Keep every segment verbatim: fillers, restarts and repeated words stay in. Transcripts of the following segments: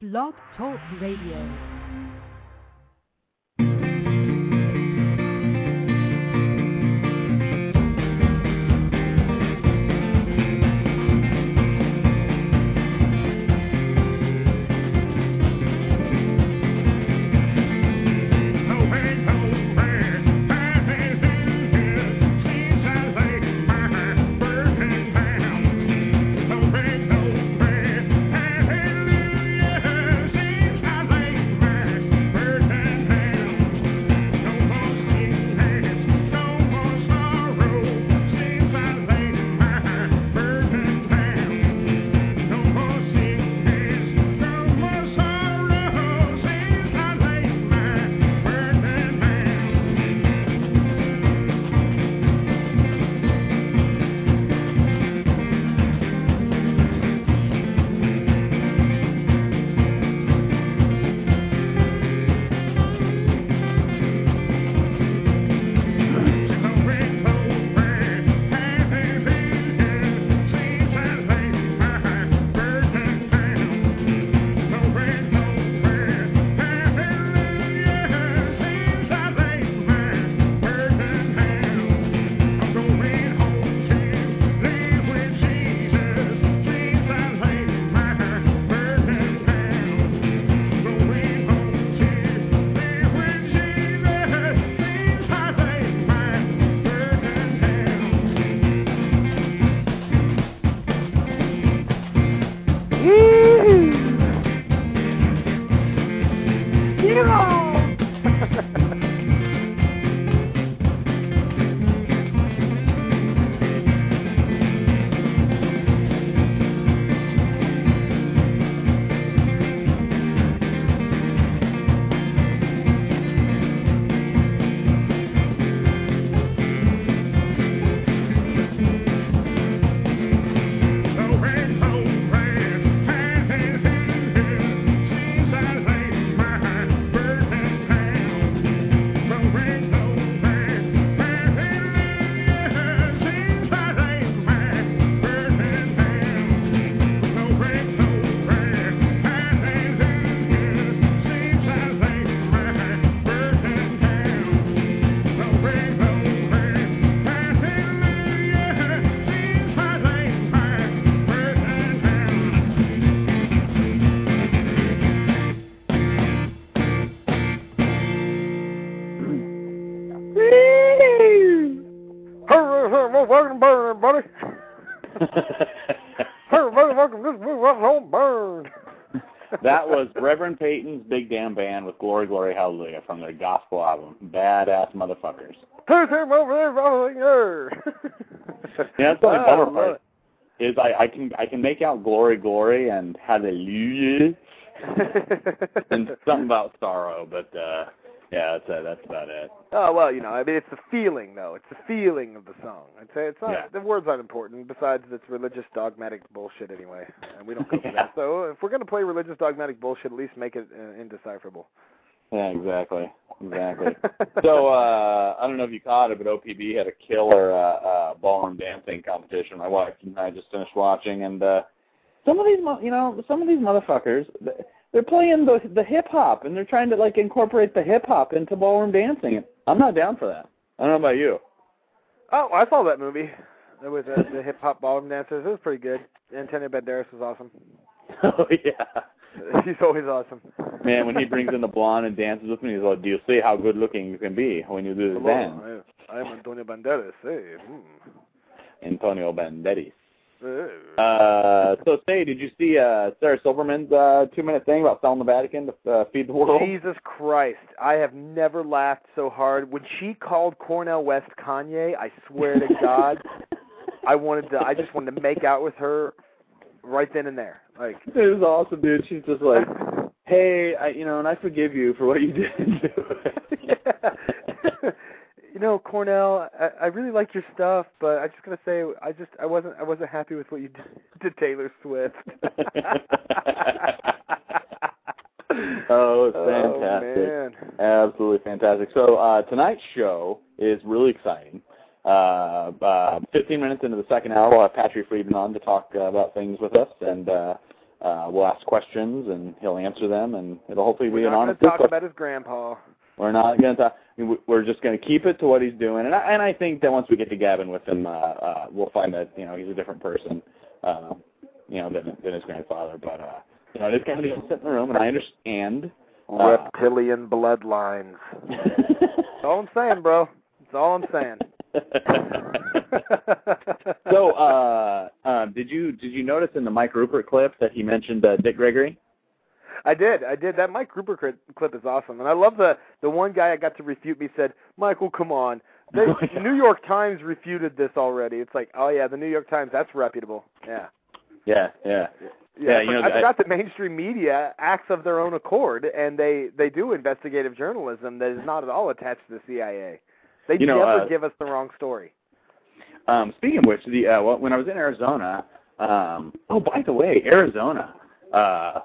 Blog Talk Radio. Welcome, everybody. Everybody, welcome to this movie. Welcome, burn. That was Reverend Peyton's Big Damn Band with Glory, Glory, Hallelujah from their gospel album, Badass Motherfuckers. Two team over there, brother. Yeah, that's the only bummer part. Is I, I can I can make out Glory, Glory and Hallelujah and something about sorrow, but uh, yeah, that's uh, that's about it. Oh well, you know, I mean, it's the feeling though. It's the feeling of the song. I'd say it's not yeah. the words aren't important. Besides, it's religious dogmatic bullshit anyway, and we don't go for yeah. that. So if we're gonna play religious dogmatic bullshit, at least make it uh, indecipherable. Yeah, exactly, exactly. So uh, I don't know if you caught it, but O P B had a killer uh, uh, ballroom dancing competition. My wife and I just finished watching, and uh, some of these, you know, some of these motherfuckers, they're playing the the hip hop, and they're trying to like incorporate the hip hop into ballroom dancing. I'm not down for that. I don't know about you. Oh, I saw that movie. It was uh, the hip hop ballroom dancers. It was pretty good. Antonio Banderas was awesome. Oh yeah. He's always awesome. Man, when he brings in the blonde and dances with me, he's like, do you see how good looking you can be when you do this dance? I am Antonio Banderas. Hey. Mm. Antonio Banderas. Hey. Uh, so, say, did you see uh, Sarah Silverman's uh, two-minute thing about selling the Vatican to uh, feed the world? Jesus Christ. I have never laughed so hard. When she called Cornel West Kanye, I swear to God, I wanted to. I just wanted to make out with her right then and there. Like, it was awesome, dude. She's just like, hey, I, you know, and I forgive you for what you did to it. Yeah. You know, Cornell, I, I really like your stuff, but I'm just gonna say, I just, I wasn't, I wasn't happy with what you did to Taylor Swift. Oh, it's fantastic! Oh, man. Absolutely fantastic. So uh, tonight's show is really exciting. Uh, uh, fifteen minutes into the second hour, we'll have Patrick Friedman on to talk uh, about things with us, and uh, uh, we'll ask questions, and he'll answer them, and it'll hopefully be We're an not honest going to talk discussion. about his grandpa. We're not going to talk. We're just going to keep it to what he's doing, and I, and I think that once we get to Gavin with him, uh, uh, we'll find that you know he's a different person, uh, you know, than, than his grandfather. But uh, you know, it's kind of sit in the room, and I understand uh, reptilian bloodlines. That's all I'm saying, bro. That's all I'm saying. So, uh, uh, did you did you notice in the Mike Rupert clip that he mentioned uh, Dick Gregory? I did, I did. That Mike Rupert clip is awesome, and I love the the one guy I got to refute me said, "Michael, come on, they, the New York Times refuted this already." It's like, oh yeah, the New York Times, that's reputable. Yeah. Yeah, yeah, yeah. yeah. I, you know, I forgot I, that mainstream media acts of their own accord, and they they do investigative journalism that is not at all attached to the C I A. They you know, never uh, give us the wrong story. Um, speaking of which, the uh, when I was in Arizona, um, oh, by the way, Arizona uh,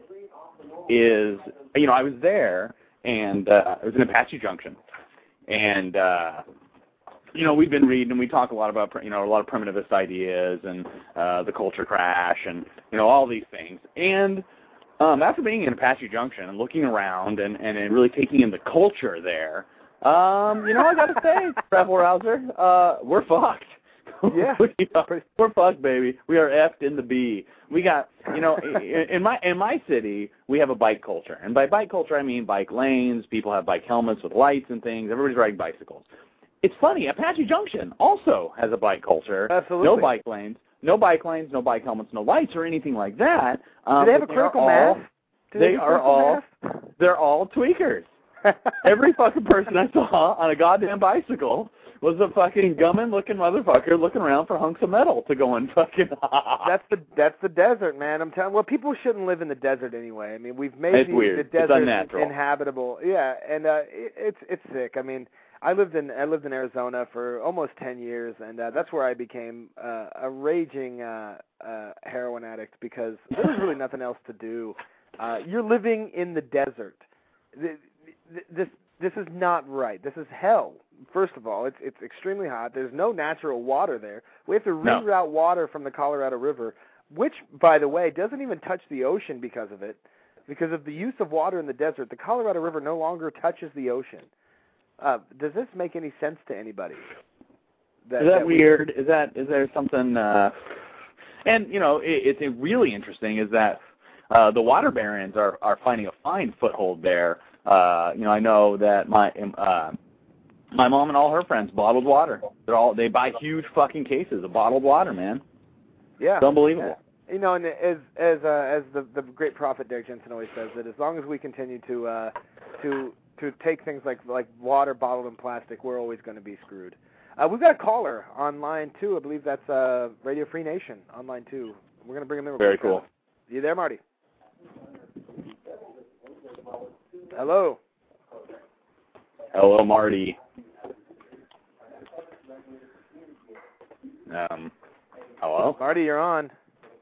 is, you know, I was there, and uh, it was in Apache Junction, and, uh, you know, we've been reading, and we talk a lot about, you know, a lot of primitivist ideas, and uh, the culture crash, and, you know, all these things, and um, after being in Apache Junction and looking around and, and, and really taking in the culture there, Um, you know, I gotta say, Rebel Rouser, uh, we're fucked. Yeah, we are, we're fucked, baby. We are effed in the B. We got, you know, in, in my in my city, we have a bike culture, and by bike culture, I mean bike lanes. People have bike helmets with lights and things. Everybody's riding bicycles. It's funny. Apache Junction also has a bike culture. Absolutely. No bike lanes, no bike lanes, no bike helmets, no lights or anything like that. Um, Do they have a critical mass? They, they are all. Mass? They're all tweakers. Every fucking person I saw on a goddamn bicycle was a fucking gumming-looking motherfucker looking around for hunks of metal to go and fucking. That's the that's the desert, man. I'm telling. Well, people shouldn't live in the desert anyway. I mean, we've made it's the, weird. the desert it's unnatural. inhabitable. Yeah, and uh, it, it's it's sick. I mean, I lived in I lived in Arizona for almost ten years, and uh, that's where I became uh, a raging uh, uh, heroin addict because there was really nothing else to do. Uh, you're living in the desert. This this is not right. This is hell. First of all, it's it's extremely hot. There's no natural water there. We have to reroute no. water from the Colorado River, which, by the way, doesn't even touch the ocean because of it. Because of the use of water in the desert, the Colorado River no longer touches the ocean. Uh, does this make any sense to anybody? That, is that, that weird? We... Is that is there something? Uh... And you know, it, it's really interesting is that uh, the water barons are are finding a fine foothold there. Uh, you know, I know that my uh, my mom and all her friends bottled water. They're all they buy huge fucking cases of bottled water, man. Yeah, it's unbelievable. Yeah. You know, and as as uh, as the the great prophet Derek Jensen always says, that as long as we continue to uh, to to take things like like water bottled in plastic, we're always going to be screwed. Uh, we've got a caller on line two. I believe that's uh, Radio Free Nation on line two. We're going to bring him in. Very cool. You there, Marty? Hello. Hello, Marty. Um, hello? Marty, you're on.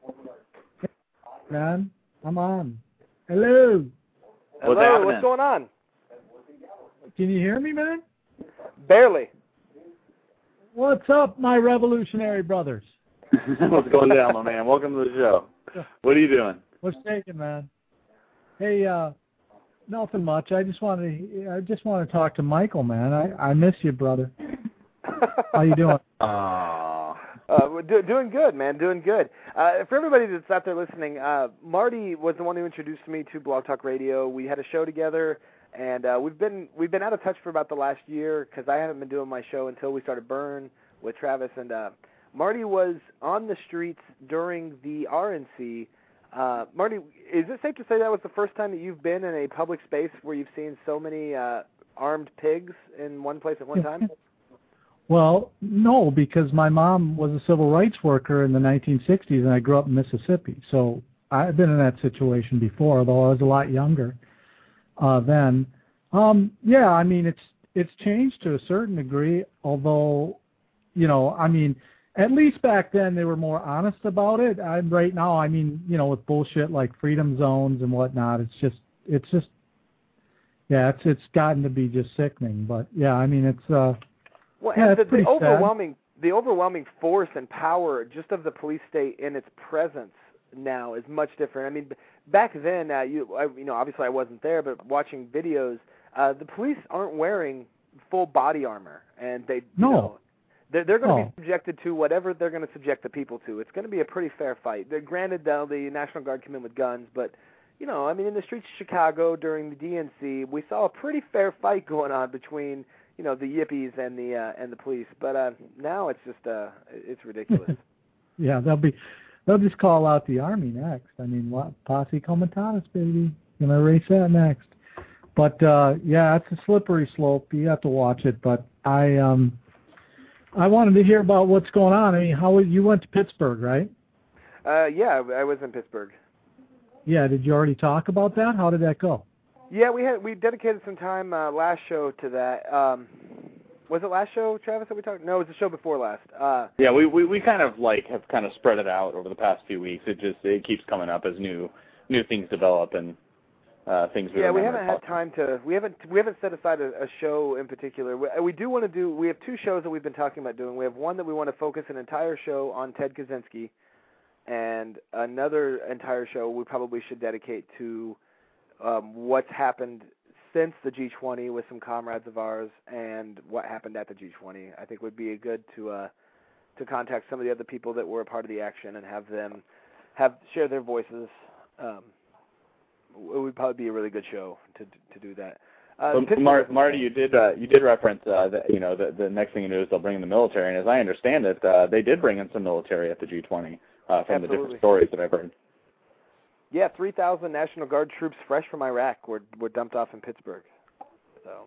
Man, I'm on. Hello. Hello, what's happening? What's going on? Can you hear me, man? Barely. What's up, my revolutionary brothers? What's going down, my man? Welcome to the show. What are you doing? What's taking, man? Hey, uh, nothing much. I just want to, I just want to talk to Michael, man. I, I miss you, brother. How you doing? Uh, we're do, doing good, man. Doing good. Uh, for everybody that's out there listening, uh, Marty was the one who introduced me to Blog Talk Radio. We had a show together, and uh, we've been we've been out of touch for about the last year because I haven't been doing my show until we started Burn with Travis. And uh, Marty was on the streets during the R N C. Uh, Marty, is it safe to say that was the first time that you've been in a public space where you've seen so many uh, armed pigs in one place at one time? Well, no, because my mom was a civil rights worker in the nineteen sixties, and I grew up in Mississippi. So I've been in that situation before, although I was a lot younger uh, then. Um, yeah, I mean, it's it's changed to a certain degree, although, you know, I mean, at least back then they were more honest about it. I'm right now, I mean, you know, with bullshit like freedom zones and whatnot, it's just, it's just, yeah, it's it's gotten to be just sickening. But yeah, I mean, it's. Uh, Well, yeah, and the, it's pretty the overwhelming sad. the overwhelming force and power just of the police state in its presence now is much different. I mean, back then, uh, you I, you know, obviously I wasn't there, but watching videos, uh, the police aren't wearing full body armor, and they no. you know, they're, they're going to oh. be subjected to whatever they're going to subject the people to. It's going to be a pretty fair fight. They're, granted, though, the National Guard come in with guns, but you know, I mean, in the streets of Chicago during the D N C, we saw a pretty fair fight going on between, you know, the yippies and the uh, and the police. But uh, now it's just uh, it's ridiculous. Yeah, they'll be they'll just call out the Army next. I mean, what Posse Comitatus, baby, gonna race that next. But uh, yeah, it's a slippery slope. You have to watch it. But I um I wanted to hear about what's going on. I mean, how you went to Pittsburgh, right? Uh, yeah, I was in Pittsburgh. Yeah, did you already talk about that? How did that go? Yeah, we had we dedicated some time uh, last show to that. Um, was it last show, Travis, that we talked? No, it was the show before last. Uh, yeah, we, we we kind of like have kind of spread it out over the past few weeks. It just it keeps coming up as new new things develop and uh, things. We yeah, we remember haven't had time to. We haven't we haven't set aside a, a show in particular. We, we do want to do. We have two shows that we've been talking about doing. We have one that we want to focus an entire show on Ted Kaczynski. And another entire show we probably should dedicate to um, what's happened since the G twenty with some comrades of ours and what happened at the G twenty. I think would be good to uh, to contact some of the other people that were a part of the action and have them have share their voices. Um, it would probably be a really good show to to do that. Uh, well, Mar- Marty, you did uh, you did reference uh, that you know the, the next thing you do is they'll bring in the military, and as I understand it, uh, they did bring in some military at the G twenty. Uh, from Absolutely. the different stories that I've heard. Yeah, three thousand National Guard troops fresh from Iraq were were dumped off in Pittsburgh. So,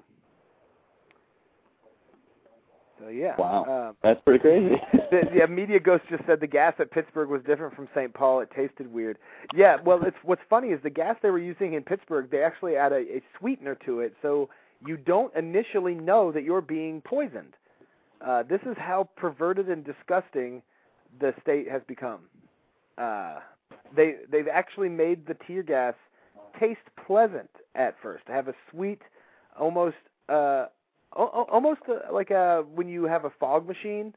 so yeah. Wow, um, that's pretty crazy. the, yeah, Media Ghost just said the gas at Pittsburgh was different from Saint Paul. It tasted weird. Yeah, well, it's what's funny is the gas they were using in Pittsburgh, they actually add a, a sweetener to it, so you don't initially know that you're being poisoned. Uh, this is how perverted and disgusting the state has become. Uh, they they've actually made the tear gas taste pleasant at first, to have a sweet, almost uh, o- almost uh, like a when you have a fog machine.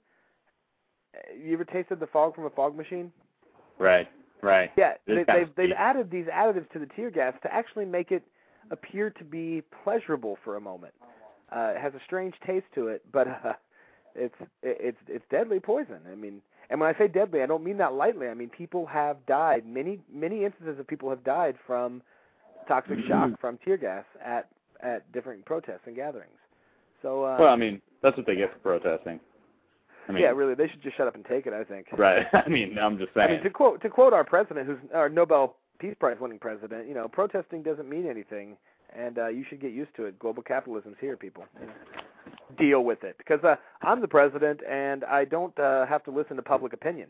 You ever tasted the fog from a fog machine? Right, right. Yeah, they, they've they've added these additives to the tear gas to actually make it appear to be pleasurable for a moment. Uh, it has a strange taste to it, but uh, it's it's it's deadly poison. I mean. And when I say deadly, I don't mean that lightly. I mean people have died. Many many instances of people have died from toxic shock from tear gas at at different protests and gatherings. So uh, well, I mean that's what they get for protesting. I mean, yeah, really, they should just shut up and take it. I think. Right. I mean, I'm just saying. I mean, to quote to quote our president, who's our Nobel Peace Prize winning president, you know, protesting doesn't mean anything, and uh, you should get used to it. Global capitalism's here, people. You know. Deal with it, because uh, I'm the president and I don't uh, have to listen to public opinion.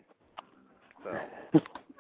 So,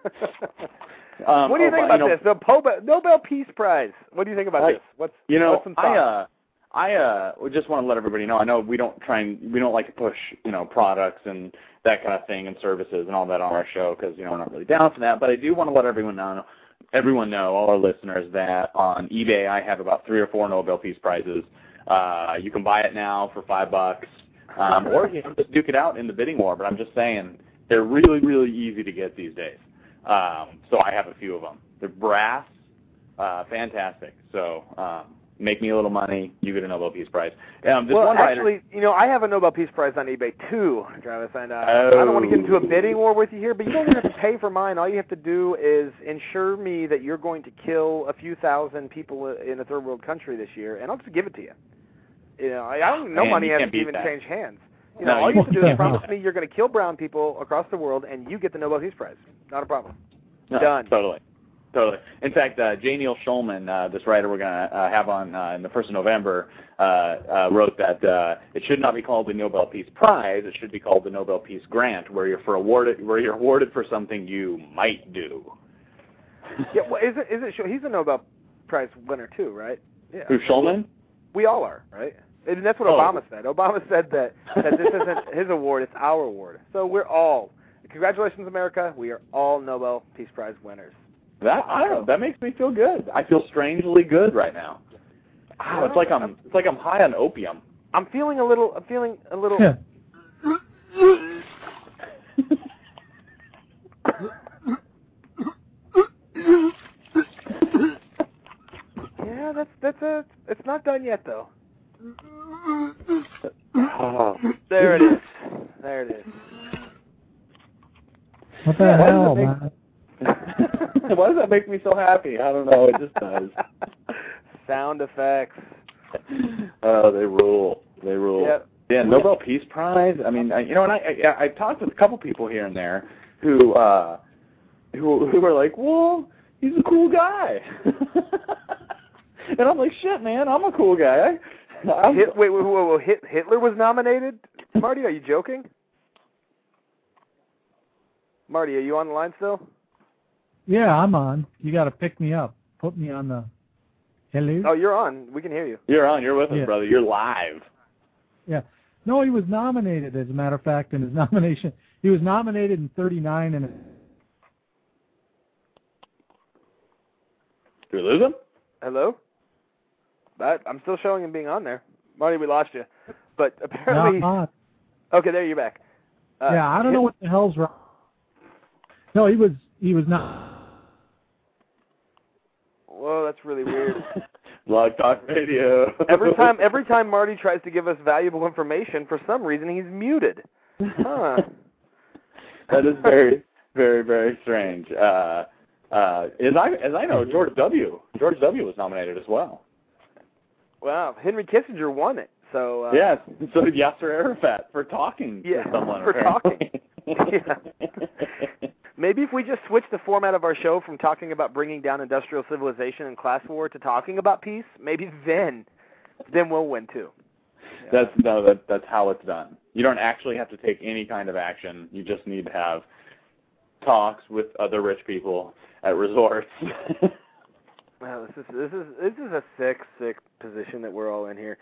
um, what do you oh, think but, about you know, this? The Nobel, Nobel Peace Prize. What do you think about I, this? What's you know? what's some thoughts? I uh, I uh, just want to let everybody know. I know we don't try and we don't like to push you know products and that kind of thing and services and all that on our show because you know we're not really down for that. But I do want to let everyone know. Everyone know, all our listeners, that on eBay I have about three or four Nobel Peace Prizes. Uh, you can buy it now for five bucks, um, or you know, just duke it out in the bidding war. But I'm just saying they're really, really easy to get these days. Um, so I have a few of them. They're brass, uh, fantastic. So um, make me a little money, you get a Nobel Peace Prize. Um, this well, one actually, writer, you know, I have a Nobel Peace Prize on eBay too, Travis. And uh, oh. I don't want to get into a bidding war with you here, but you don't even have to pay for mine. All you have to do is ensure me that you're going to kill a few thousand people in a third world country this year, and I'll just give it to you. You know, I don't. No Man, money you has can't to even beat that. change hands. You know, No, all you you have to do is can't. promise me you're going to kill brown people across the world, and you get the Nobel Peace Prize. Not a problem. no, Done. Totally. Totally. In fact, uh, J. Neil Schulman, uh, this writer we're going to uh, have on uh, in the first of November, uh, uh, wrote that uh, it should not be called the Nobel Peace Prize. It should be called the Nobel Peace Grant, where you're for awarded where you're awarded for something you might do. Yeah, well, is it? Is it? He's a Nobel Prize winner too, right? Yeah. Who, Schulman? We all are, right? And that's what Oh. Obama said. Obama said that that this isn't his award; it's our award. So we're all. Congratulations, America! We are all Nobel Peace Prize winners. That I don't know. That makes me feel good. I feel strangely good right now. Wow, it's like I'm it's like I'm high on opium. I'm feeling a little. I'm feeling a little. Yeah. Yeah, that's that's a. It's not done yet though. Oh. There it is. There it is. What the Yeah, why hell, does it man? make, why does that make me so happy? I don't know. It just does. Sound effects. Oh, they rule. They rule. Yep. Yeah, Nobel Peace Prize. I mean, I, you know, and I, I I've talked with a couple people here and there who uh who who are like, well, he's a cool guy, and I'm like, shit, man, I'm a cool guy. I'm, Hit, wait, wait, wait, wait, Hitler was nominated? Marty, are you joking? Marty, are you on the line still? Yeah, I'm on. You got to pick me up. Put me on the. Hello? Oh, you're on. We can hear you. You're on. You're with us, Yeah. brother. You're live. Yeah. No, he was nominated, as a matter of fact, in his nomination. He was nominated in thirty-nine and. Did we lose him? Hello? That, I'm still showing him being on there. Marty, we lost you. But apparently... Not on. Okay, there, you're back. Uh, yeah, I don't know what the hell's wrong. No, he was he was not. Whoa, that's really weird. Blog Talk Radio. Every time every time Marty tries to give us valuable information, for some reason he's muted. Huh. That is very, very, very strange. Uh, uh, as I as I know, George W. George W. was nominated as well. Wow, Henry Kissinger won it. So uh, yes, so did Yasser Arafat for talking yeah, to someone. for apparently. talking. Yeah. Maybe if we just switch the format of our show from talking about bringing down industrial civilization and class war to talking about peace, maybe then, then we'll win too. Yeah. That's no, that that's how it's done. You don't actually have to take any kind of action. You just need to have talks with other rich people at resorts. Well, this is this is this is a sick, sick position that we're all in here.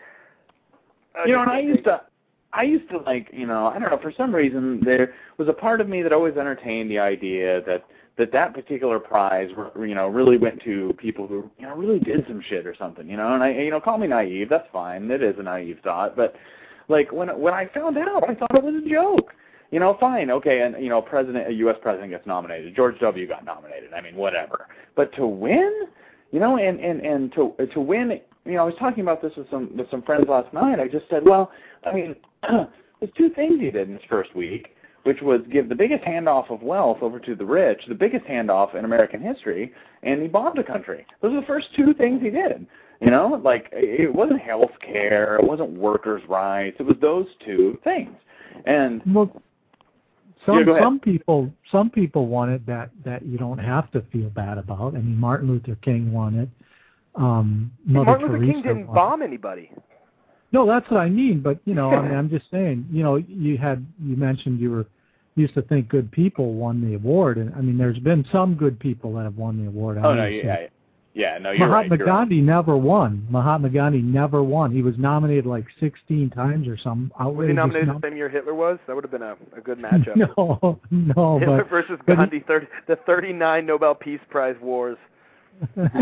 I You know, and I can't used take to, I used to like, you know, I don't know, for some reason there was a part of me that always entertained the idea that that that particular prize, you know, really went to people who, you know, really did some shit or something, you know, and I, you know, call me naive, that's fine, it is a naive thought, but like when when I found out, I thought it was a joke. You know, fine, okay, and you know, president, a U S president gets nominated, George W. got nominated, I mean, whatever, but to win, you know, and and and to to win. You know, I was talking about this with some with some friends last night. I just said, well, I mean, there's two things he did in his first week, which was give the biggest handoff of wealth over to the rich, the biggest handoff in American history, and he bombed a country. Those are the first two things he did. You know, like it wasn't health care, it wasn't workers' rights, it was those two things. And Well, some yeah, go ahead. some people some people want it that that you don't have to feel bad about. I mean, Martin Luther King won it. Um, Mother Martin Luther Teresa King didn't won. bomb anybody. No, that's what I mean. But you know, I mean, I'm just saying. You know, you had you mentioned you were used to think good people won the award, and I mean, there's been some good people that have won the award. oh no, obviously. yeah, yeah, no, you're Mahatma right. You're Gandhi never won. Mahatma Gandhi never won. He was nominated like sixteen times or some Was outrageous he nominated number. the same year Hitler was? That would have been a, a good matchup. No, no, Hitler but versus but he- Gandhi, thirty, the thirty-nine Nobel Peace Prize wars. but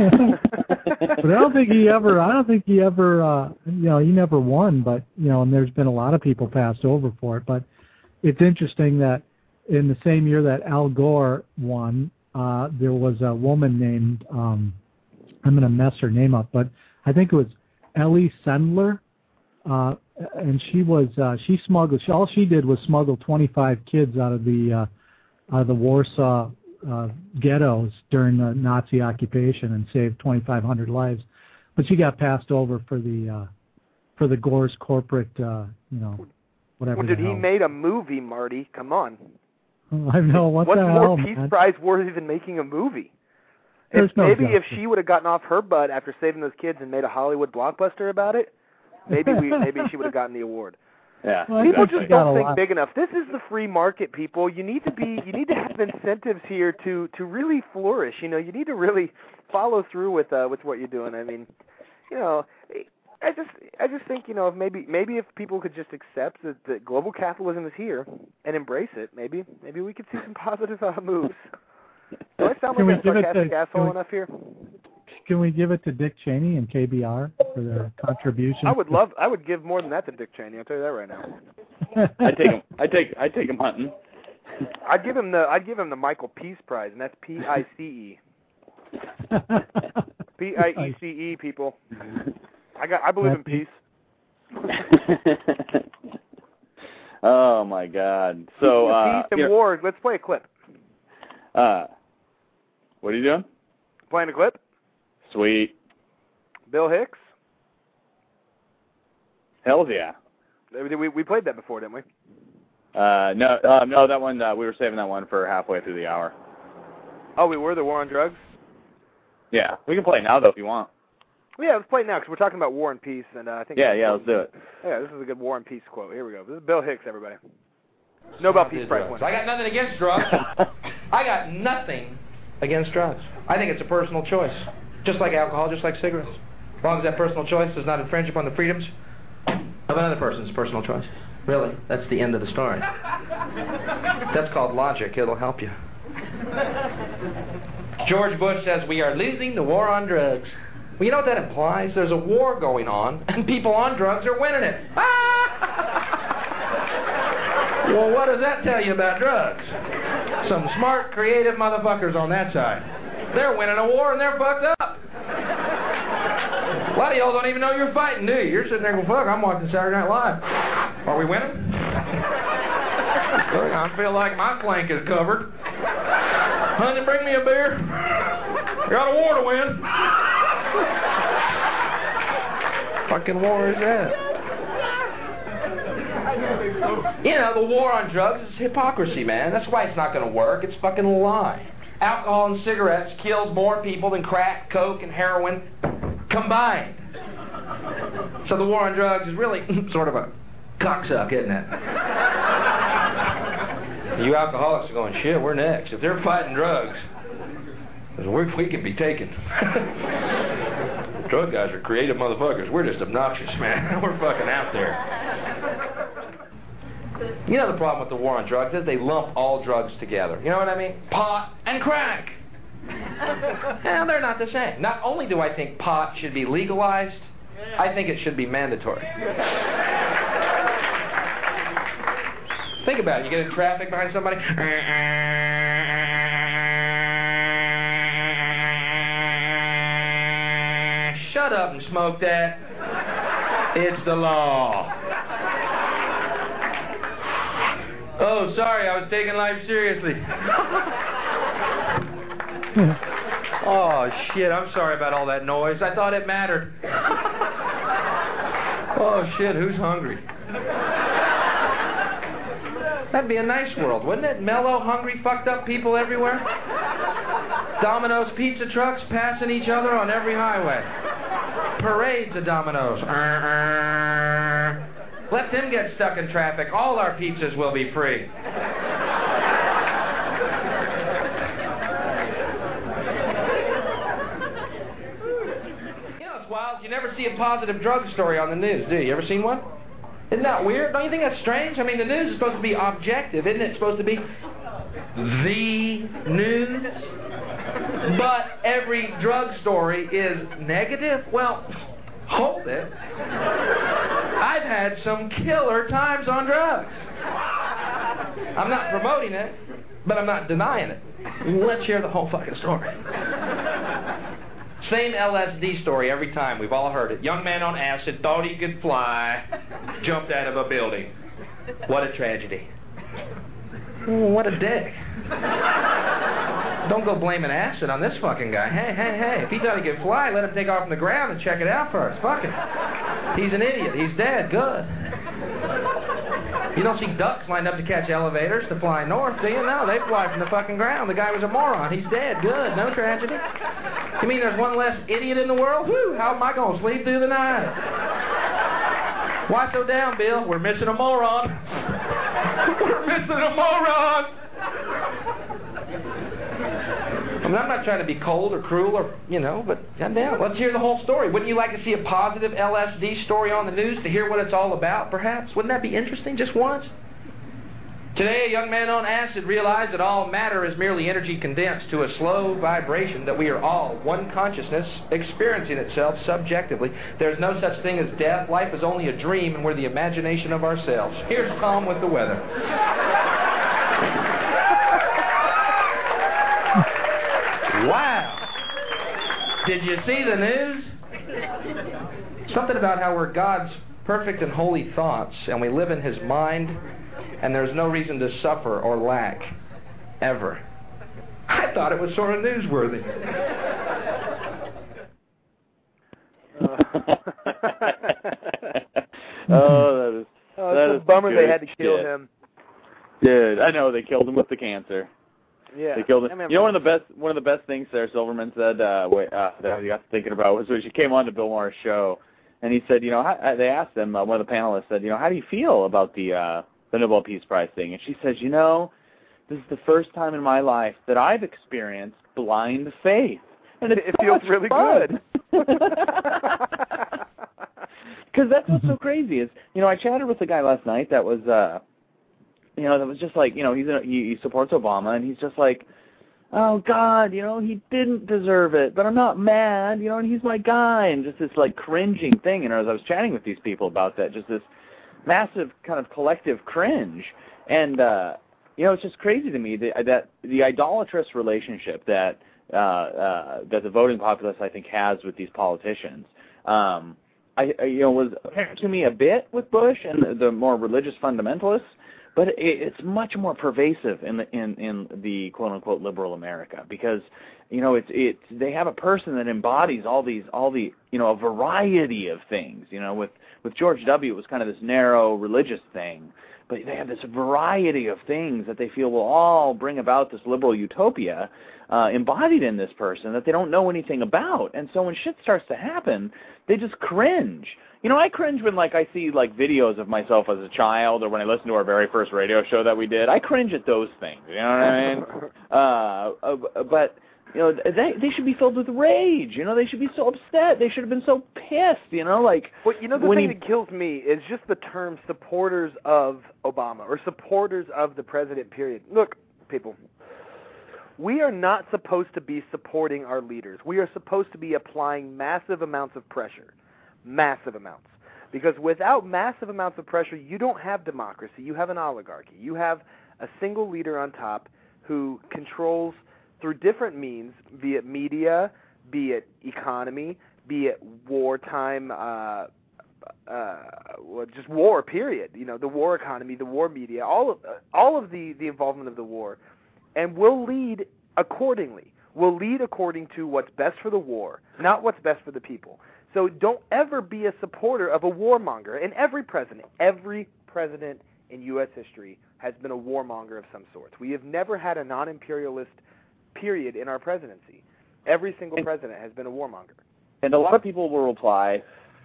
I don't think he ever. I don't think he ever. Uh, you know, he never won. But you know, and there's been a lot of people passed over for it. But it's interesting that in the same year that Al Gore won, uh, there was a woman named. Um, I'm going to mess her name up, but I think it was Ellie Sendler, uh, and she was uh, she smuggled. She, all she did was smuggle twenty-five kids out of the uh, out of the Warsaw uh, ghettos during the Nazi occupation and saved twenty-five hundred lives. But she got passed over for the uh, for the Gore's corporate, uh, you know, whatever. Well, the dude, he hell. made a movie, Marty. Come on. I know what What's the more hell, Peace man? Prize worthy than making a movie? There's If, no maybe doubt. if she would have gotten off her butt after saving those kids and made a Hollywood blockbuster about it, maybe we maybe she would have gotten the award. Yeah, Well, People exactly. just got don't a think lot. big enough. This is the free market, people. You need to be you need to have incentives here to to really flourish. You know, you need to really follow through with uh with what you're doing. I mean, you know, I just I just think, you know, if maybe maybe if people could just accept that, that global capitalism is here and embrace it, maybe maybe we could see some positive uh, moves. Do I sound Can we like a give it to- sarcastic can asshole we- enough here? Can we give it to Dick Cheney and K B R for their contribution? I would love I would give more than that to Dick Cheney. I'll tell you that right now. I take him. I take. I take him hunting. I'd give him the I'd give him the Michael Peace Prize, and that's P I C E. P I E C E, people. I got. I believe in peace. Oh my God! So uh, peace and war. Let's play a clip. Uh, what are you doing? Playing a clip. Sweet. Bill Hicks. Hells yeah. We we played that before, didn't we? Uh, no, uh, no, that one uh, we were saving that one for halfway through the hour. Oh, we were the war on drugs. Yeah, we can play it now though if you want. Well, yeah, let's play it now because we're talking about war and peace, and uh, I think. Yeah, yeah, let's do it. Yeah, this is a good war and peace quote. Here we go. This is Bill Hicks, everybody. Nobel Peace Prize winner. I got nothing against drugs. I got nothing against drugs. I think it's a personal choice, just like alcohol, just like cigarettes. As long as that personal choice does not infringe upon the freedoms of another person's personal choice. Really, that's the end of the story. That's called logic. It'll help you. George Bush says we are losing the war on drugs. Well, you know what that implies? There's a war going on, and people on drugs are winning it. Well, what does that tell you about drugs? Some smart, creative motherfuckers on that side. They're winning a war, and they're fucked up. A lot of y'all don't even know you're fighting, do you? You're sitting there going, fuck, I'm watching Saturday Night Live. Are we winning? Look, I feel like my flank is covered. Honey, bring me a beer. Got a war to win. Fucking war is that? You know, the war on drugs is hypocrisy, man. That's why it's not going to work. It's fucking a lie. Alcohol and cigarettes kills more people than crack, coke, and heroin combined. So the war on drugs is really sort of a cocksuck, isn't it? You alcoholics are going, shit, we're next. If they're fighting drugs, we we can be taken. Drug guys are creative motherfuckers. We're just obnoxious, man. We're fucking out there. You know the problem with the war on drugs is they lump all drugs together. You know what I mean? Pot and crack. Well, they're not the same. Not only do I think pot should be legalized, I think it should be mandatory. Think about it. You get in traffic behind somebody. Shut up and smoke that. It's the law. Oh, sorry, I was taking life seriously. Oh, shit, I'm sorry about all that noise. I thought it mattered. Oh, shit, who's hungry? That'd be a nice world, wouldn't it? Mellow, hungry, fucked up people everywhere. Domino's pizza trucks passing each other on every highway. Parades of Domino's. Uh, uh. Let them get stuck in traffic. All our pizzas will be free. You know, it's wild. You never see a positive drug story on the news, do you? You ever seen one? Isn't that weird? Don't you think that's strange? I mean, the news is supposed to be objective, isn't it? It's supposed to be the news. But every drug story is negative? Well, hold it. I've had some killer times on drugs. I'm not promoting it, but I'm not denying it. Let's hear the whole fucking story. Same L S D story every time. We've all heard it. Young man on acid thought he could fly, jumped out of a building. What a tragedy. What a dick. Don't go blaming acid on this fucking guy. Hey, hey, hey. If he thought he could fly, let him take off from the ground and check it out first. Fuck it. He's an idiot. He's dead. Good. You don't see ducks lined up to catch elevators to fly north, do you? No, they fly from the fucking ground. The guy was a moron. He's dead. Good. No tragedy. You mean there's one less idiot in the world? Whew, how am I going to sleep through the night? Why so down, Bill? We're missing a moron. We're missing a moron. I mean, I'm not trying to be cold or cruel or, you know, but goddamn, let's hear the whole story. Wouldn't you like to see a positive L S D story on the news to hear what it's all about, perhaps? Wouldn't that be interesting just once? Today, a young man on acid realized that all matter is merely energy condensed to a slow vibration, that we are all one consciousness experiencing itself subjectively. There's no such thing as death. Life is only a dream, and we're the imagination of ourselves. Here's Tom with the weather. Wow. Did you see the news? Something about how we're God's perfect and holy thoughts, and we live in His mind, and there's no reason to suffer or lack, ever. I thought it was sort of newsworthy. Oh, that is. Oh, that it's is a bummer they good had to kill shit. him. Dude, I know they killed him with the cancer. Yeah, They killed him. I mean, You know, one of the best one of the best things Sarah Silverman said uh, wait, uh, that I got thinking about was when she came on to Bill Maher's show, and he said, you know, how, they asked him, uh, one of the panelists said, you know, how do you feel about the uh, the Nobel Peace Prize thing? And she says, you know, this is the first time in my life that I've experienced blind faith, and it's it so feels much really fun. good. Because that's what's so crazy is, you know, I chatted with a guy last night that was, uh, you know, that was just like, you know, he's a, he, he supports Obama, and he's just like, oh, God, you know, he didn't deserve it, but I'm not mad, you know, and he's my guy, and just this, like, cringing thing. And as I was chatting with these people about that, just this massive kind of collective cringe. And, uh, you know, it's just crazy to me that, that the idolatrous relationship that uh, uh, that the voting populace, I think, has with these politicians. Um, I, I, you know, was apparent to me a bit with Bush and the, the more religious fundamentalists, but it, it's much more pervasive in the in, in the quote unquote liberal America, because, you know, it's it's they have a person that embodies all these all the you know a variety of things. You know, with with George W. it was kind of this narrow religious thing, but they have this variety of things that they feel will all bring about this liberal utopia uh, embodied in this person that they don't know anything about. And so when shit starts to happen, they just cringe. You know, I cringe when, like, I see, like, videos of myself as a child, or when I listen to our very first radio show that we did. I cringe at those things, you know what I mean? uh, uh, but, you know, they they should be filled with rage. You know, they should be so upset. They should have been so pissed, you know, like... Well, you know, the when thing he, that kills me is just the term supporters of Obama, or supporters of the president, period. Look, people, we are not supposed to be supporting our leaders. We are supposed to be applying massive amounts of pressure. Massive amounts. Because without massive amounts of pressure, you don't have democracy. You have an oligarchy. You have a single leader on top who controls, through different means, be it media, be it economy, be it wartime, uh, uh, well, just war, period. You know, the war economy, the war media, all of, uh, all of the, the involvement of the war, and will lead accordingly. Will lead according to what's best for the war, not what's best for the people. So don't ever be a supporter of a warmonger. And every president, every president in U S history has been a warmonger of some sort. We have never had a non-imperialist period in our presidency. Every single and, president has been a warmonger. And a lot of people will reply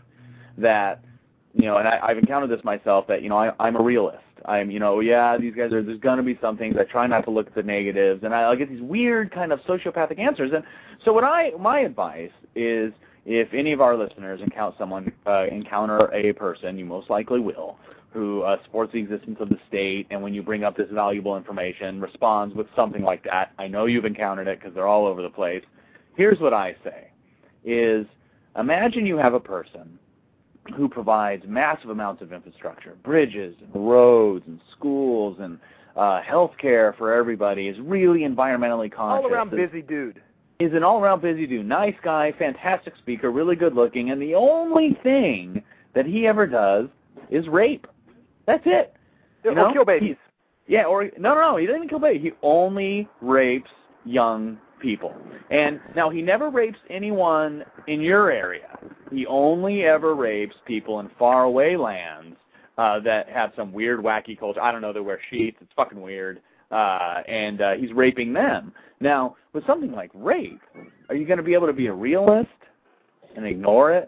that, you know, and I, I've encountered this myself, that, you know, I, I'm a realist. I'm, you know, yeah, these guys are, there's going to be some things. I try not to look at the negatives, and I, I'll get these weird kind of sociopathic answers. And so what I, my advice is, if any of our listeners encounter someone, uh, encounter a person, you most likely will, who uh, supports the existence of the state, and when you bring up this valuable information, responds with something like that, I know you've encountered it because they're all over the place. Here's what I say, is imagine you have a person who provides massive amounts of infrastructure, bridges and roads and schools and uh, health care for everybody, is really environmentally conscious. All around busy dude. Is an all-around busy dude, nice guy, fantastic speaker, really good-looking, and the only thing that he ever does is rape. That's it. You or know? kill babies. He, yeah, or no, no, no, he doesn't even kill babies. He only rapes young people. And now he never rapes anyone in your area. He only ever rapes people in faraway lands uh, that have some weird, wacky culture. I don't know, they wear sheets. It's fucking weird. Uh, and uh, he's raping them. Now, with something like rape, are you going to be able to be a realist and ignore it?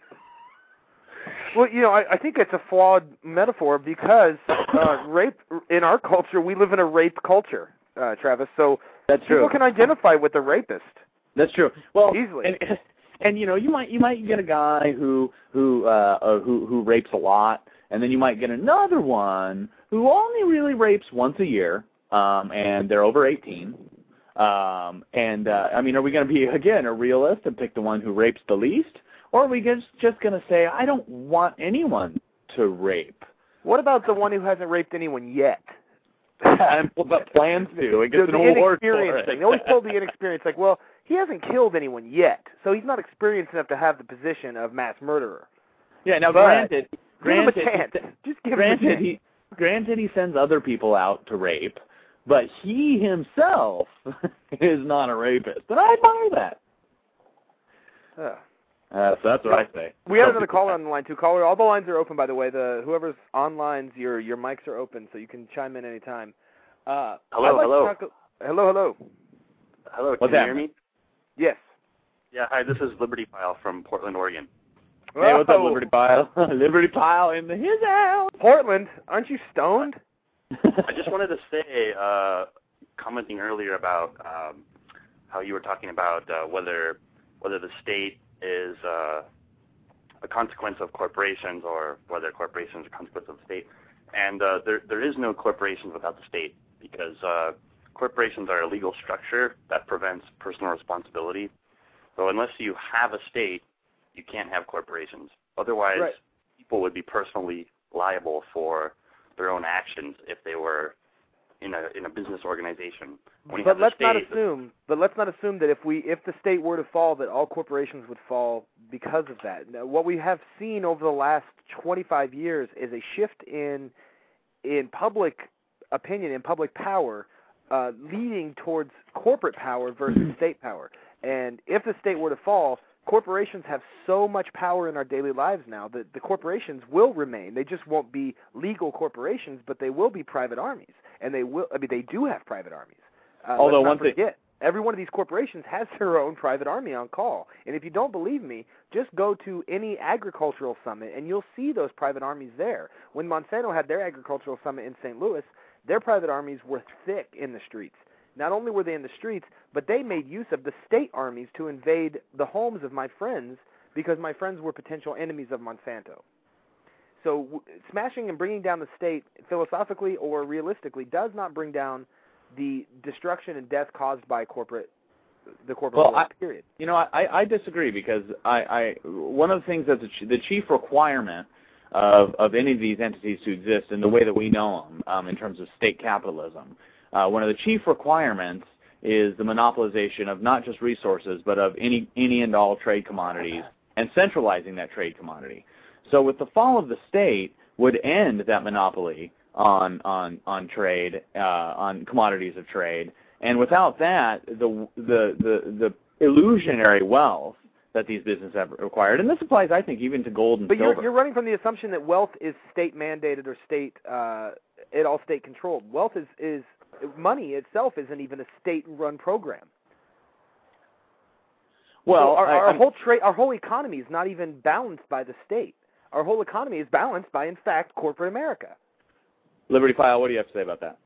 Well, you know, I, I think it's a flawed metaphor because uh, rape, in our culture, we live in a rape culture, uh, Travis. So That's people true. can identify with the rapist. That's true. Well, easily. And, and you know, you might you might get a guy who who uh, uh, who who rapes a lot, and then you might get another one who only really rapes once a year, um, and they're over eighteen. Um, and, uh, I mean, are we going to be, again, a realist and pick the one who rapes the least? Or are we just, just going to say, I don't want anyone to rape? What about the one who hasn't raped anyone yet? And but plans to. It gets the an award for inexperienced it. thing. They always told the inexperienced, like, well, he hasn't killed anyone yet, so he's not experienced enough to have the position of mass murderer. Yeah, now But granted, give granted, him a chance. He, Just give granted him a chance. he, granted he sends other people out to rape, but he himself is not a rapist, and I admire that. Uh, Uh, so that's what I say. we had Some another people- caller on the line too. Caller, all the lines are open, by the way. The whoever's on lines, your your mics are open, so you can chime in anytime. Uh, Hello, I'd like hello. To talk, hello, hello. Hello, can What's you that? hear me? Yes. Yeah, hi, this is Liberty Pile from Portland, Oregon. Hey, what's up, Oh, Liberty Pile? Liberty Pile in the his house. Portland, aren't you stoned? I just wanted to say, uh, commenting earlier about um, how you were talking about uh, whether whether the state is uh, a consequence of corporations or whether corporations are a consequence of the state. And uh, there there is no corporations without the state, because uh, corporations are a legal structure that prevents personal responsibility. So unless you have a state, you can't have corporations. Otherwise, Right. people would be personally liable for their own actions if they were in a in a business organization. When you But have the let's not state, assume. But let's not assume that if we if the state were to fall, that all corporations would fall because of that. Now, what we have seen over the last twenty-five years is a shift in in public opinion, in public power, uh, leading towards corporate power versus state power. And if the state were to fall, corporations have so much power in our daily lives now that the corporations will remain. They just won't be legal corporations, but they will be private armies. And they will. I mean, they do have private armies. Uh, Although let's not one thing- forget, every one of these corporations has their own private army on call. And if you don't believe me, just go to any agricultural summit and you'll see those private armies there. When Monsanto had their agricultural summit in Saint Louis, their private armies were thick in the streets. Not only were they in the streets, but they made use of the state armies to invade the homes of my friends because my friends were potential enemies of Monsanto. So w- smashing and bringing down the state, philosophically or realistically, does not bring down the destruction and death caused by corporate, the corporate Well, world, I- period. You know, I, I disagree because I, I one of the things that the, ch- the chief requirement of, of any of these entities to exist in the way that we know them um, in terms of state capitalism, uh, one of the chief requirements is the monopolization of not just resources but of any, any and all trade commodities and centralizing that trade commodity. So with the fall of the state would end that monopoly on on on trade, uh, on commodities of trade, and without that, the the the, the illusionary wealth that these businesses have acquired, and this applies, I think, even to gold and But silver. you're, you're running from the assumption that wealth is state mandated or state, uh, it all state controlled. Wealth is, is money itself isn't even a state run program. well, so our, I, our I'm- whole trade, our whole economy is not even balanced by the state. Our whole economy is balanced by, in fact, corporate America. Liberty Pile, what do you have to say about that?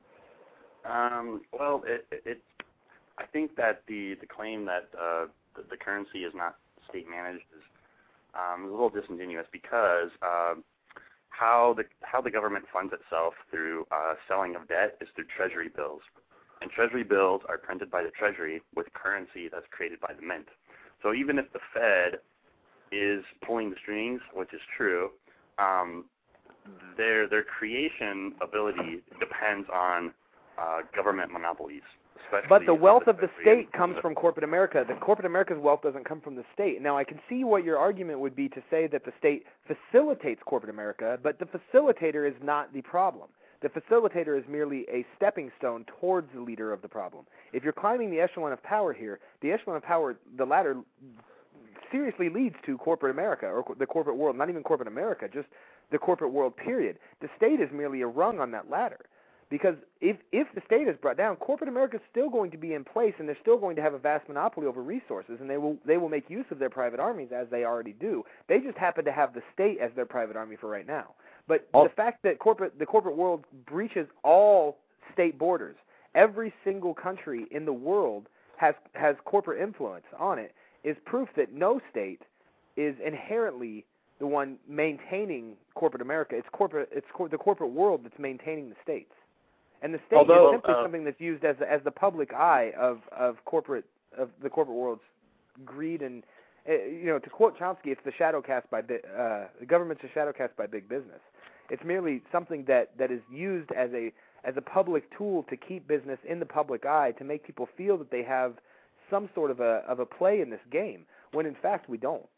Um, well, it, it, it, I think that the, the claim that uh, the, the currency is not state managed is um, a little disingenuous because uh, how the how the government funds itself through uh, selling of debt is through treasury bills, and treasury bills are printed by the treasury with currency that's created by the mint. So even if the Fed is pulling the strings, which is true, um, their their creation ability depends on uh, government monopolies. Especially But the on wealth of the treasury state comes from corporate America. The corporate America's wealth doesn't come from the state. Now, I can see what your argument would be to say that the state facilitates corporate America, but the facilitator is not the problem. The facilitator is merely a stepping stone towards the leader of the problem. If you're climbing the echelon of power here, the echelon of power, the ladder, seriously leads to corporate America, or the corporate world, not even corporate America, just the corporate world, period. The state is merely a rung on that ladder. Because if if the state is brought down, corporate America is still going to be in place, and they're still going to have a vast monopoly over resources, and they will they will make use of their private armies as they already do. They just happen to have the state as their private army for right now. But Oh. the fact that corporate the corporate world breaches all state borders, every single country in the world has has corporate influence on it, is proof that no state is inherently the one maintaining corporate America. It's corporate. It's cor- the corporate world that's maintaining the states. And the state Although, is simply uh, something that's used as as the public eye of, of corporate of the corporate world's greed and uh, you know, to quote Chomsky, it's the shadow cast by bi- uh, the government's a shadow cast by big business. It's merely something that, that is used as a as a public tool to keep business in the public eye, to make people feel that they have some sort of a of a play in this game, when in fact we don't.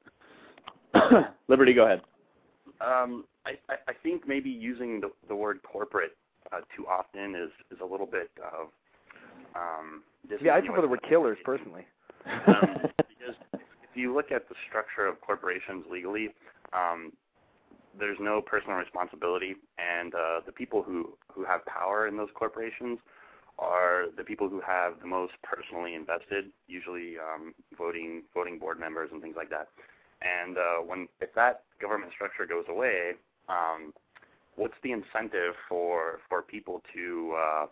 Liberty, go ahead. Um, I, I think maybe using the, the word corporate uh, too often is, is a little bit of um, yeah, I prefer the word killers personally. um, because if you look at the structure of corporations legally, um, there's no personal responsibility, and uh, the people who, who have power in those corporations are the people who have the most personally invested, usually um, voting voting board members and things like that. And uh, when if that government structure goes away, um, what's the incentive for for people to uh,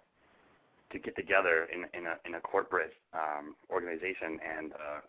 to get together in in a in a corporate um, organization and uh,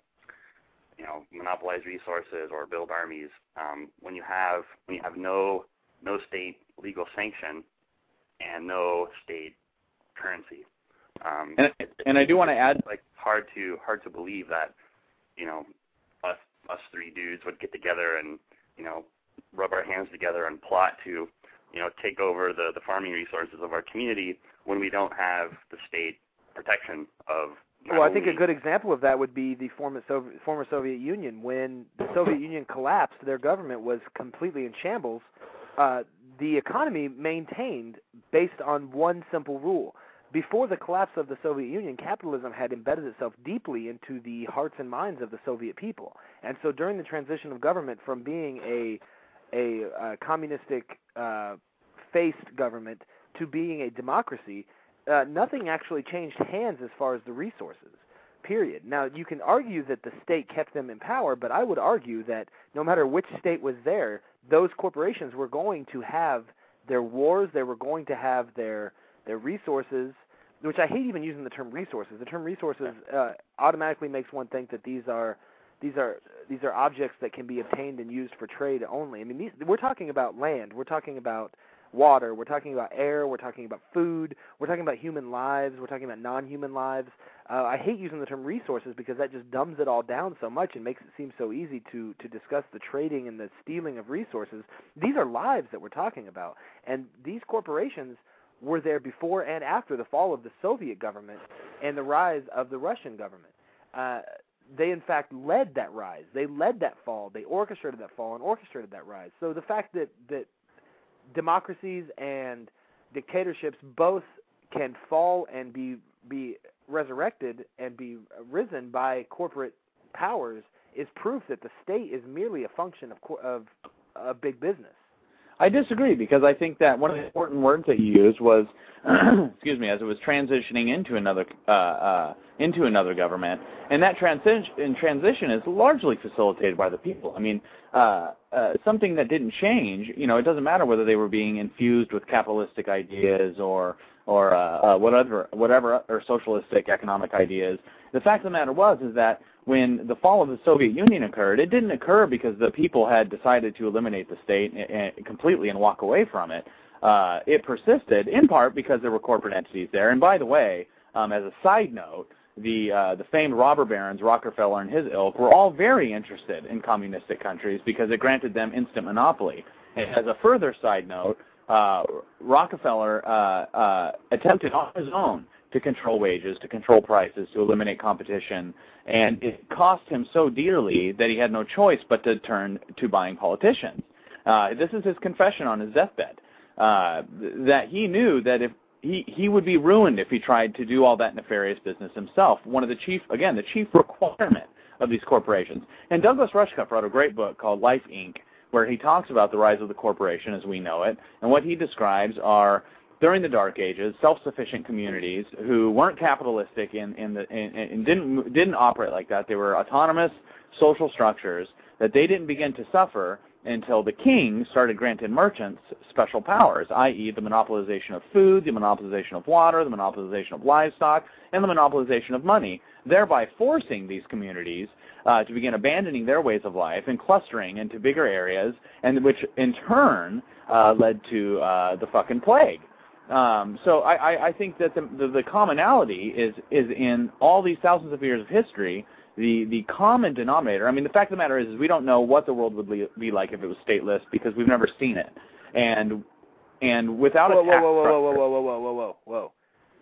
you know monopolize resources or build armies um, when you have when you have no no state legal sanction and no state currency? Um, and and I do want to add, like hard to hard to believe that you know us us three dudes would get together and you know rub our hands together and plot to you know take over the the farming resources of our community when we don't have the state protection of. Well, I think a good example of that would be the former Soviet, former Soviet Union. When the Soviet Union collapsed, their government was completely in shambles. Uh, the economy maintained based on one simple rule. Before the collapse of the Soviet Union, capitalism had embedded itself deeply into the hearts and minds of the Soviet people. And so during the transition of government from being a a, a communistic uh, faced government to being a democracy, uh, nothing actually changed hands as far as the resources, period. Now, you can argue that the state kept them in power, but I would argue that no matter which state was there, those corporations were going to have their wars, they were going to have their their resources, which I hate even using the term resources. The term resources uh, automatically makes one think that these are these are these are objects that can be obtained and used for trade only. I mean, these, we're talking about land, we're talking about water, we're talking about air, we're talking about food, we're talking about human lives, we're talking about non-human lives. Uh, I hate using the term resources because that just dumbs it all down so much and makes it seem so easy to, to discuss the trading and the stealing of resources. These are lives that we're talking about, and these corporations were there before and after the fall of the Soviet government and the rise of the Russian government. Uh, they, in fact, led that rise. They led that fall. They orchestrated that fall and orchestrated that rise. So the fact that, that democracies and dictatorships both can fall and be be resurrected and be risen by corporate powers is proof that the state is merely a function of of, of big business. I disagree, because I think that one of the important words that you used was, excuse me, as it was transitioning into another uh, uh, into another government, and that transition transition is largely facilitated by the people. I mean, uh, uh, something that didn't change. You know, it doesn't matter whether they were being infused with capitalistic ideas or or uh, uh, whatever whatever or socialistic economic ideas. The fact of the matter was is that when the fall of the Soviet Union occurred, it didn't occur because the people had decided to eliminate the state completely and walk away from it. Uh, it persisted in part because there were corporate entities there. And by the way, um, as a side note, the uh, the famed robber barons, Rockefeller and his ilk, were all very interested in communistic countries because it granted them instant monopoly. And as a further side note, uh, Rockefeller uh, uh, attempted on his own to control wages, to control prices, to eliminate competition, and it cost him so dearly that he had no choice but to turn to buying politicians. Uh, this is his confession on his deathbed, uh, that he knew that if he, he would be ruined if he tried to do all that nefarious business himself. One of the chief, again, the chief requirement of these corporations. And Douglas Rushkoff wrote a great book called Life, Incorporated, where he talks about the rise of the corporation as we know it, and what he describes are, during the Dark Ages, self-sufficient communities who weren't capitalistic in, in the, in, in didn't didn't operate like that. They were autonomous social structures that they didn't begin to suffer until the king started granting merchants special powers, that is the monopolization of food, the monopolization of water, the monopolization of livestock, and the monopolization of money, thereby forcing these communities uh, to begin abandoning their ways of life and clustering into bigger areas, and which in turn uh, led to uh, the fucking plague. Um, so I, I, I think that the, the, the commonality is is in all these thousands of years of history. The the common denominator. I mean, the fact of the matter is, is we don't know what the world would be like if it was stateless because we've never seen it. And and without whoa, a tax whoa, whoa, structure, whoa, whoa, whoa, whoa, whoa, whoa, whoa, whoa, whoa.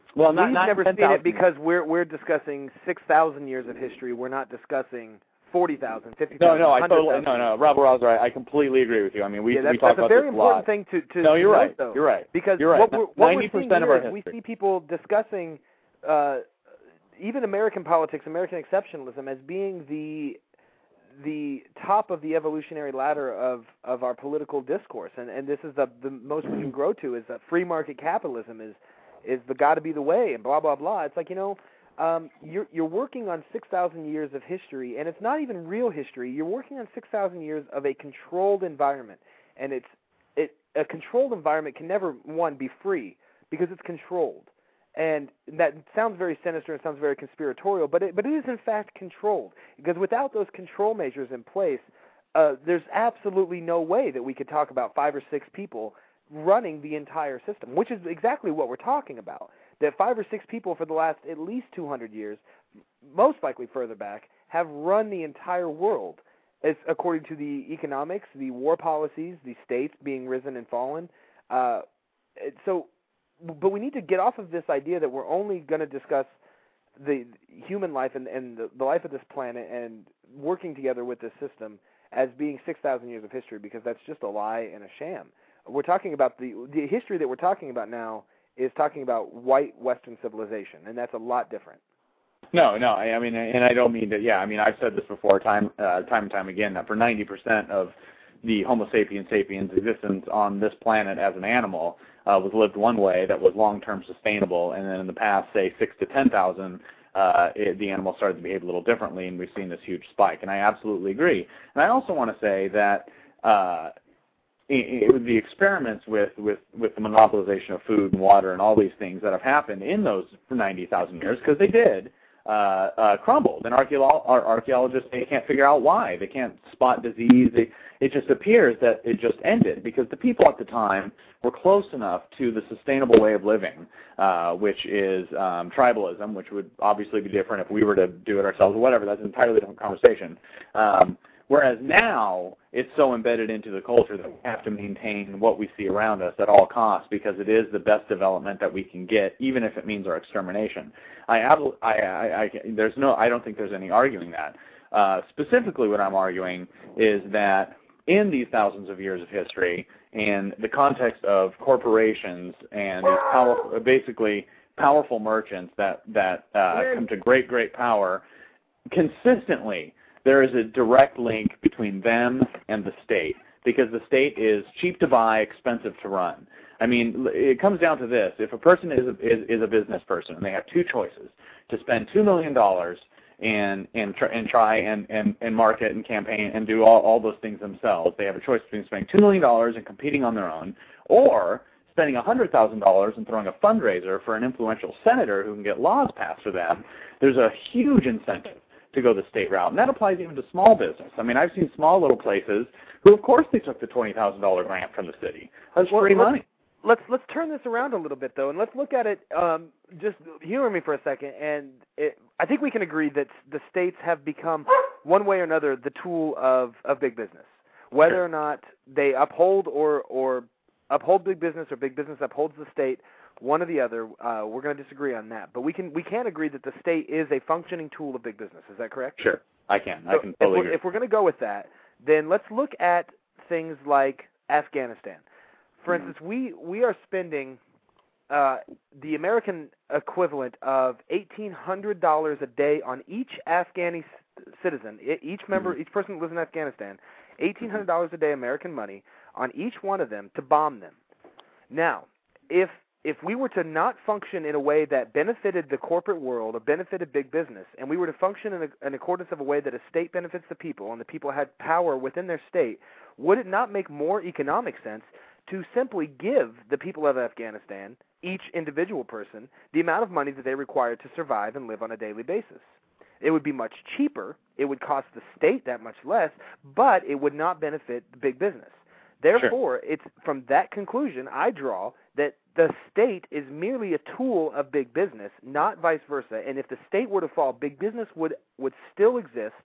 Well, not, We've not never ten seen it thousand. because we're we're discussing six thousand years of history. We're not discussing forty thousand, fifty No, thousand, no, I one hundred thousand. totally, no, no, Rob Ross, right. I completely agree with you. I mean, we yeah, that's, we talk that's about a very this a important lot. thing to, to No, you're to right. note, though, You're right. Because you're right. what we're, what ninety we're seeing percent of here our is we history. see people discussing uh, even American politics, American exceptionalism, as being the the top of the evolutionary ladder of, of our political discourse, and and this is the the most we can grow to is that free market capitalism is is the got to be the way, and blah blah blah. It's like, you know, um, you're you're working on six thousand years of history, and it's not even real history. You're working on six thousand years of a controlled environment, and it's it a controlled environment can never one be free because it's controlled. And that sounds very sinister and sounds very conspiratorial, but it, but it is in fact controlled. Because without those control measures in place, uh, there's absolutely no way that we could talk about five or six people running the entire system, which is exactly what we're talking about. That five or six people for the last at least two hundred years, most likely further back, have run the entire world, as according to the economics, the war policies, the states being risen and fallen. Uh, so... But we need to get off of this idea that we're only going to discuss the human life and, and the, the life of this planet and working together with this system as being six thousand years of history, because that's just a lie and a sham. We're talking about the the history that we're talking about now is talking about white Western civilization, and that's a lot different. No, no, I, I mean, and I don't mean to, yeah, I mean, I've said this before time, uh, time and time again, that for ninety percent of the Homo sapiens sapiens existence on this planet as an animal uh, was lived one way that was long-term sustainable, and then in the past, say, six to ten thousand, uh, it, the animal started to behave a little differently, and we've seen this huge spike. And I absolutely agree. And I also want to say that uh, it, it, the experiments with, with, with the monopolization of food and water and all these things that have happened in those ninety thousand years, because they did, uh, uh, crumbled. And archeolo- our archaeologists, they can't figure out why. They can't spot disease. They, it just appears that it just ended because the people at the time were close enough to the sustainable way of living, uh, which is um, tribalism, which would obviously be different if we were to do it ourselves or whatever. That's an entirely different conversation. Um, whereas now it's so embedded into the culture that we have to maintain what we see around us at all costs because it is the best development that we can get, even if it means our extermination. I, I, I, I, there's no, I don't think there's any arguing that. Uh, specifically, what I'm arguing is that in these thousands of years of history, and the context of corporations and these powerful, basically powerful merchants that that uh, come to great, great power, consistently there is a direct link between them and the state because the state is cheap to buy, expensive to run. I mean, it comes down to this: if a person is a, is, is a business person and they have two choices, to spend two million dollars and and try and try and, and, and market and campaign and do all, all those things themselves. They have a choice between spending two million dollars and competing on their own, or spending one hundred thousand dollars and throwing a fundraiser for an influential senator who can get laws passed for them. There's a huge incentive to go the state route, and that applies even to small business. I mean, I've seen small little places who, of course, they took the twenty thousand dollars grant from the city. That's well, free let's, money. Let's let's turn this around a little bit, though, and let's look at it. Um, just humor me for a second, and it, I think we can agree that the states have become, one way or another, the tool of, of big business. Whether or not they uphold or or uphold big business or big business upholds the state, one or the other, uh, we're going to disagree on that. But we can we can agree that the state is a functioning tool of big business. Is that correct? Sure, I can. So I can totally if we're, agree. if we're going to go with that, then let's look at things like Afghanistan. For instance, we, we are spending uh, the American equivalent of eighteen hundred dollars a day on each Afghani c- citizen, each member, mm-hmm. each person that lives in Afghanistan, eighteen hundred dollars a day American money on each one of them to bomb them. Now, if if we were to not function in a way that benefited the corporate world or benefited big business, and we were to function in, a, in accordance of a way that a state benefits the people and the people had power within their state, would it not make more economic sense to simply give the people of Afghanistan, each individual person, the amount of money that they require to survive and live on a daily basis? It would be much cheaper, it would cost the state that much less, but it would not benefit the big business. Therefore, sure. It's from that conclusion I draw that the state is merely a tool of big business, not vice versa. And if the state were to fall, big business would, would still exist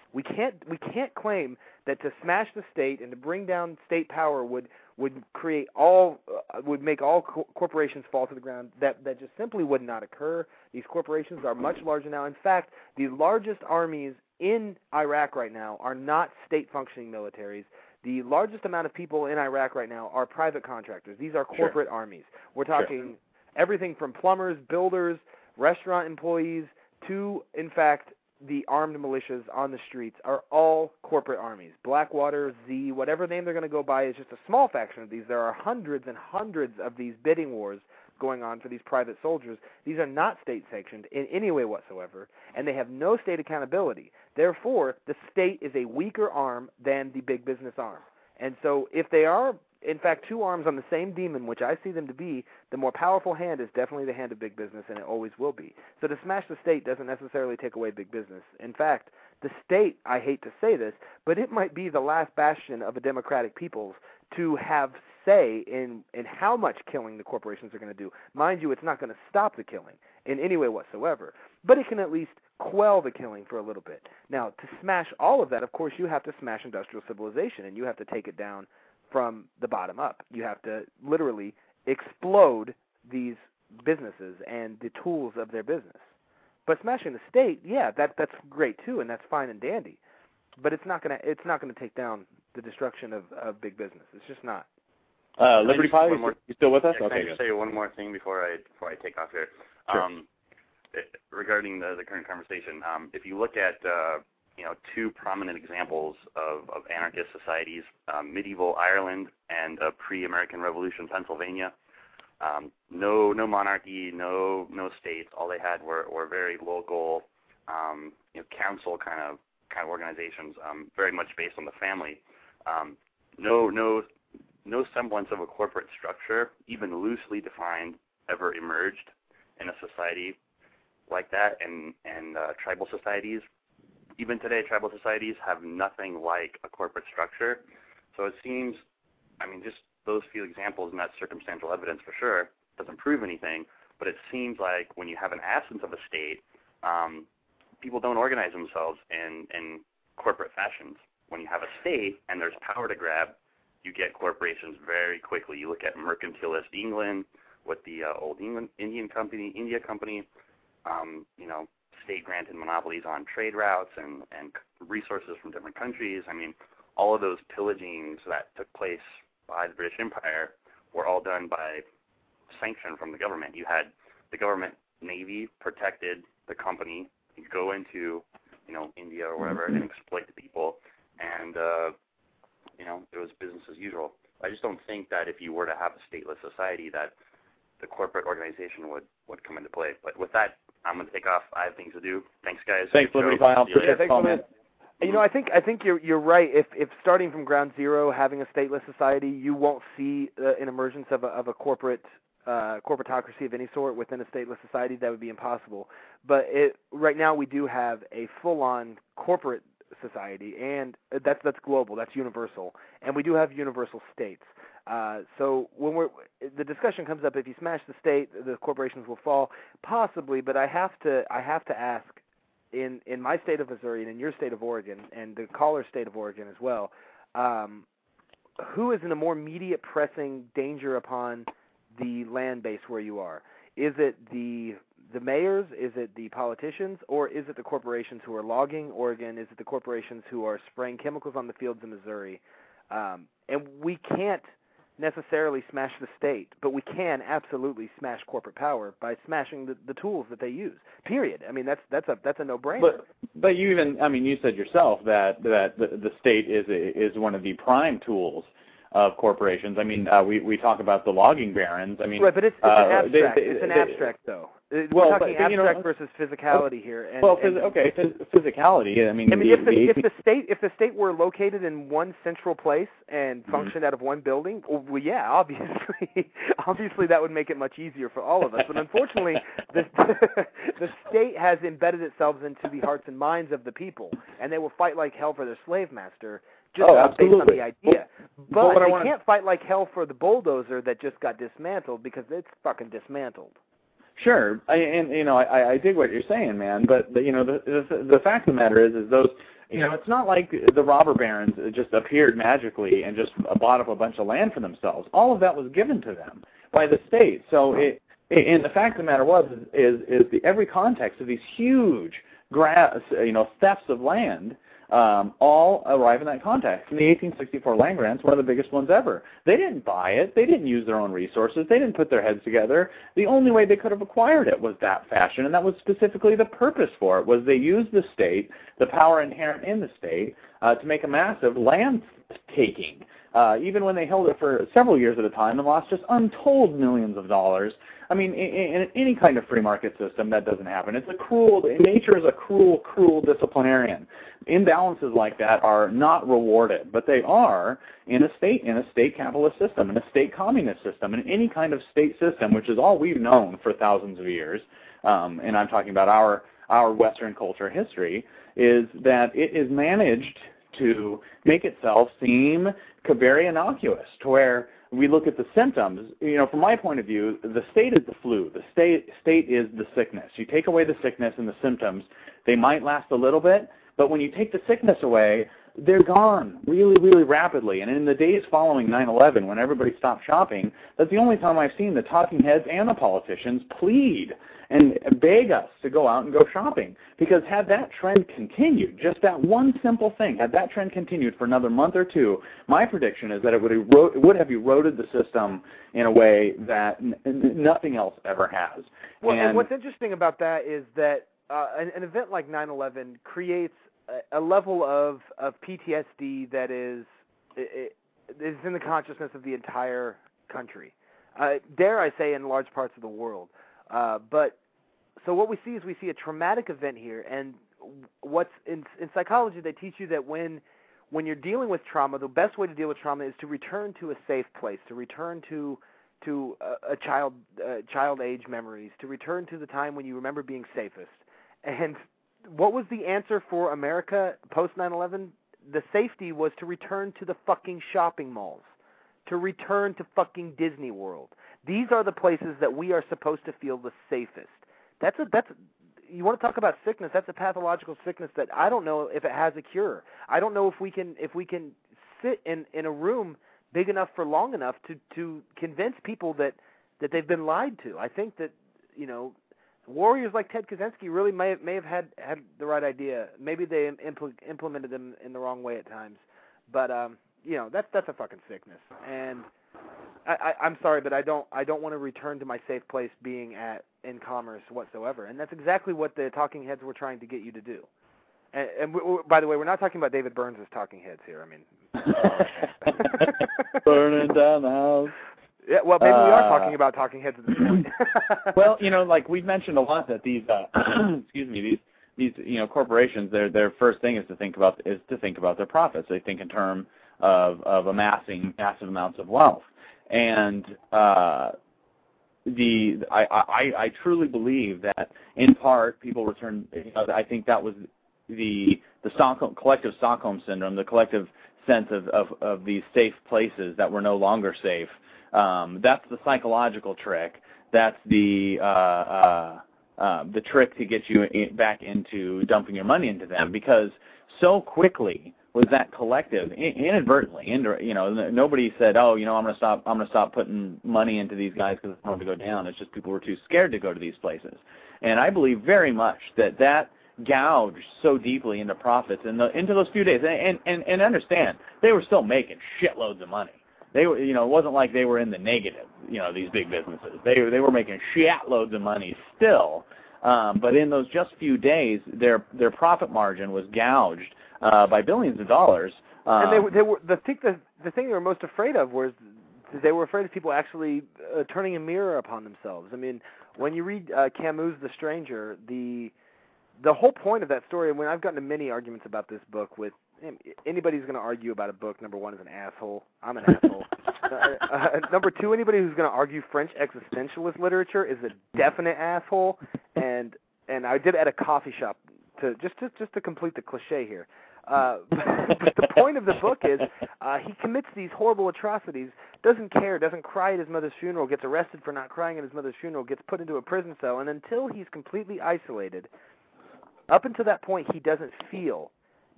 We can't we can't claim that to smash the state and to bring down state power would would create all uh, would make all co- corporations fall to the ground. That that just simply would not occur. These corporations are much larger now. In fact, the largest armies in Iraq right now are not state functioning militaries. The largest amount of people in Iraq right now are private contractors. These are corporate sure. armies. We're talking sure. everything from plumbers, builders, restaurant employees, to, in fact, the armed militias on the streets are all corporate armies. Blackwater, Z, whatever name they're going to go by is just a small faction of these. There are hundreds and hundreds of these bidding wars going on for these private soldiers. These are not state-sanctioned in any way whatsoever, and they have no state accountability. Therefore, the state is a weaker arm than the big business arm. And so if they are, in fact, two arms on the same demon, which I see them to be, the more powerful hand is definitely the hand of big business, and it always will be. So to smash the state doesn't necessarily take away big business. In fact, the state, I hate to say this, but it might be the last bastion of a democratic peoples to have say in, in how much killing the corporations are going to do. Mind you, it's not going to stop the killing in any way whatsoever, but it can at least quell the killing for a little bit. Now, to smash all of that, of course, you have to smash industrial civilization, and you have to take it down from the bottom up. You have to literally explode these businesses and the tools of their business. But smashing the state, yeah, that that's great too, and that's fine and dandy. But it's not gonna it's not gonna take down the destruction of, of big business. It's just not. Uh, Liberty Pie, you still with us? Yeah, okay. Can I just say one more thing before I before I take off here? Sure. Um, it, regarding the, the current conversation, um, if you look at uh, you know two prominent examples of, of anarchist societies, um, medieval Ireland and uh, pre-American Revolution Pennsylvania, um, no no monarchy, no no states. All they had were, were very local, um, you know, council kind of kind of organizations, um, very much based on the family. Um, no no. No semblance of a corporate structure, even loosely defined, ever emerged in a society like that. And, and uh, tribal societies, even today, tribal societies have nothing like a corporate structure. So it seems, I mean, just those few examples and that circumstantial evidence for sure doesn't prove anything, but it seems like when you have an absence of a state, um, people don't organize themselves in, in corporate fashions. When you have a state and there's power to grab, you get corporations very quickly. You look at mercantilist England with the uh, old England Indian company, India company, um, you know, state-granted monopolies on trade routes and, and resources from different countries. I mean, all of those pillagings that took place by the British Empire were all done by sanction from the government. You had the government navy protected the company. You could go into, you know, India or wherever and exploit the people, and uh, you know, it was business as usual. I just don't think that if you were to have a stateless society that the corporate organization would, would come into play. But with that, I'm going to take off. I have things to do. Thanks, guys. Thanks, Liberty Pie. Yeah, thanks, man. You know, I think I think you're you're right. If if starting from ground zero, having a stateless society, you won't see uh, an emergence of a of a corporate uh, corporatocracy of any sort within a stateless society. That would be impossible. But it, right now, we do have a full-on corporate society, and that's that's global, that's universal, and we do have universal states. Uh, so when we're the discussion comes up, if you smash the state, the corporations will fall, possibly. But I have to I have to ask, in in my state of Missouri and in your state of Oregon and the caller's state of Oregon as well, um, who is in a more immediate pressing danger upon the land base where you are? Is it the the mayors? Is it the politicians? Or is it the corporations who are logging Oregon? Is it the corporations who are spraying chemicals on the fields in Missouri? Um, and we can't necessarily smash the state, but we can absolutely smash corporate power by smashing the, the tools that they use. Period. I mean, that's that's a that's a no-brainer. But but you even I mean, you said yourself that that the, the state is a, is one of the prime tools of corporations. I mean, uh, we we talk about the logging barons. I mean, right, but it's, it's uh, an abstract. They, they, it's an they, abstract, though. We're well, talking but, abstract you know, versus physicality here. And, well, and, okay, physicality. I mean, I mean, the, if the, the if the state if the state were located in one central place and functioned mm-hmm. out of one building, well, yeah, obviously, obviously that would make it much easier for all of us. But unfortunately, the the state has embedded itself into the hearts and minds of the people, and they will fight like hell for their slave master. Just oh, based absolutely. on the idea. Well, but they wanna... can't fight like hell for the bulldozer that just got dismantled because it's fucking dismantled. Sure, I, and you know I, I dig what you're saying, man. But the, you know the, the the fact of the matter is, is those You know, it's not like the robber barons just appeared magically and just bought up a bunch of land for themselves. All of that was given to them by the state. So, it, and the fact of the matter was is is the every context of these huge, gra- you know, thefts of land. Um, all arrive in that context. And the eighteen sixty-four land grants, one of the biggest ones ever. They didn't buy it. They didn't use their own resources. They didn't put their heads together. The only way they could have acquired it was that fashion, and that was specifically the purpose for it, was they used the state, the power inherent in the state, uh, to make a massive land taking, uh, even when they held it for several years at a time and lost just untold millions of dollars. I mean, in, in any kind of free market system, that doesn't happen. It's a cruel, nature is a cruel, cruel disciplinarian. Imbalances like that are not rewarded, but they are in a state, in a state capitalist system, in a state communist system, in any kind of state system, which is all we've known for thousands of years. Um, and I'm talking about our our Western culture history, is that it is managed to make itself seem very innocuous, to where we look at the symptoms. You know, from my point of view, the state is the flu. The state state is the sickness. You take away the sickness and the symptoms, they might last a little bit, but when you take the sickness away, they're gone really, really rapidly. And in the days following nine eleven, when everybody stopped shopping, that's the only time I've seen the talking heads and the politicians plead and beg us to go out and go shopping. Because had that trend continued, just that one simple thing, had that trend continued for another month or two, my prediction is that it would, ero- it would have eroded the system in a way that n- n- nothing else ever has. Well, and, and what's interesting about that is that uh, an, an event like nine eleven creates a, a level of, of P T S D that is, it, it, is in the consciousness of the entire country. Uh, dare I say, in large parts of the world. Uh, but so what we see is we see a traumatic event here, and what's in, in psychology they teach you that when when you're dealing with trauma, the best way to deal with trauma is to return to a safe place, to return to to a, a child uh, child age memories, to return to the time when you remember being safest. And what was the answer for America post nine eleven? The safety was to return to the fucking shopping malls, to return to fucking Disney World. These are the places that we are supposed to feel the safest. That's a that's a, you want to talk about sickness? That's a pathological sickness that I don't know if it has a cure. I don't know if we can if we can sit in, in a room big enough for long enough to, to convince people that, that they've been lied to. I think that, you know, warriors like Ted Kaczynski really may have, may have had, had the right idea. Maybe they impl- implemented them in the wrong way at times. But um, you know, that's that's a fucking sickness. And I, I, I'm sorry, but I don't I don't want to return to my safe place being at in commerce whatsoever. And that's exactly what the talking heads were trying to get you to do. And, and we, we, by the way, we're not talking about David Burns' talking heads here. I mean, burning down the house. Yeah, well, maybe uh, we are talking about talking heads at this point. Well, you know, like we've mentioned a lot that these, uh, excuse me, these these you know corporations, their their first thing is to think about is to think about their profits. They think in terms of of amassing massive amounts of wealth, and uh, the I, I I truly believe that in part people return. You know, I think that was the the Stockholm, collective Stockholm syndrome, the collective sense of, of of these safe places that were no longer safe. Um, that's the psychological trick. That's the uh, uh, uh, the trick to get you in, back into dumping your money into them, because so quickly was that collective inadvertently, you know, nobody said, oh, you know, I'm going to stop, I'm going to stop putting money into these guys because it's going to go down. It's just people were too scared to go to these places, and I believe very much that that gouged so deeply into profits in the into those few days, and and and understand they were still making shitloads of money. They were, you know, it wasn't like they were in the negative, you know, these big businesses. They they were making shitloads of money still, um, but in those just few days, their their profit margin was gouged uh, by billions of dollars. Um, and they were, they were the thing the the thing they were most afraid of was they were afraid of people actually uh, turning a mirror upon themselves. I mean, when you read uh, Camus' The Stranger, the the whole point of that story, and when I've gotten into many arguments about this book with anybody who's going to argue about a book, number one, is an asshole. I'm an asshole. uh, uh, number two, anybody who's going to argue French existentialist literature is a definite asshole. And and I did it at a coffee shop to just to, just to complete the cliche here. Uh, but the point of the book is uh, he commits these horrible atrocities, doesn't care, doesn't cry at his mother's funeral, gets arrested for not crying at his mother's funeral, gets put into a prison cell, and until he's completely isolated, up until that point, he doesn't feel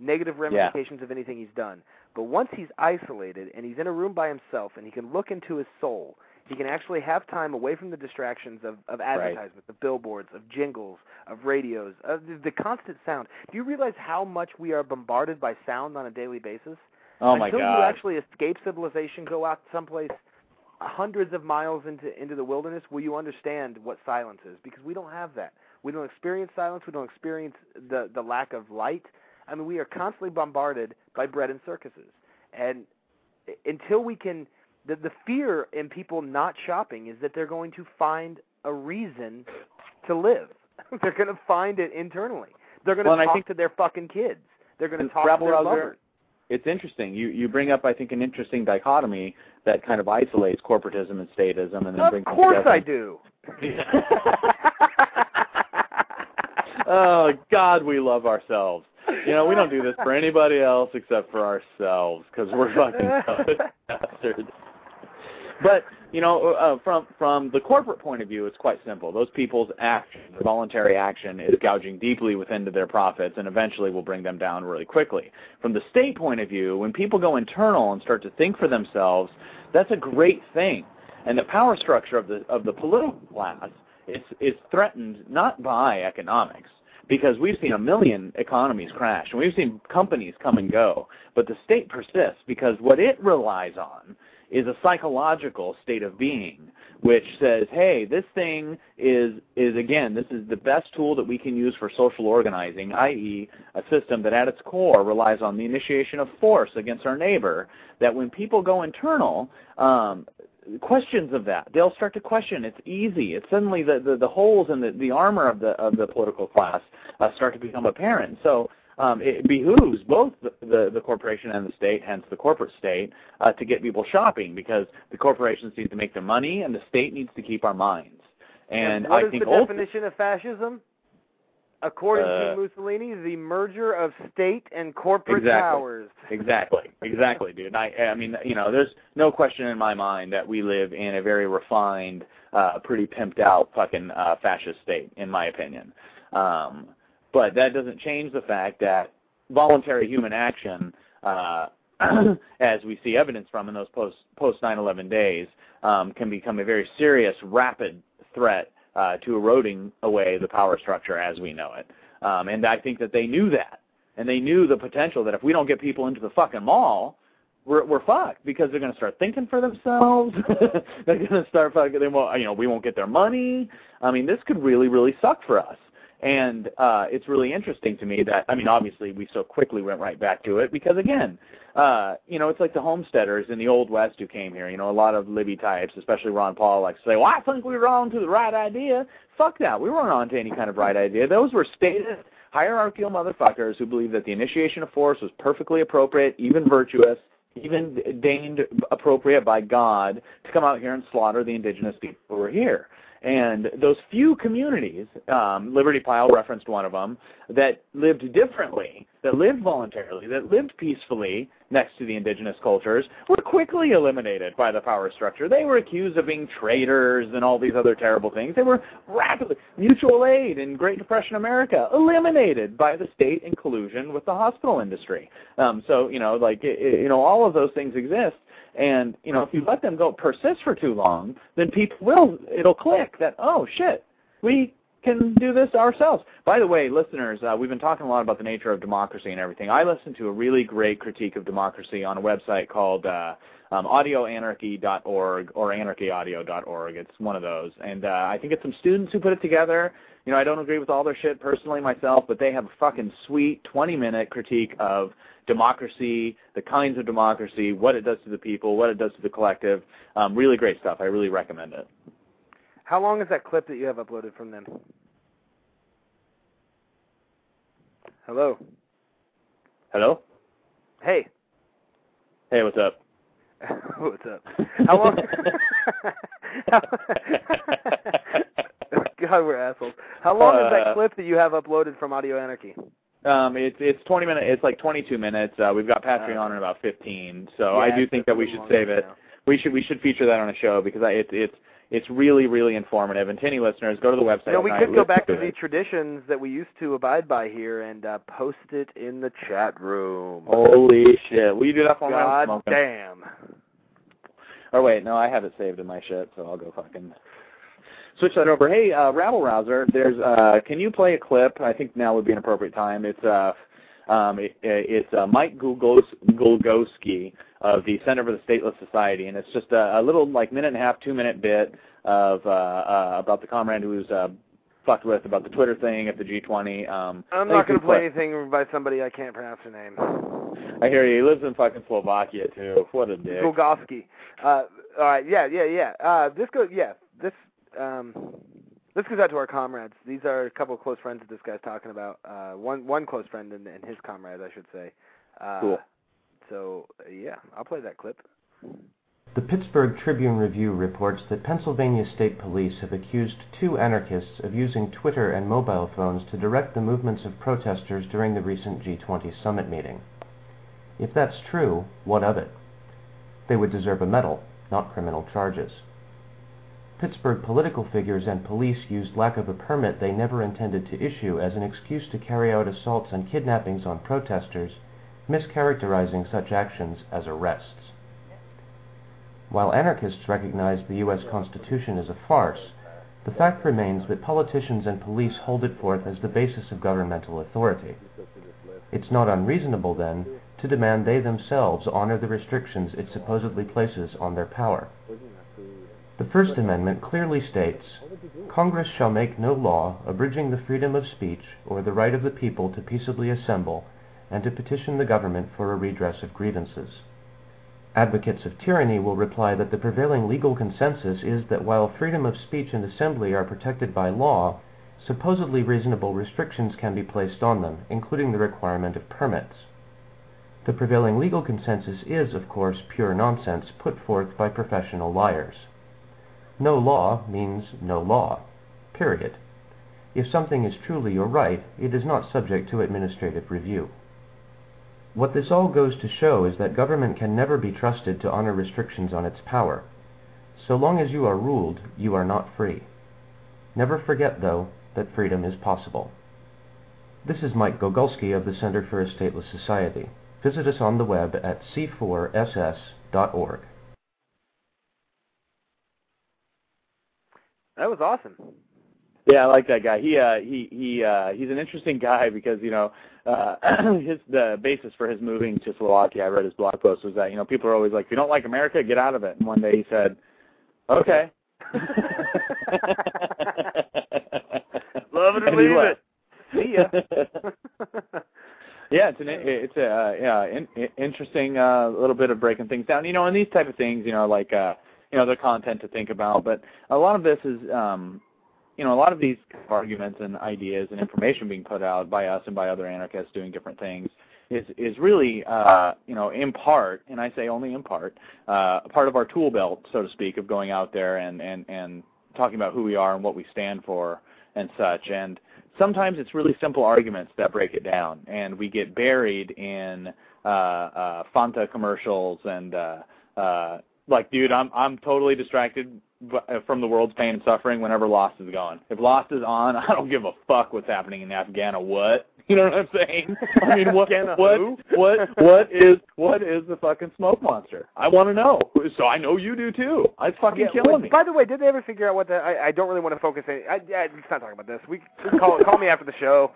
negative ramifications yeah. of anything he's done. But once he's isolated and he's in a room by himself and he can look into his soul, he can actually have time away from the distractions of, of advertisements, right. of billboards, of jingles, of radios, of the, the constant sound. Do you realize how much we are bombarded by sound on a daily basis? Oh, my Until God. you actually escape civilization, go out someplace hundreds of miles into into the wilderness, will you understand what silence is? Because we don't have that. We don't experience silence. We don't experience the, the lack of light. I mean, we are constantly bombarded by bread and circuses. And until we can, the, the fear in people not shopping is that they're going to find a reason to live. They're going to find it internally. They're going to well, talk think to their fucking kids. They're going to talk to their lovers. It's interesting. You you bring up, I think, an interesting dichotomy that kind of isolates corporatism and statism, and then of brings Of course together. I do. Oh, God, we love ourselves. You know, we don't do this for anybody else except for ourselves because we're fucking bastards. But, you know, uh, from from the corporate point of view, it's quite simple. Those people's action, their voluntary action, is gouging deeply within to their profits and eventually will bring them down really quickly. From the state point of view, when people go internal and start to think for themselves, that's a great thing. And the power structure of the of the political class is is threatened not by economics, because we've seen a million economies crash, and we've seen companies come and go, but the state persists because what it relies on is a psychological state of being, which says, hey, this thing is, is again, this is the best tool that we can use for social organizing, that is a system that at its core relies on the initiation of force against our neighbor, that when people go internal, um, questions of that, they'll start to question. It's easy. It's suddenly the, the, the holes in the, the armor of the, of the political class uh, start to become apparent. So Um, it behooves both the, the, the corporation and the state, hence the corporate state, uh, to get people shopping, because the corporations need to make their money and the state needs to keep our minds. And, and what I is think the definition of fascism? According uh, to Mussolini, the merger of state and corporate exactly, powers. Exactly, exactly, dude. I, I mean, you know, there's no question in my mind that we live in a very refined, uh, pretty pimped out fucking uh, fascist state, in my opinion. Um, But that doesn't change the fact that voluntary human action, uh, as we see evidence from in those post post nine eleven days, um, can become a very serious, rapid threat uh, to eroding away the power structure as we know it. Um, and I think that they knew that, and they knew the potential that if we don't get people into the fucking mall, we're we're fucked, because they're going to start thinking for themselves. They're going to start fucking. They won't, you know, we won't get their money. I mean, this could really, really suck for us. And uh, it's really interesting to me that, I mean, obviously we so quickly went right back to it because, again, uh, you know, it's like the homesteaders in the Old West who came here. You know, a lot of Libby types, especially Ron Paul, like to say, well, I think we were on to the right idea. Fuck that. We weren't on to any kind of right idea. Those were stated hierarchical motherfuckers who believed that the initiation of force was perfectly appropriate, even virtuous, even deemed appropriate by God to come out here and slaughter the indigenous people who were here. And those few communities, um, Liberty Pile referenced one of them, that lived differently, that lived voluntarily, that lived peacefully next to the indigenous cultures, were quickly eliminated by the power structure. They were accused of being traitors and all these other terrible things. They were rapidly, mutual aid in Great Depression America, eliminated by the state in collusion with the hospital industry. Um, so, you know, like, it, you know, all of those things exist. And, you know, if you let them go persist for too long, then people will, it'll click that, oh, shit, we can do this ourselves. By the way, listeners, uh, we've been talking a lot about the nature of democracy and everything. I listened to a really great critique of democracy on a website called uh, um, audio anarchy dot org or anarchy audio dot org. It's one of those. And uh, I think it's some students who put it together. You know, I don't agree with all their shit personally myself, but they have a fucking sweet twenty-minute critique of democracy, the kinds of democracy, what it does to the people, what it does to the collective. Um, really great stuff. I really recommend it. How long is that clip that you have uploaded from them? Hello? Hello? Hey. Hey, what's up? What's up? How long? God, we're assholes. How long uh, is that clip that you have uploaded from Audio Anarchy? Um, it's it's twenty minutes. It's like twenty-two minutes. Uh, we've got Patreon uh, in about fifteen, so yeah, I do think that we should save it. now. We should we should feature that on a show because I, it's it's It's really, really informative. And to any listeners, go to the website. You know, we could go back to it. the traditions that we used to abide by here and uh, post it in the chat room. Holy shit. Will you do that for me? God damn. Oh, wait, no, I have it saved in my shit, so I'll go fucking switch that over. Hey, uh, Rabble Rouser, there's, uh, can you play a clip? I think now would be an appropriate time. It's, uh, um, it, it's uh, Mike Gulgos- Gulgowski of the Center for the Stateless Society, and it's just a, a little, like, minute and a half, two-minute bit of uh, uh, about the comrade who was uh, fucked with about the Twitter thing at the G twenty. Um, I'm not going to play anything by somebody I can't pronounce their name. I hear you. He lives in fucking Slovakia, too. What a dick. Gulgowski. Uh, all right, yeah, yeah, yeah. Uh, this goes, yeah, this, um, this goes out to our comrades. These are a couple of close friends that this guy's talking about. Uh, one, one close friend and, and his comrades, I should say. Uh, cool. So, yeah, I'll play that clip. The Pittsburgh Tribune Review reports that Pennsylvania State Police have accused two anarchists of using Twitter and mobile phones to direct the movements of protesters during the recent G twenty summit meeting. If that's true, what of it? They would deserve a medal, not criminal charges. Pittsburgh political figures and police used lack of a permit they never intended to issue as an excuse to carry out assaults and kidnappings on protesters, mischaracterizing such actions as arrests. While anarchists recognize the U S Constitution as a farce, the fact remains that politicians and police hold it forth as the basis of governmental authority. It's not unreasonable, then, to demand they themselves honor the restrictions it supposedly places on their power. The First Amendment clearly states, Congress shall make no law abridging the freedom of speech or the right of the people to peaceably assemble and to petition the government for a redress of grievances. Advocates of tyranny will reply that the prevailing legal consensus is that while freedom of speech and assembly are protected by law, supposedly reasonable restrictions can be placed on them, including the requirement of permits. The prevailing legal consensus is, of course, pure nonsense put forth by professional liars. No law means no law, period. If something is truly your right, it is not subject to administrative review. What this all goes to show is that government can never be trusted to honor restrictions on its power. So long as you are ruled, you are not free. Never forget, though, that freedom is possible. This is Mike Gogulski of the Center for a Stateless Society. Visit us on the web at c four s s dot org. That was awesome. Yeah, I like that guy. He uh, he he uh, he's an interesting guy because you know uh, his the basis for his moving to Slovakia. I read his blog post was that you know people are always like, if you don't like America, get out of it. And one day he said, "Okay." Love it or leave it. See ya. Yeah, it's an it's a uh, yeah in, in, interesting uh, little bit of breaking things down. You know, and these type of things, you know, like uh, you know, the content to think about. But a lot of this is. Um, You know, a lot of these arguments and ideas and information being put out by us and by other anarchists doing different things is is really, uh, you know, in part, and I say only in part, uh, part of our tool belt, so to speak, of going out there and, and, and talking about who we are and what we stand for and such. And sometimes it's really simple arguments that break it down, and we get buried in uh, uh, Fanta commercials and, uh, uh, like, dude, I'm I'm totally distracted from the world's pain and suffering whenever Lost is going. If Lost is on, I don't give a fuck what's happening in Afghan or what. You know what I'm saying? I mean, what what what what is what is the fucking smoke monster? I want to know. So I know you do too. It's fucking yeah, killing well, me. By the way, did they ever figure out what the? I, I don't really want to focus. Any, I, I, let's not talk about this. We call call me after the show.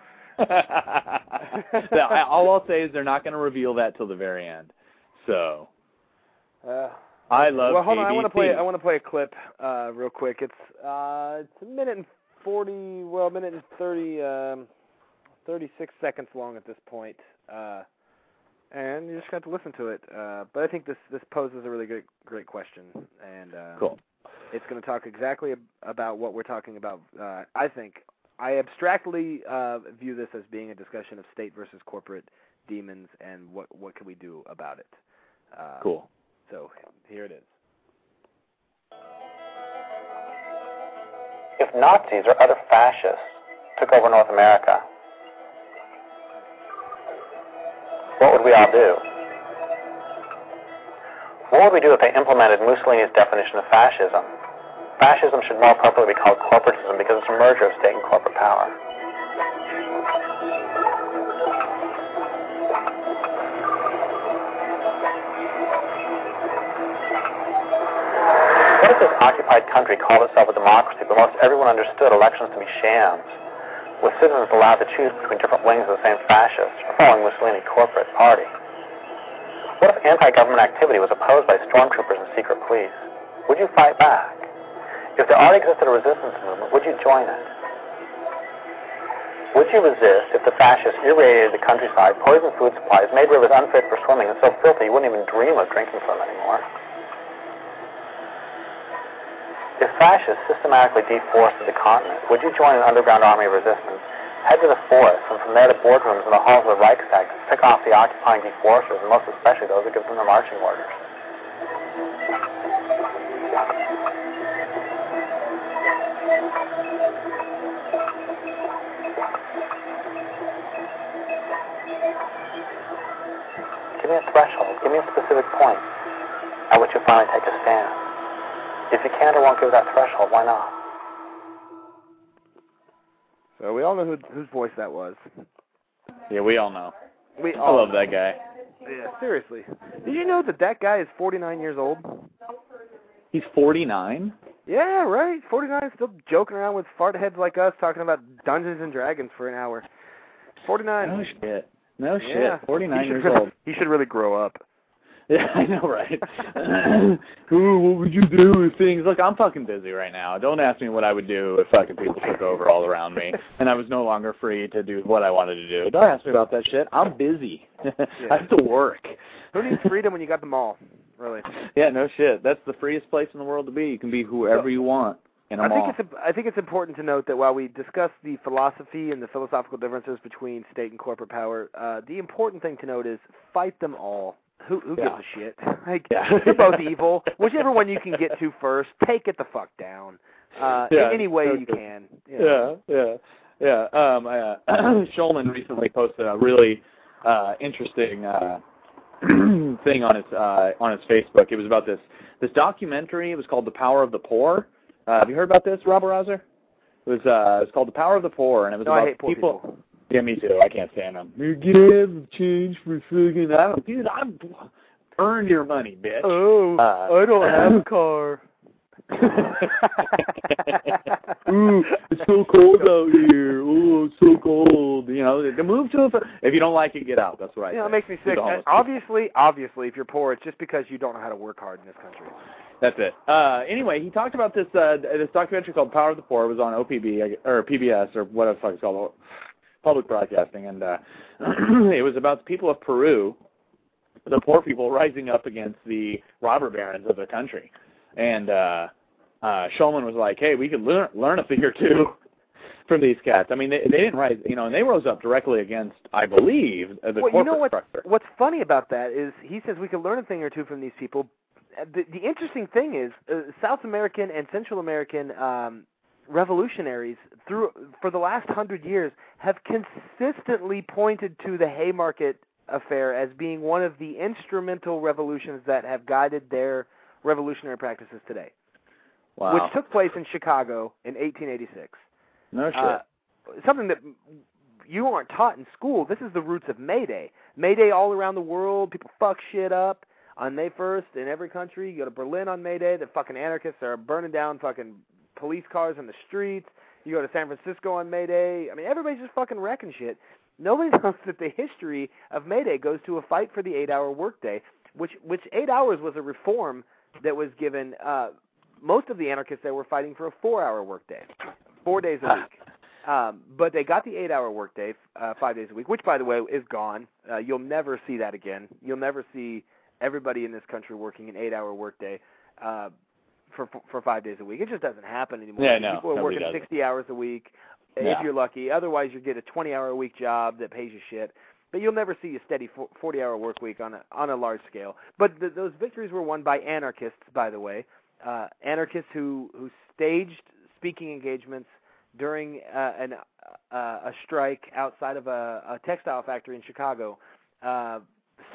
All I'll say is they're not going to reveal that till the very end. So. Uh, I love. Well, hold K B P. on. I want to play. I want to play a clip, uh, real quick. It's uh, it's a minute and forty. Well, a minute and thirty, um, thirty-six seconds long at this point, uh, and you just got to listen to it. Uh, but I think this this poses a really great great question, and uh, cool. It's going to talk exactly ab- about what we're talking about. Uh, I think I abstractly uh, view this as being a discussion of state versus corporate demons, and what what can we do about it. Uh, cool. So here it is. If Nazis or other fascists took over North America, what would we all do? What would we do if they implemented Mussolini's definition of fascism? Fascism should more appropriately be called corporatism because it's a merger of state and corporate power. What if this occupied country called itself a democracy, but most everyone understood elections to be shams, with citizens allowed to choose between different wings of the same fascist or following Mussolini corporate party? What if anti-government activity was opposed by stormtroopers and secret police? Would you fight back? If there already existed a resistance movement, would you join it? Would you resist if the fascists irradiated the countryside, poisoned food supplies, made rivers unfit for swimming, and so filthy you wouldn't even dream of drinking from them anymore? If fascists systematically deforested the continent, would you join an underground army of resistance, head to the forest, and from there to boardrooms and the halls of the Reichstag to pick off the occupying deforesters, and most especially those that give them their marching orders? Give me a threshold. Give me a specific point at which you finally take a stand. If you can't or won't give that threshold, why not? So we all know who, whose voice that was. Yeah, we all know. We I all love know. that guy. Yeah, seriously. Did you know that that guy is forty-nine years old? He's forty-nine? Yeah, right. forty-nine, still joking around with fart heads like us, talking about Dungeons and Dragons for an hour. forty-nine. No shit. No Yeah. shit. forty-nine years really, old. He should really grow up. Yeah, I know, right? Ooh, what would you do if things... Look, I'm fucking busy right now. Don't ask me what I would do if fucking people took over all around me and I was no longer free to do what I wanted to do. Don't ask me about that shit. I'm busy. Yeah. I have to work. Who needs freedom when you got them all, really? Yeah, no shit. That's the freest place in the world to be. You can be whoever you want in a I mall. think it's I think it's important to note that while we discuss the philosophy and the philosophical differences between state and corporate power, uh, the important thing to note is fight them all. Who who Yeah. gives a shit? Like, Yeah. they're both evil. Whichever one you can get to first, take it the fuck down. Uh, Yeah, in any way okay. you can. You know. Yeah, yeah, yeah. Um, uh, Shulman recently posted a really uh, interesting uh, thing on his uh, on his Facebook. It was about this this documentary. It was called The Power of the Poor. Uh, have you heard about this, Robert Rouser? It was uh, it was called The Power of the Poor, and it was No, about I hate poor people. people. Yeah, me too. I can't stand them. You give change for friggin' I don't, dude. I've earned your money, bitch. Oh, Uh, I don't have a car. Ooh, it's so cold out here. Ooh, it's so cold. You know, to move to a, if you don't like it, get out. That's what I You know, say. it makes me To sick. the homeless Obviously, obviously, if you're poor, it's just because you don't know how to work hard in this country. That's it. Uh, anyway, he talked about this uh, this documentary called Power of the Poor. It was on O P B or P B S or whatever the fuck it's called, public broadcasting, and uh, it was about the people of Peru, the poor people rising up against the robber barons of the country. And uh, uh, Shulman was like, "Hey, we could learn learn a thing or two from these cats." I mean, they, they didn't rise, you know, and they rose up directly against, I believe, uh, the well, corporate you know what, structure. what's funny about that is he says we could learn a thing or two from these people. The, the interesting thing is uh, South American and Central American um, revolutionaries through for the last hundred years have consistently pointed to the Haymarket affair as being one of the instrumental revolutions that have guided their revolutionary practices today. Wow. Which took place in Chicago in eighteen eighty-six. No shit. Uh, something that you aren't taught in school. This is the roots of May Day. May Day all around the world. People fuck shit up on May first in every country. You go to Berlin on May Day. The fucking anarchists are burning down fucking police cars in the streets. You go to San Francisco on May Day. I mean, everybody's just fucking wrecking shit. Nobody knows that the history of May Day goes to a fight for the eight-hour workday, which which eight hours was a reform that was given. Uh, most of the anarchists there were fighting for a four-hour workday, four days a week. Um, but they got the eight-hour workday, uh, five days a week, which, by the way, is gone. Uh, you'll never see that again. You'll never see everybody in this country working an eight-hour workday uh, for for five days a week. It just doesn't happen anymore. Yeah, no, People are nobody working does sixty hours a week, Yeah. if you're lucky. Otherwise, you get a twenty-hour a week job that pays you shit. But you'll never see a steady forty-hour work week on a on a large scale. But th- those victories were won by anarchists, by the way, uh, anarchists who who staged speaking engagements during uh, an uh, a strike outside of a, a textile factory in Chicago. Uh,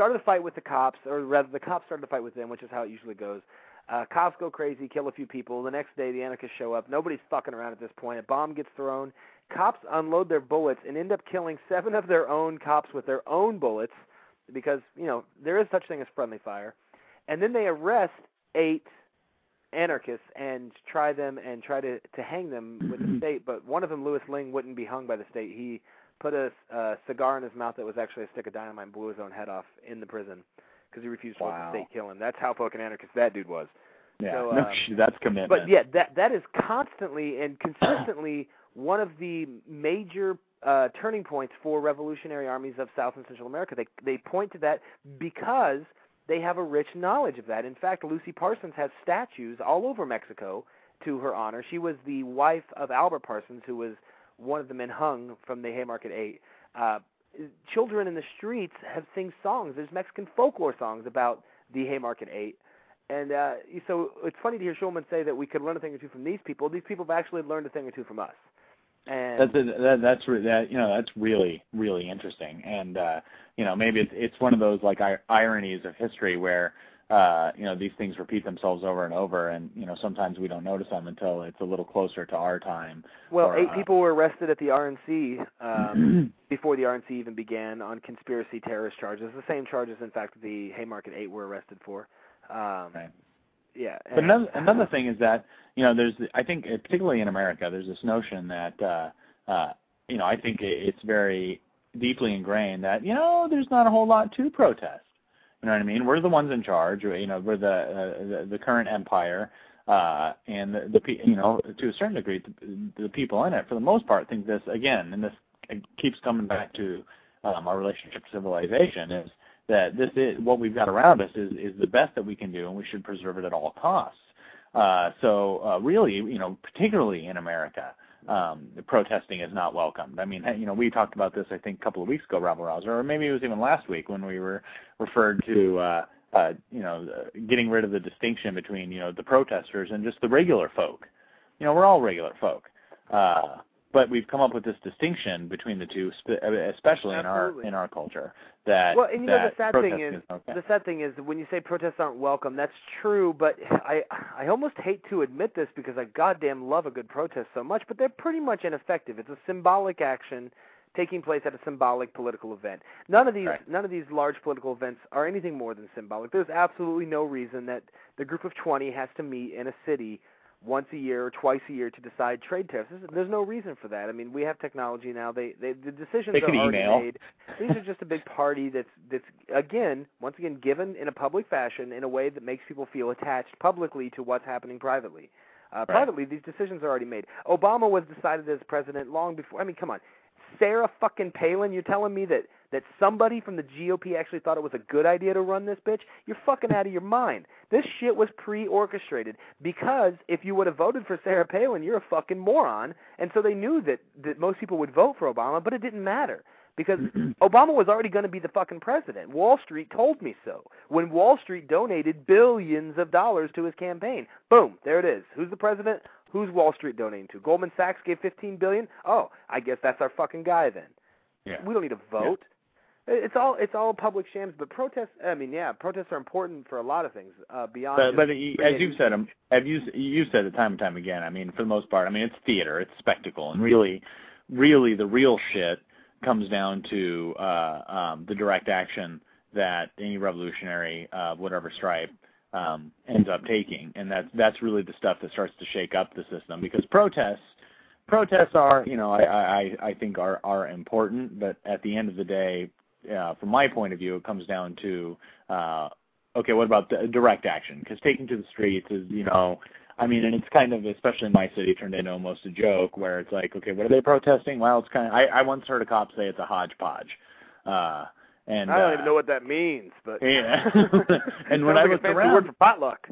started a fight with the cops, or rather the cops started a fight with them, which is how it usually goes. Uh, cops go crazy, kill a few people. The next day, the anarchists show up. Nobody's fucking around at this point. A bomb gets thrown. Cops unload their bullets and end up killing seven of their own cops with their own bullets because, you know, there is such thing as friendly fire. And then they arrest eight anarchists and try them and try to, to hang them with the state. But one of them, Louis Ling, wouldn't be hung by the state. He put a uh, cigar in his mouth that was actually a stick of dynamite and blew his own head off in the prison because he refused to wow. let the state kill him. That's how fucking anarchist that dude was. Yeah, so, no, um, that's commitment. But yeah, that that is constantly and consistently one of the major uh, turning points for revolutionary armies of South and Central America. They they point to that because they have a rich knowledge of that. In fact, Lucy Parsons has statues all over Mexico to her honor. She was the wife of Albert Parsons, who was one of the men hung from the Haymarket Eight. Uh, children in the streets have sing songs. There's Mexican folklore songs about the Haymarket Eight. And uh, so it's funny to hear Schulman say that we could learn a thing or two from these people. These people have actually learned a thing or two from us. And that's a, that, that's that you know that's really really interesting. And uh, you know maybe it's it's one of those like ironies of history where uh, you know these things repeat themselves over and over, and you know sometimes we don't notice them until it's a little closer to our time. Well, or, eight uh, people were arrested at the R N C um, before the R N C even began on conspiracy terrorist charges. The same charges, in fact, the Haymarket Eight were arrested for. Um, right. Yeah. But another another thing is that you know there's I think particularly in America there's this notion that uh, uh, you know I think it's very deeply ingrained that you know there's not a whole lot to protest. You know what I mean? We're the ones in charge. You know we're the uh, the, the current empire, uh, and the, the you know to a certain degree the, the people in it for the most part think this again, and this keeps coming back to um, our relationship to civilization is. That this is what we've got around us is, is the best that we can do, and we should preserve it at all costs. Uh, so uh, really, you know, particularly in America, um, the protesting is not welcomed. I mean, you know, we talked about this I think a couple of weeks ago, Rabble Rouser, or maybe it was even last week when we were referred to, uh, uh, you know, getting rid of the distinction between you know the protesters and just the regular folk. You know, we're all regular folk. Uh, But we've come up with this distinction between the two, especially in Absolutely. our in our culture. That well, and you know that the sad thing protesting is, is okay. the sad thing is when you say protests aren't welcome, that's true. But I I almost hate to admit this because I goddamn love a good protest so much, but they're pretty much ineffective. It's a symbolic action taking place at a symbolic political event. None of these right. none of these large political events are anything more than symbolic. There's absolutely no reason that the group of twenty has to meet in a city once a year or twice a year to decide trade tariffs. There's no reason for that. I mean, we have technology now. They, they the decisions they are already email. made. These are just a big party that's that's again, once again, given in a public fashion in a way that makes people feel attached publicly to what's happening privately. Uh, right. Privately, these decisions are already made. Obama was decided as president long before. I mean, come on. Sarah fucking Palin, you're telling me that, that somebody from the G O P actually thought it was a good idea to run this bitch? You're fucking out of your mind. This shit was pre-orchestrated because if you would have voted for Sarah Palin, you're a fucking moron. And so they knew that, that most people would vote for Obama, but it didn't matter because Obama was already going to be the fucking president. Wall Street told me so. When Wall Street donated billions of dollars to his campaign, boom, there it is. Who's the president? Who's Wall Street donating to? Goldman Sachs gave fifteen billion dollars? Oh, I guess that's our fucking guy then. Yeah. We don't need to vote. Yeah. It's all it's all public shams, but protests. I mean, yeah, protests are important for a lot of things uh, beyond. But, but just as you've said, um, have you you said it time and time again. I mean, for the most part, I mean, it's theater, it's spectacle, and really, really, the real shit comes down to uh, um, the direct action that any revolutionary, uh, whatever stripe, um, ends up taking, and that's that's really the stuff that starts to shake up the system. Because protests, protests are, you know, I I, I think are are important, but at the end of the day, uh, from my point of view, it comes down to uh, okay, what about the direct action? Because taking to the streets is, you know, I mean, and it's kind of, especially in my city, turned into almost a joke where it's like, okay, what are they protesting? Well, it's kind of, I, I once heard a cop say it's a hodgepodge. Uh, and I don't uh, even know what that means, but yeah. And when I like looked a fancy around, word for potluck.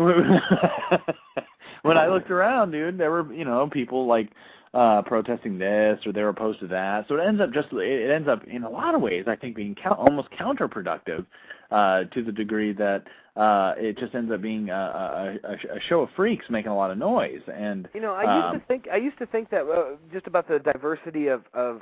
when I looked around, dude, there were, you know, people like uh, protesting this or they were opposed to that. So it ends up just, it ends up in a lot of ways, I think, being count, almost counterproductive uh, to the degree that uh, it just ends up being a, a, a show of freaks making a lot of noise. And you know, I used um, to think I used to think that uh, just about the diversity of of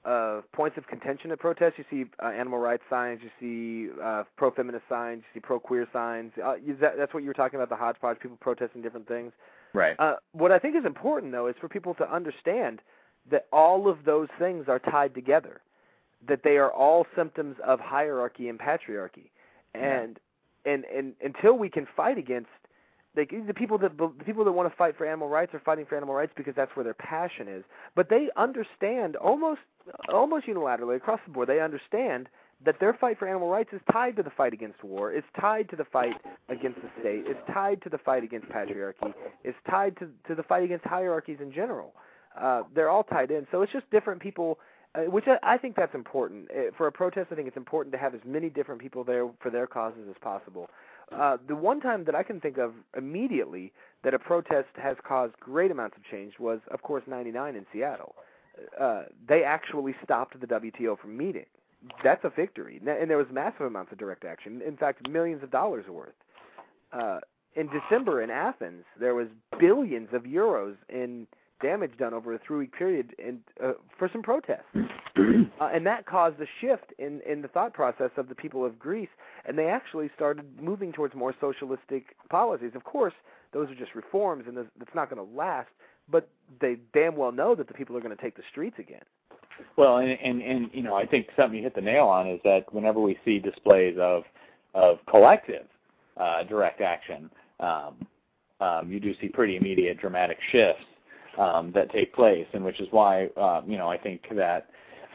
uh, points of contention at protests. You see uh, animal rights signs, you see uh, pro-feminist signs, you see pro-queer signs. Uh, you, that, that's what you were talking about, the hodgepodge, people protesting different things. Right. Uh, what I think is important, though, is for people to understand that all of those things are tied together, that they are all symptoms of hierarchy and patriarchy. And yeah. and, and until we can fight against They, the people that the people that want to fight for animal rights are fighting for animal rights because that's where their passion is. But they understand almost almost unilaterally across the board. They understand that their fight for animal rights is tied to the fight against war. It's tied to the fight against the state. It's tied to the fight against patriarchy. It's tied to to the fight against hierarchies in general. Uh, they're all tied in. So it's just different people. Uh, which I, I think that's important. Uh, for a protest, I think it's important to have as many different people there for their causes as possible. Uh, the one time that I can think of immediately that a protest has caused great amounts of change was, of course, ninety-nine in Seattle. Uh, they actually stopped the W T O from meeting. That's a victory. And there was massive amounts of direct action. In fact, millions of dollars worth. Uh, in December in Athens, there was billions of euros in damage done over a three-week period in, uh, for some protests. uh, and that caused a shift in, in the thought process of the people of Greece, and they actually started moving towards more socialistic policies. Of course, those are just reforms, and that's not going to last, but they damn well know that the people are going to take the streets again. Well, and, and, and you know, I think something you hit the nail on is that whenever we see displays of, of collective uh, direct action, um, um, you do see pretty immediate dramatic shifts Um, that take place, and which is why, uh, you know, I think that,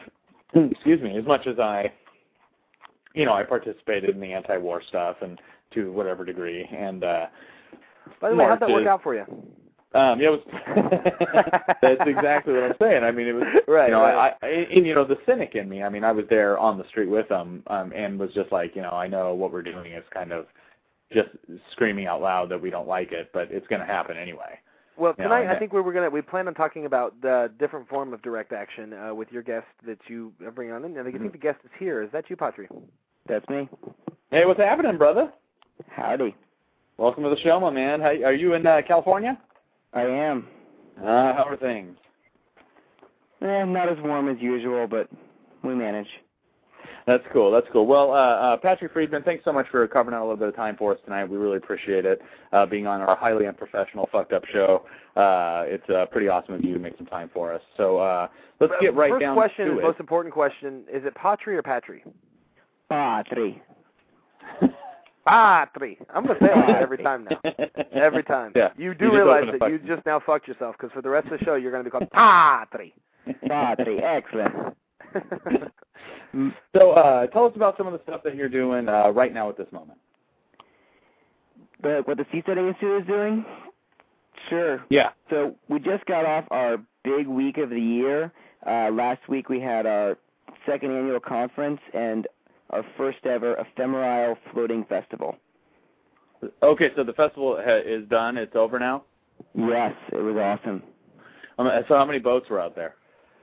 excuse me, as much as I, you know, I participated in the anti-war stuff and to whatever degree, and uh, by the way, how'd that work out for you? Um, yeah, it was, that's exactly what I'm saying. I mean, it was, right, you know, right. I, I, and, you know, the cynic in me, I mean, I was there on the street with them, um, and was just like, you know, I know what we're doing is kind of just screaming out loud that we don't like it, but it's going to happen anyway. Well, tonight you know, I think we were gonna we plan on talking about the different form of direct action uh, with your guest that you bring on. And I think, mm-hmm. I think the guest is here. Is that you, Patri? That's me. Hey, what's happening, brother? Howdy. Welcome to the show, my man. How, are you in uh, California? I am. Uh, how are things? Eh, not as warm as usual, but we manage. That's cool. That's cool. Well, uh, uh, Patrick Friedman, thanks so much for carving out a little bit of time for us tonight. We really appreciate it, uh, being on our highly unprofessional, fucked up show. Uh, it's uh, pretty awesome of you to make some time for us. So uh, let's get right First down question, to it. Most important question, is it Patri or Patri? Patri. Patri. I'm going to say it every time now. Every time. Yeah. You do you realize that fuck- you just now fucked yourself, because for the rest of the show you're going to be called Patri. Patri. Excellent. So uh, tell us about some of the stuff that you're doing uh, right now at this moment. The, what the Seasteading Institute is doing? Sure. Yeah. So we just got off our big week of the year. Uh, last week we had our second annual conference and our first ever ephemeral floating festival. Okay, so the festival ha- is done. It's over now? Yes, it was awesome. Um, so how many boats were out there?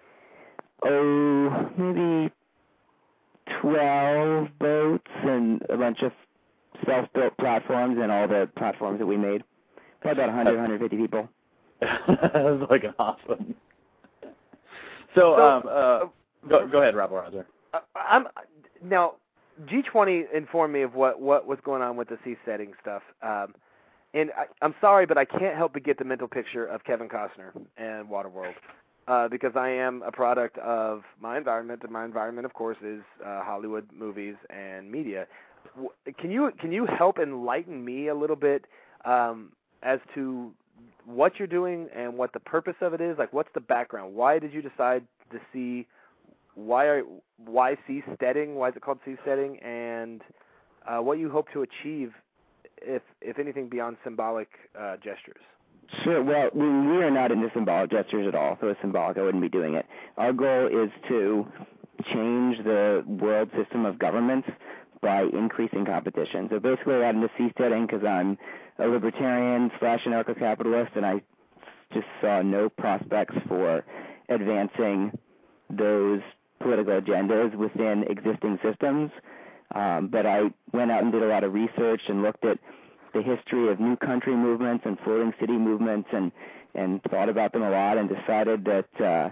Oh, maybe twelve boats and a bunch of self-built platforms and all the platforms that we made. Probably about one hundred, one hundred fifty people. That was like awesome. So, So, um, uh, go, go ahead, Rob Roger. Uh, I'm now G twenty informed me of what, what was going on with the seasteading stuff, um, and I, I'm sorry, but I can't help but get the mental picture of Kevin Costner and Waterworld. Uh, because I am a product of my environment, and my environment, of course, is uh, Hollywood movies and media. W- can you can you help enlighten me a little bit um, as to what you're doing and what the purpose of it is? Like, what's the background? Why did you decide to see? Why are why seasteading? Why is it called seasteading? And uh, what you hope to achieve, if if anything, beyond symbolic uh, gestures? Sure. Well, we, we are not into symbolic gestures at all. If it was symbolic, I wouldn't be doing it. Our goal is to change the world system of governments by increasing competition. So basically, I got into seasteading because I'm a libertarian slash anarcho-capitalist, and I just saw no prospects for advancing those political agendas within existing systems. Um, but I went out and did a lot of research and looked at the history of new country movements and floating city movements and, and thought about them a lot and decided that uh,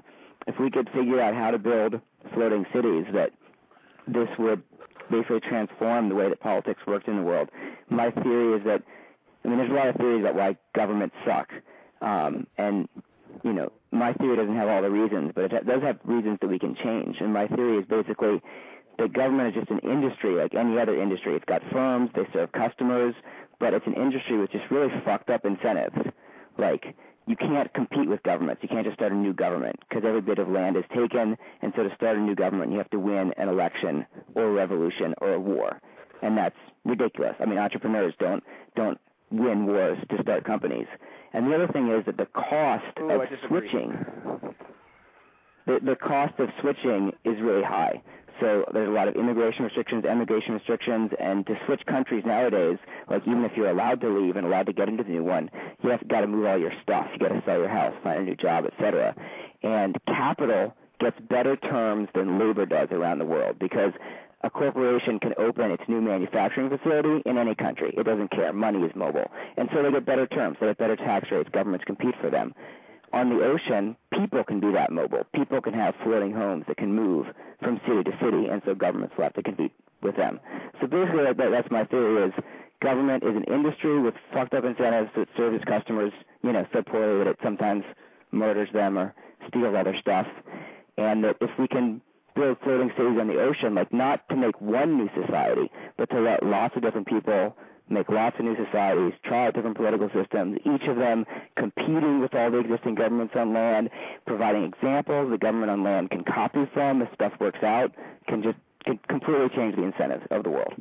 if we could figure out how to build floating cities, that this would basically transform the way that politics works in the world. My theory is that, I mean, there's a lot of theories about why governments suck, um, and, you know, my theory doesn't have all the reasons, but it does have reasons that we can change, and my theory is basically that government is just an industry like any other industry. It's got firms, they serve customers, but it's an industry with just really fucked up incentives. Like, you can't compete with governments. You can't just start a new government because every bit of land is taken, and so to start a new government, you have to win an election or a revolution or a war, and that's ridiculous. I mean, entrepreneurs don't don't win wars to start companies. And the other thing is that the cost Ooh, of switching, the, the cost of switching is really high. So there's a lot of immigration restrictions, emigration restrictions, and to switch countries nowadays, like even if you're allowed to leave and allowed to get into the new one, you have got to move all your stuff. You got to sell your house, find a new job, et cetera. And capital gets better terms than labor does around the world because a corporation can open its new manufacturing facility in any country. It doesn't care. Money is mobile. And so they get better terms. They get better tax rates. Governments compete for them. On the ocean, people can be that mobile. People can have floating homes that can move from city to city, and so governments will have to compete with them. So basically, that, that's my theory is government is an industry with fucked up incentives that serve its customers, you know, so poorly that it sometimes murders them or steals other stuff. And that if we can build floating cities on the ocean, like not to make one new society, but to let lots of different people make lots of new societies, try out different political systems, each of them competing with all the existing governments on land, providing examples the government on land can copy from if stuff works out, can just can completely change the incentives of the world.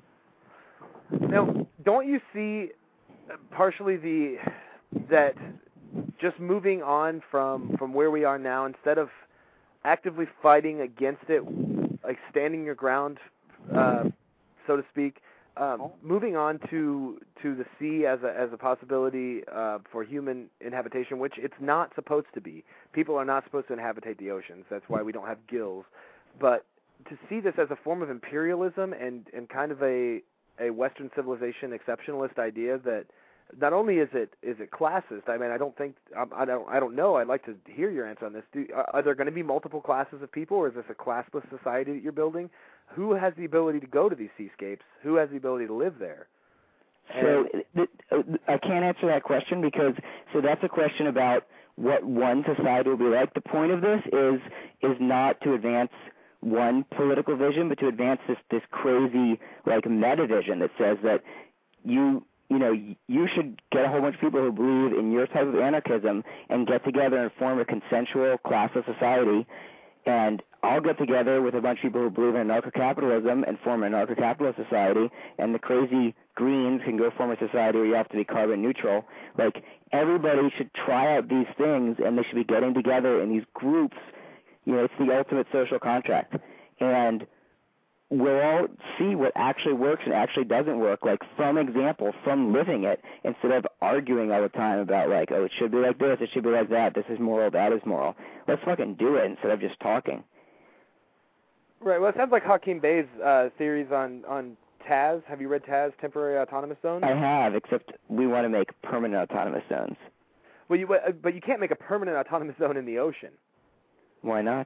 Now, don't you see partially the that just moving on from, from where we are now, instead of actively fighting against it, like standing your ground, uh, so to speak, Um, moving on to to the sea as a as a possibility uh, for human inhabitation, which it's not supposed to be. People are not supposed to inhabitate the oceans. That's why we don't have gills. But to see this as a form of imperialism and, and kind of a a Western civilization exceptionalist idea that not only is it is it classist. I mean, I don't think I don't I don't know. I'd like to hear your answer on this. Do, are there going to be multiple classes of people, or is this a classless society that you're building? Who has the ability to go to these seascapes? Who has the ability to live there? So th- I can't answer that question because so that's a question about what one society will be like. The point of this is is not to advance one political vision, but to advance this this crazy like meta vision that says that you you know you should get a whole bunch of people who believe in your type of anarchism and get together and form a consensual classless society. And I'll get together with a bunch of people who believe in anarcho-capitalism and form an anarcho-capitalist society, and the crazy Greens can go form a society where you have to be carbon neutral. Like, everybody should try out these things, and they should be getting together in these groups. You know, it's the ultimate social contract. And we'll all see what actually works and actually doesn't work, like, from example, from living it, instead of arguing all the time about, like, oh, it should be like this, it should be like that, this is moral, that is moral. Let's fucking do it instead of just talking. Right. Well, it sounds like Hakeem Bey's uh, theories on, on Taz. Have you read Taz, Temporary Autonomous Zones? I have, except we want to make permanent autonomous zones. Well, you but you can't make a permanent autonomous zone in the ocean. Why not?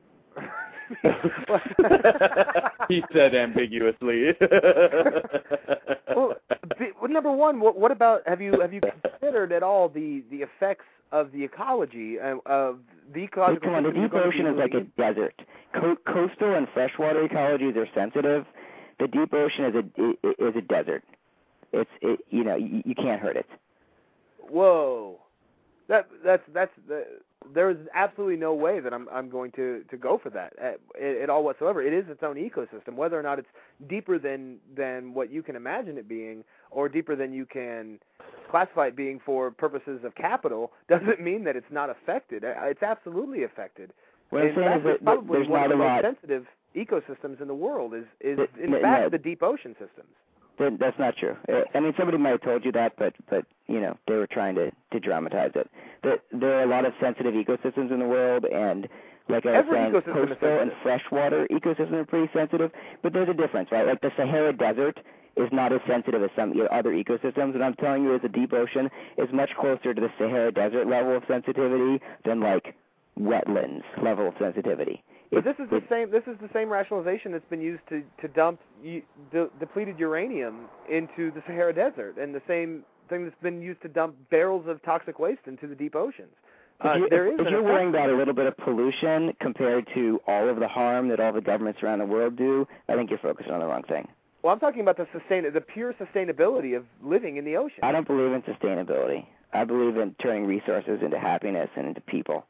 He said ambiguously. Well, well, number one, what, what about have you have you considered at all the, the effects of the ecology uh, of the ecological? Come on, the deep ocean is like a desert. Co- coastal and freshwater ecologies are sensitive. The deep ocean is a is a desert. It's it, you know you, you can't hurt it. Whoa, that that's that's the. There's absolutely no way that I'm I'm going to, to go for that at, at all whatsoever. It is its own ecosystem. Whether or not it's deeper than, than what you can imagine it being, or deeper than you can classify it being for purposes of capital, doesn't mean that it's not affected. It's absolutely affected. What I'm saying fact, is that it's probably there's one not of the a most lot. sensitive ecosystems in the world. Is is The, in no, fact no. the deep ocean systems. That's not true. I mean, somebody might have told you that, but, but you know, they were trying to, to dramatize it. There, there are a lot of sensitive ecosystems in the world, and like I was Every saying, ecosystem is coastal and sensitive. freshwater ecosystems are pretty sensitive, but there's a difference, right? Like the Sahara Desert is not as sensitive as some other ecosystems, and I'm telling you, as the deep ocean is much closer to the Sahara Desert level of sensitivity than, like, wetlands level of sensitivity. But It, this is the it, same. This is the same rationalization that's been used to to dump u- de- depleted uranium into the Sahara Desert, and the same thing that's been used to dump barrels of toxic waste into the deep oceans. Uh, if, you, there if, is if an you're effect. worrying about a little bit of pollution compared to all of the harm that all the governments around the world do, I think you're focused on the wrong thing. Well, I'm talking about the sustain, the pure sustainability of living in the ocean. I don't believe in sustainability. I believe in turning resources into happiness and into people.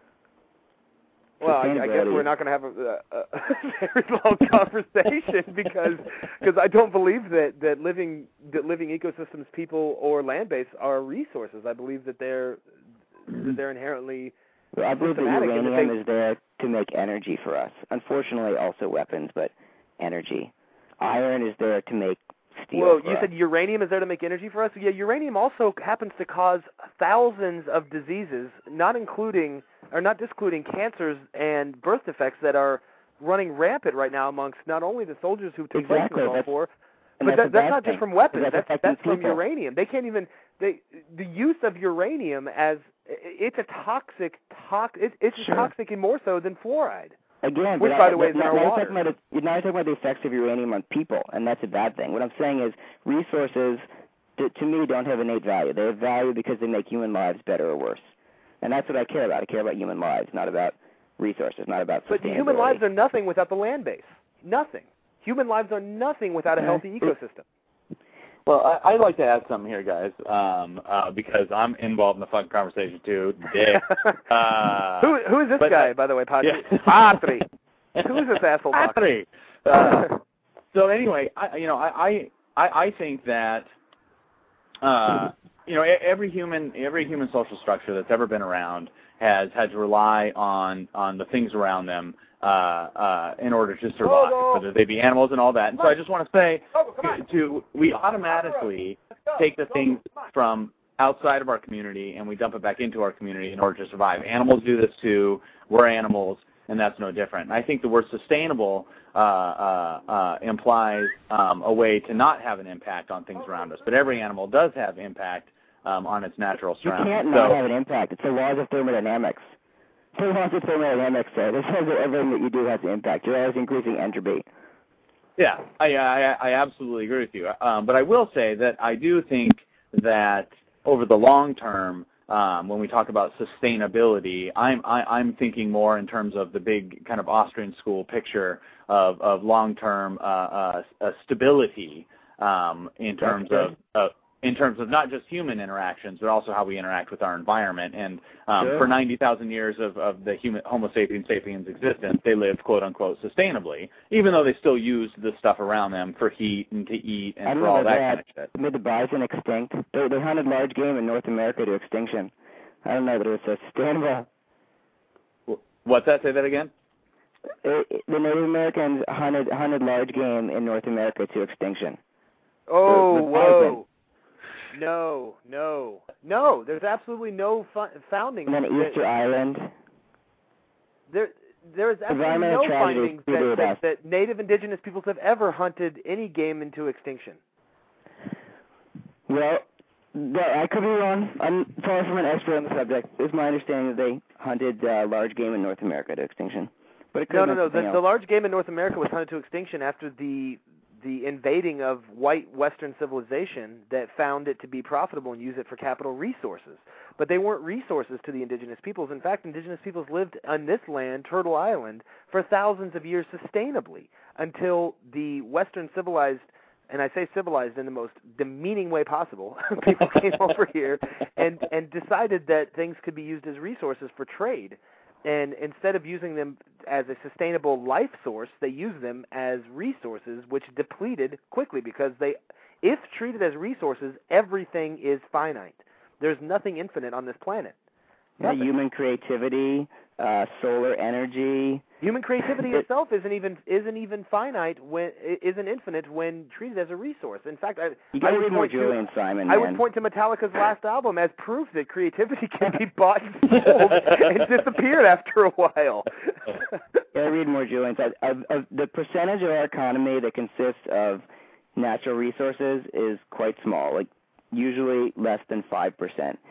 Well, I, I guess we're not going to have a, a, a very long conversation because because I don't believe that, that living that living ecosystems, people or land based, are resources. I believe that they're that they're inherently. Well, I believe that systematic and that uranium they- is there to make energy for us. Unfortunately, also weapons, but energy. Iron is there to make steel. Well, for you us. said uranium is there to make energy for us. Yeah, uranium also happens to cause thousands of diseases, not including or not discluding cancers and birth defects that are running rampant right now amongst not only the soldiers who took place Exactly, in the Gulf that's- War, and but that's that, a that's bad not thing, just from weapons. because that's That's affecting that's from people. uranium. They can't even they the use of uranium as it's a toxic tox. It, it's Sure. toxic and more so than fluoride. Again, Which, but by I, the way, is in now, our now you're water. talking about it, you're now talking about the effects of uranium on people, and that's a bad thing. What I'm saying is resources, to, to me, don't have innate value. They have value because they make human lives better or worse. And that's what I care about. I care about human lives, not about resources, not about But sustainability. human lives are nothing without the land base. Nothing. Human lives are nothing without a healthy ecosystem. Well, I, I'd like to add something here, guys, um, uh, because I'm involved in the fucking conversation too. Dick. Uh, who who is this but, guy, uh, by the way, Padre? yeah. Patri. Who is this asshole? Patri. Uh, so anyway, I, you know, I, I I think that uh, you know e- every human every human social structure that's ever been around has had to rely on on the things around them uh, uh, in order to survive, Oh, no. whether they be animals and all that. And so I just want to say Oh, come on. to, to we automatically take the things from outside of our community and we dump it back into our community in order to survive. Animals do this too. We're animals, and that's no different. And I think the word sustainable uh, uh, uh, implies um, a way to not have an impact on things around us. But every animal does have impact um, on its natural You surroundings. can't so, not have an impact. It's the laws of thermodynamics. The laws of thermodynamics say this says that everything that you do has an impact. You're always increasing entropy. Yeah, I, I, I absolutely agree with you. Um, but I will say that I do think that over the long term, um, when we talk about sustainability, I'm I, I'm thinking more in terms of the big kind of Austrian school picture of of long-term uh, uh, uh, stability um, in terms of uh, in terms of not just human interactions, but also how we interact with our environment. And um, Sure. for ninety thousand years of, of the human Homo sapiens sapiens existence, they lived quote unquote sustainably, even though they still used the stuff around them for heat and to eat and I for don't know all about that that. kind of shit. Made the bison extinct. They, they hunted large game in North America to extinction. I don't know that it was sustainable. What's that? Say that again? It, it, the Native Americans hunted hunted large game in North America to extinction. Oh, The- the whoa. No, no, no. There's absolutely no fu- founding. And then that- Easter Island. There, there is absolutely Environmental no tragedy findings that, preceded that, us. that native indigenous peoples have ever hunted any game into extinction. Well, th- I could be wrong. I'm far from an expert on the subject. It's my understanding that they hunted uh, large game in North America to extinction. But it could No, have no, been no. something The, else. the large game in North America was hunted to extinction after the the invading of white Western civilization that found it to be profitable and use it for capital resources. But they weren't resources to the indigenous peoples. In fact, indigenous peoples lived on this land, Turtle Island, for thousands of years sustainably until the Western civilized, and I say civilized in the most demeaning way possible, people came over here and, and decided that things could be used as resources for trade. And instead of using them as a sustainable life source, they used them as resources, which depleted quickly because they, if treated as resources, everything is finite. There's nothing infinite on this planet. Yeah, Nothing. human creativity, uh, solar energy. Human creativity It- itself isn't even isn't even finite when isn't infinite when treated as a resource. In fact, I, You I got to would read more point to Julian Simon, I man. would point to Metallica's last album as proof that creativity can be bought and sold and disappeared after a while. Yeah, read more Julian Simon. Of, of the percentage of our economy that consists of natural resources is quite small, like usually less than five percent.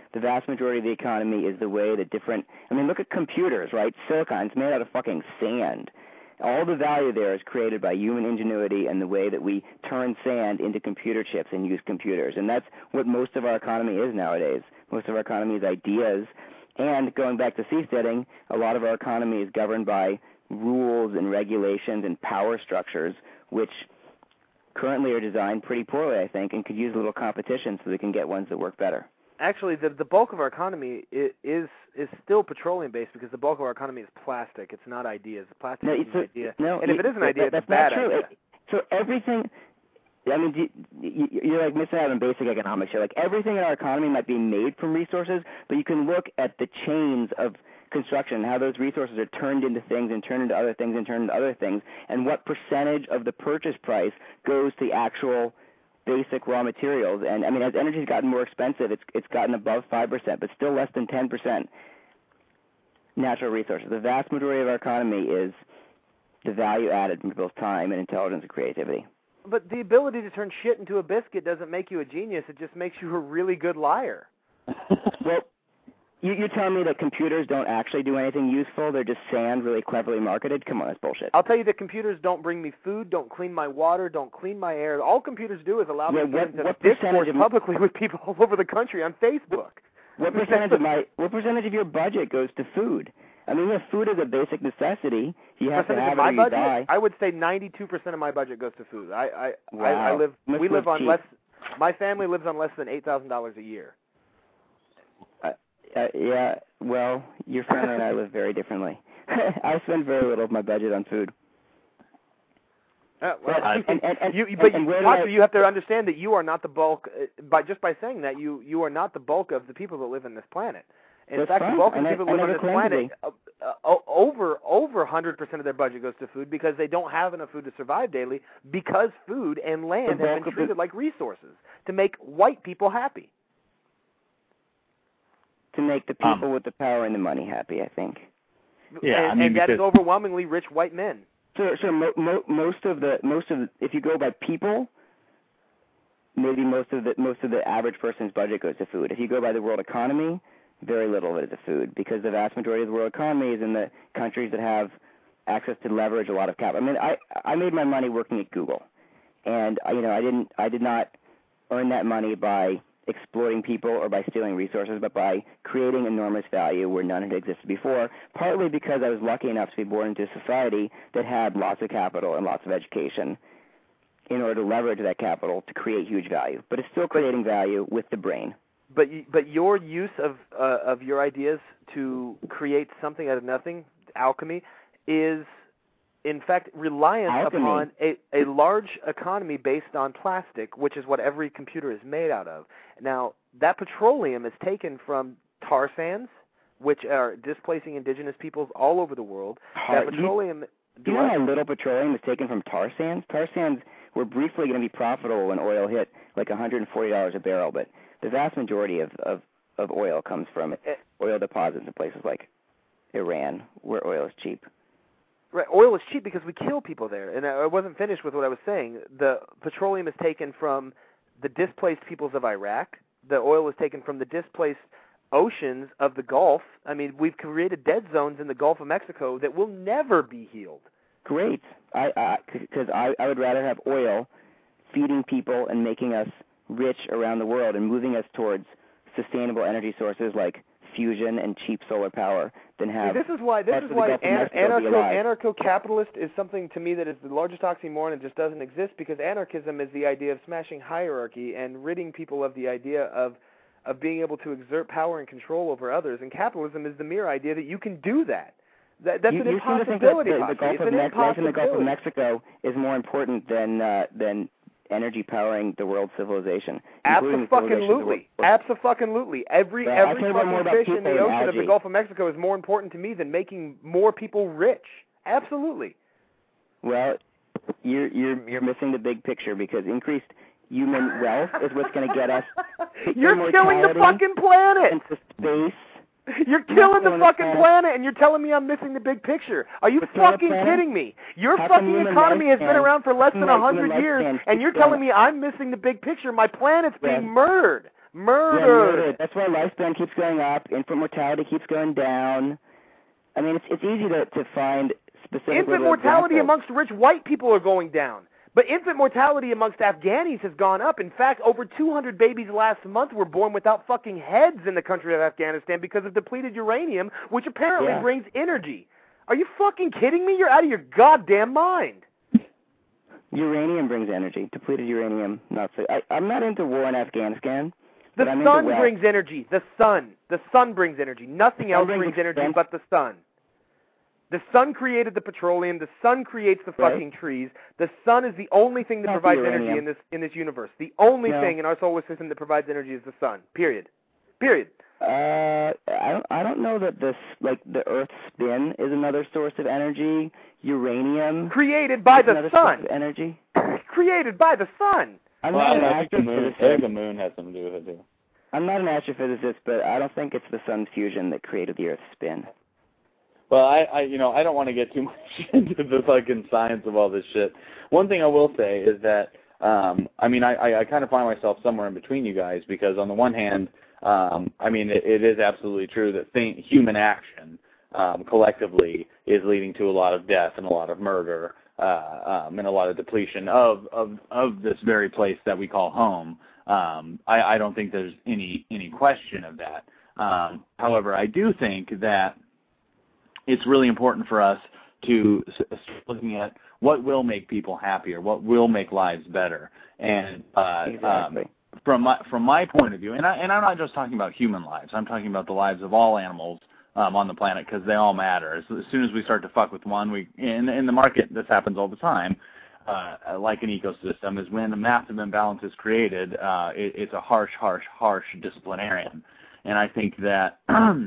The vast majority of the economy is the way that different, I mean, look at computers, right? Silicon's made out of fucking sand. All the value there is created by human ingenuity and the way that we turn sand into computer chips and use computers. And that's what most of our economy is nowadays. Most of our economy is ideas. And going back to seasteading, a lot of our economy is governed by rules and regulations and power structures, which currently are designed pretty poorly, I think, and could use a little competition so they can get ones that work better. Actually, the the bulk of our economy is is, is still petroleum-based because the bulk of our economy is plastic. It's not ideas. Plastic no, is an a, idea. No, and if it is an idea, that, it's a bad not true. idea. It, so everything, I mean, do you, you're like missing out on basic economics here. Like everything in our economy might be made from resources, but you can look at the chains of construction, how those resources are turned into things and turned into other things and turned into other things, and what percentage of the purchase price goes to the actual basic raw materials. And I mean, as energy's gotten more expensive, it's it's gotten above five percent, but still less than ten percent natural resources. The vast majority of our economy is the value added from both time and intelligence and creativity. But the ability to turn shit into a biscuit doesn't make you a genius. It just makes you a really good liar. Well, You, you're telling me that computers don't actually do anything useful? They're just sand really cleverly marketed? Come on, that's bullshit. I'll tell you that computers don't bring me food, don't clean my water, don't clean my air. All computers do is allow yeah, me what, to what discourse of publicly with people all over the country on Facebook. What percentage of my what percentage of your budget goes to food? I mean, if food is a basic necessity, you have percentage to have of my it or you budget? die. I would say ninety-two percent of my budget goes to food. I I wow. I, I live Must we live on cheap. less. My family lives on less than eight thousand dollars a year. Uh, uh, yeah, well, your family and I live very differently. I spend very little of my budget on food. Uh, well, But, and, and, and, you, but and you, where Pastor, I, you have to understand that you are not the bulk. Uh, by just by saying that, you you are not the bulk of the people that live in this planet. In That's fact, fine. the bulk of And the I- people that I live on never this claimed to planet, uh, uh, over over one hundred percent of their budget goes to food because they don't have enough food to survive daily because food and land The have bulk been of treated the- like resources to make white people happy. to make the people Um, with the power and the money happy, I think. Yeah, and, I mean, and that is because- overwhelmingly rich white men. So, so mo- mo- most of the most of the, if you go by people, maybe most of the most of the average person's budget goes to food. If you go by the world economy, very little of it is to food because the vast majority of the world economy is in the countries that have access to leverage a lot of capital. I mean, I I made my money working at Google, and you know I didn't I did not earn that money by exploiting people or by stealing resources, but by creating enormous value where none had existed before, partly because I was lucky enough to be born into a society that had lots of capital and lots of education in order to leverage that capital to create huge value. But it's still creating value with the brain. But you, but your use of uh, of your ideas to create something out of nothing, alchemy, is in fact reliant Alchemy. upon a, a large economy based on plastic, which is what every computer is made out of. Now, that petroleum is taken from tar sands, which are displacing indigenous peoples all over the world. Tar- that petroleum... Do you know how little petroleum is taken from tar sands? Tar sands were briefly going to be profitable when oil hit like one hundred forty dollars a barrel, but the vast majority of, of, of oil comes from oil deposits in places like Iran, where oil is cheap. Right, oil is cheap because we kill people there. And I wasn't finished with what I was saying. The petroleum is taken from the displaced peoples of Iraq. The oil is taken from the displaced oceans of the Gulf. I mean, we've created dead zones in the Gulf of Mexico that will never be healed. Great. I because I, I, I would rather have oil feeding people and making us rich around the world and moving us towards sustainable energy sources like fusion and cheap solar power than have. See, this is why this parts is of the why Gulf of an- Mexico be anarcho alive. anarcho-capitalist is something to me that is the largest oxymoron and just doesn't exist, because anarchism is the idea of smashing hierarchy and ridding people of the idea of of being able to exert power and control over others, and capitalism is the mere idea that you can do that. That that's you, an you impossibility. Seem to think that the, the Gulf it's of an Me- life in the Gulf of impossibility. Mexico is more important than uh, than energy powering the world's civilization. including the civilization of the world. Absolutely, absolutely. Every Yeah, I every care about more fucking about fish in people the than ocean of the algae. Gulf of Mexico is more important to me than making more people rich. Absolutely. Well, you're you're you're missing the big picture, because increased human wealth is what's going to get us. You're killing the immortality fucking planet. into space. You're killing the killing the fucking planet. planet, and you're telling me I'm missing the big picture. Are you We're killing the fucking planet? kidding me? Your How come fucking human economy has been lifespan- around for less how than come a human hundred years, lifespan and you're keeps telling going me I'm missing the big picture. My planet's being Yeah. murdered. Murdered. Yeah, murdered. That's why lifespan keeps going up. Infant mortality keeps going down. I mean, it's it's easy to, to find specific Infant mortality examples. amongst rich white people are going down. But infant mortality amongst Afghanis has gone up. In fact, over two hundred babies last month were born without fucking heads in the country of Afghanistan because of depleted uranium, which apparently yeah. brings energy. Are you fucking kidding me? You're out of your goddamn mind. Uranium brings energy. Depleted uranium, not so. I, I'm not into war in Afghanistan. The but I'm sun into brings energy. The sun. The sun brings energy. Nothing else brings brings energy expense. but the sun. The sun created the petroleum. The sun creates the Right. fucking trees. The sun is the only thing that Not the provides uranium. energy in this in this universe. The only No. thing in our solar system that provides energy is the sun. Period. Period. Uh, I don't. I don't know that this, like the Earth's spin, is another source of energy. Uranium Created by is the another source sun. of energy. Created by the sun. I'm well, not I, an I think the moon, I think astrophysicist. the moon has something to do with it too. I'm not an astrophysicist, but I don't think it's the sun's fusion that created the Earth's spin. Well, I, I, you know, I don't want to get too much into the fucking science of all this shit. One thing I will say is that, um, I mean, I, I, I kind of find myself somewhere in between you guys because on the one hand, um, I mean, it, it is absolutely true that thing, human action um, collectively is leading to a lot of death and a lot of murder uh, um, and a lot of depletion of, of, of this very place that we call home. Um, I, I don't think there's any any question of that. Um, however, I do think that it's really important for us to start looking at what will make people happier, what will make lives better. And uh, Exactly. um, from my from my point of view, and, I, and I'm not just talking about human lives, I'm talking about the lives of all animals um, on the planet because they all matter. As, as soon as we start to fuck with one, we in, in the market, this happens all the time, uh, like an ecosystem, is when a massive imbalance is created, uh, it, it's a harsh, harsh, harsh disciplinarian. And I think that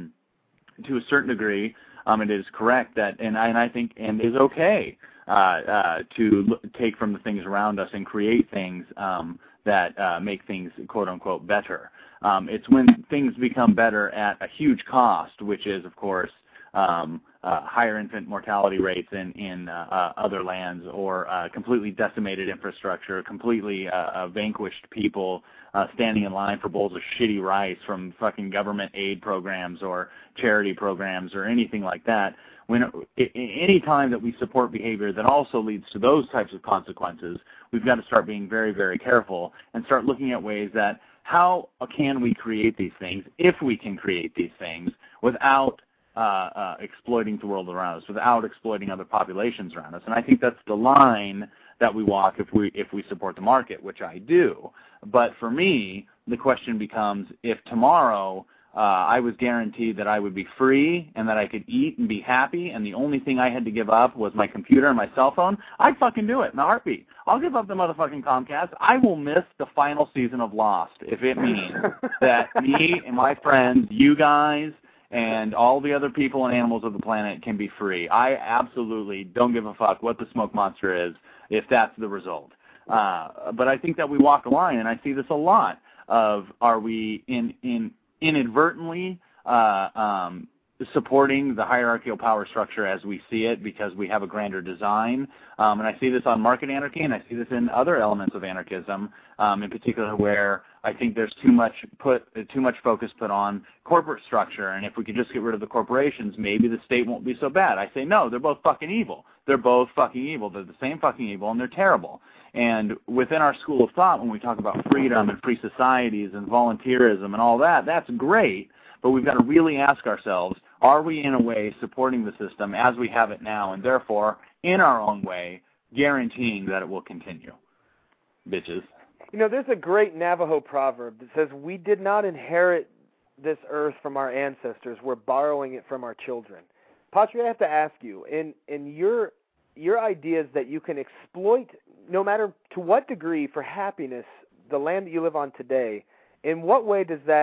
to a certain degree, Um, it is correct that, and I, and I think, and is okay uh, uh, to look, take from the things around us and create things um, that uh, make things "quote unquote" better. Um, it's when things become better at a huge cost, which is, of course, um, uh, higher infant mortality rates in in uh, uh, other lands, or uh, completely decimated infrastructure, completely uh, uh, vanquished people uh, standing in line for bowls of shitty rice from fucking government aid programs or charity programs or anything like that. When it, any time that we support behavior that also leads to those types of consequences, we've got to start being very, very careful and start looking at ways that how can we create these things, if we can create these things, without Uh, uh, exploiting the world around us, without exploiting other populations around us. And I think that's the line that we walk if we if we support the market, which I do. But for me, the question becomes, if tomorrow uh, I was guaranteed that I would be free and that I could eat and be happy, and the only thing I had to give up was my computer and my cell phone, I'd fucking do it in a heartbeat. I'll give up the motherfucking Comcast. I will miss the final season of Lost if it means that me and my friends, you guys, and all the other people and animals of the planet can be free. I absolutely don't give a fuck what the smoke monster is if that's the result. Uh, but I think that we walk a line, and I see this a lot, of are we in, in inadvertently uh, um, supporting the hierarchical power structure as we see it because we have a grander design. Um, and I see this on market anarchy, and I see this in other elements of anarchism, um, in particular where I think there's too much put too much focus put on corporate structure, and if we could just get rid of the corporations, maybe the state won't be so bad. I say no, they're both fucking evil. They're both fucking evil. They're the same fucking evil, and they're terrible. And within our school of thought, when we talk about freedom and free societies and volunteerism and all that, that's great, but we've got to really ask ourselves, are we in a way supporting the system as we have it now, and therefore, in our own way, guaranteeing that it will continue? Bitches. You know, there's a great Navajo proverb that says, we did not inherit this earth from our ancestors, we're borrowing it from our children. Patri, I have to ask you, in, in your your ideas that you can exploit, no matter to what degree, for happiness, the land that you live on today, in what way does that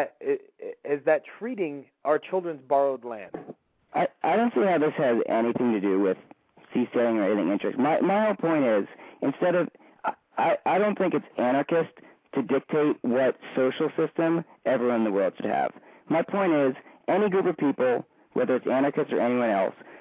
is that treating our children's borrowed land? I, I don't see how this has anything to do with seasteading or anything interesting. My, my whole point is, instead of I, I don't think it's anarchist to dictate what social system everyone in the world should have. My point is, any group of people, whether it's anarchists or anyone else,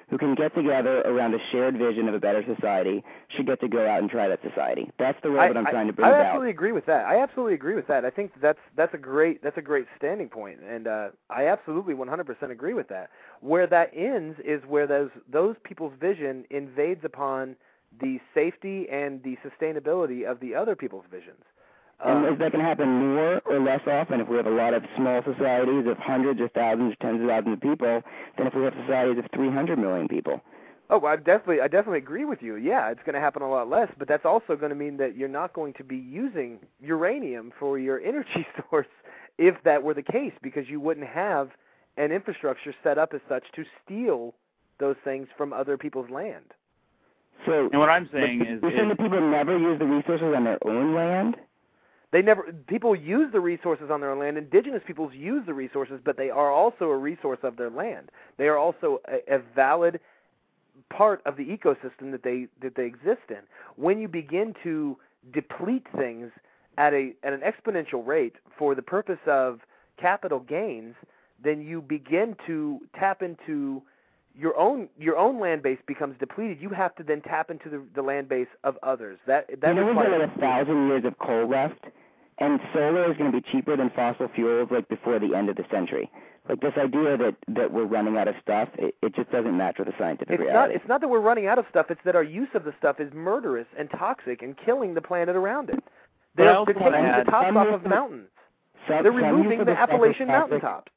who can get together around a shared vision of a better society should get to go out and try that society. That's the role that I'm I, trying to bring I about. I absolutely agree with that. I absolutely agree with that. I think that's that's a great that's a great standing point, and uh, I absolutely one hundred percent agree with that. Where that ends is where those those people's vision invades upon the safety and the sustainability of the other people's visions. And Um, is that going to happen more or less often if we have a lot of small societies of hundreds or thousands or tens of thousands of people than if we have societies of three hundred million people? Oh, I definitely, I definitely agree with you. Yeah, it's going to happen a lot less, but that's also going to mean that you're not going to be using uranium for your energy source if that were the case, because you wouldn't have an infrastructure set up as such to steal those things from other people's land. So, and what I'm saying but is, you're saying is that people never use the resources on their own land? They never. People use the resources on their land. Indigenous peoples use the resources, but they are also a resource of their land. They are also a, a valid part of the ecosystem that they that they exist in. When you begin to deplete things at a at an exponential rate for the purpose of capital gains, then you begin to tap into your own your own land base becomes depleted. You have to then tap into the, the land base of others. That that you know, we've got requires like a thousand years of coal left, and solar is going to be cheaper than fossil fuels like before the end of the century. Like this idea that, that we're running out of stuff, it, it just doesn't match with the scientific It's reality. not. It's not that we're running out of stuff. It's that our use of the stuff is murderous and toxic and killing the planet around it. But I They're, also they're wanna taking add- the tops some off use of of- mountains. Some- They're some removing use of the stuff is Appalachian toxic. mountaintops.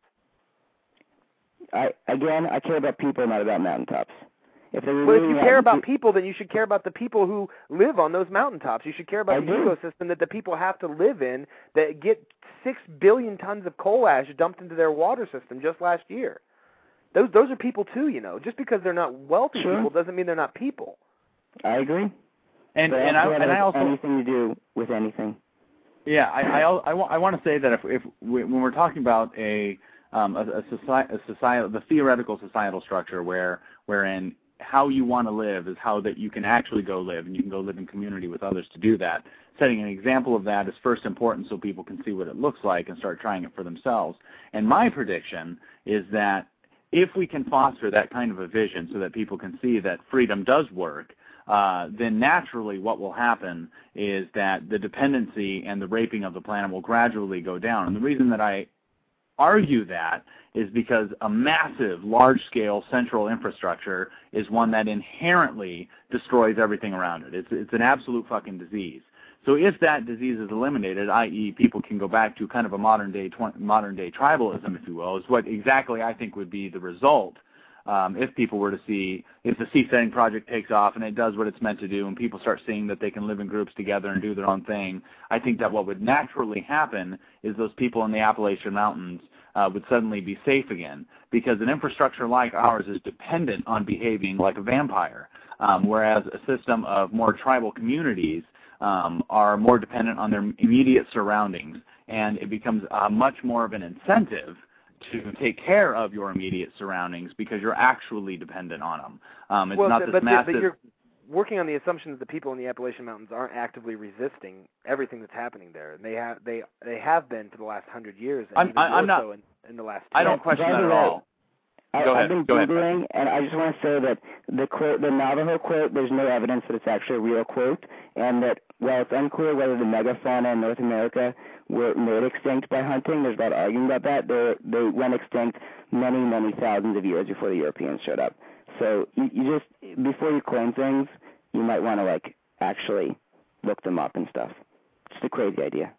I again, I care about people, not about mountaintops. If they were Well, if really you care that- about people, then you should care about the people who live on those mountaintops. You should care about I the do. ecosystem that the people have to live in that get six billion tons of coal ash dumped into their water system just last year. Those those are people too, you know. Just because they're not wealthy Sure. people doesn't mean they're not people. I agree. and But and I also and I has also anything to do with anything. Yeah, I I, I, want, I want to say that if if we, when we're talking about a um a, a society a societal the theoretical societal structure where wherein how you want to live is how that you can actually go live, and you can go live in community with others to do that. Setting an example of that is first important so people can see what it looks like and start trying it for themselves. And my prediction is that if we can foster that kind of a vision so that people can see that freedom does work, uh, then naturally what will happen is that the dependency and the raping of the planet will gradually go down. And the reason that I argue that is because a massive, large-scale central infrastructure is one that inherently destroys everything around it. It's, it's an absolute fucking disease. So if that disease is eliminated, that is people can go back to kind of a modern-day modern-day tribalism, if you will, is what exactly I think would be the result um, if people were to see, if the Seasetting Project takes off and it does what it's meant to do and people start seeing that they can live in groups together and do their own thing. I think that what would naturally happen is those people in the Appalachian Mountains Uh, would suddenly be safe again, because an infrastructure like ours is dependent on behaving like a vampire, um, whereas a system of more tribal communities um, are more dependent on their immediate surroundings, and it becomes uh, much more of an incentive to take care of your immediate surroundings because you're actually dependent on them. Um, it's well, not but, this but, massive... but you're working on the assumption that the people in the Appalachian Mountains aren't actively resisting everything that's happening there. They have they they have been for the last hundred years, and I'm, even I'm more not, so in, in the last. I ten. don't question By that the at way, all. I, Go I've ahead. been Go ahead. Googling, and I just want to say that the quote, the Navajo quote, there's no evidence that it's actually a real quote, and that while it's unclear whether the megafauna in North America were made extinct by hunting, there's a lot of arguing about that. They they went extinct many, many thousands of years before the Europeans showed up. So you, you just, before you claim things, you might want to like actually look them up and stuff. Just a crazy idea.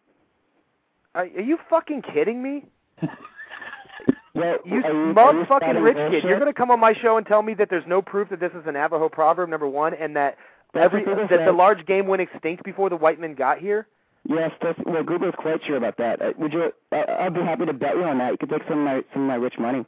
Are, are you fucking kidding me? Well, You are you, smug are you fucking spouting rich bullshit? kid. You're going to come on my show and tell me that there's no proof that this is a Navajo proverb, number one, and that That's every what people that say. the large game went extinct before the white men got here? Yes, that's, well, Google's quite sure about that. Uh, would you? Uh, I'd be happy to bet you on that. You could take some of my some of my rich money.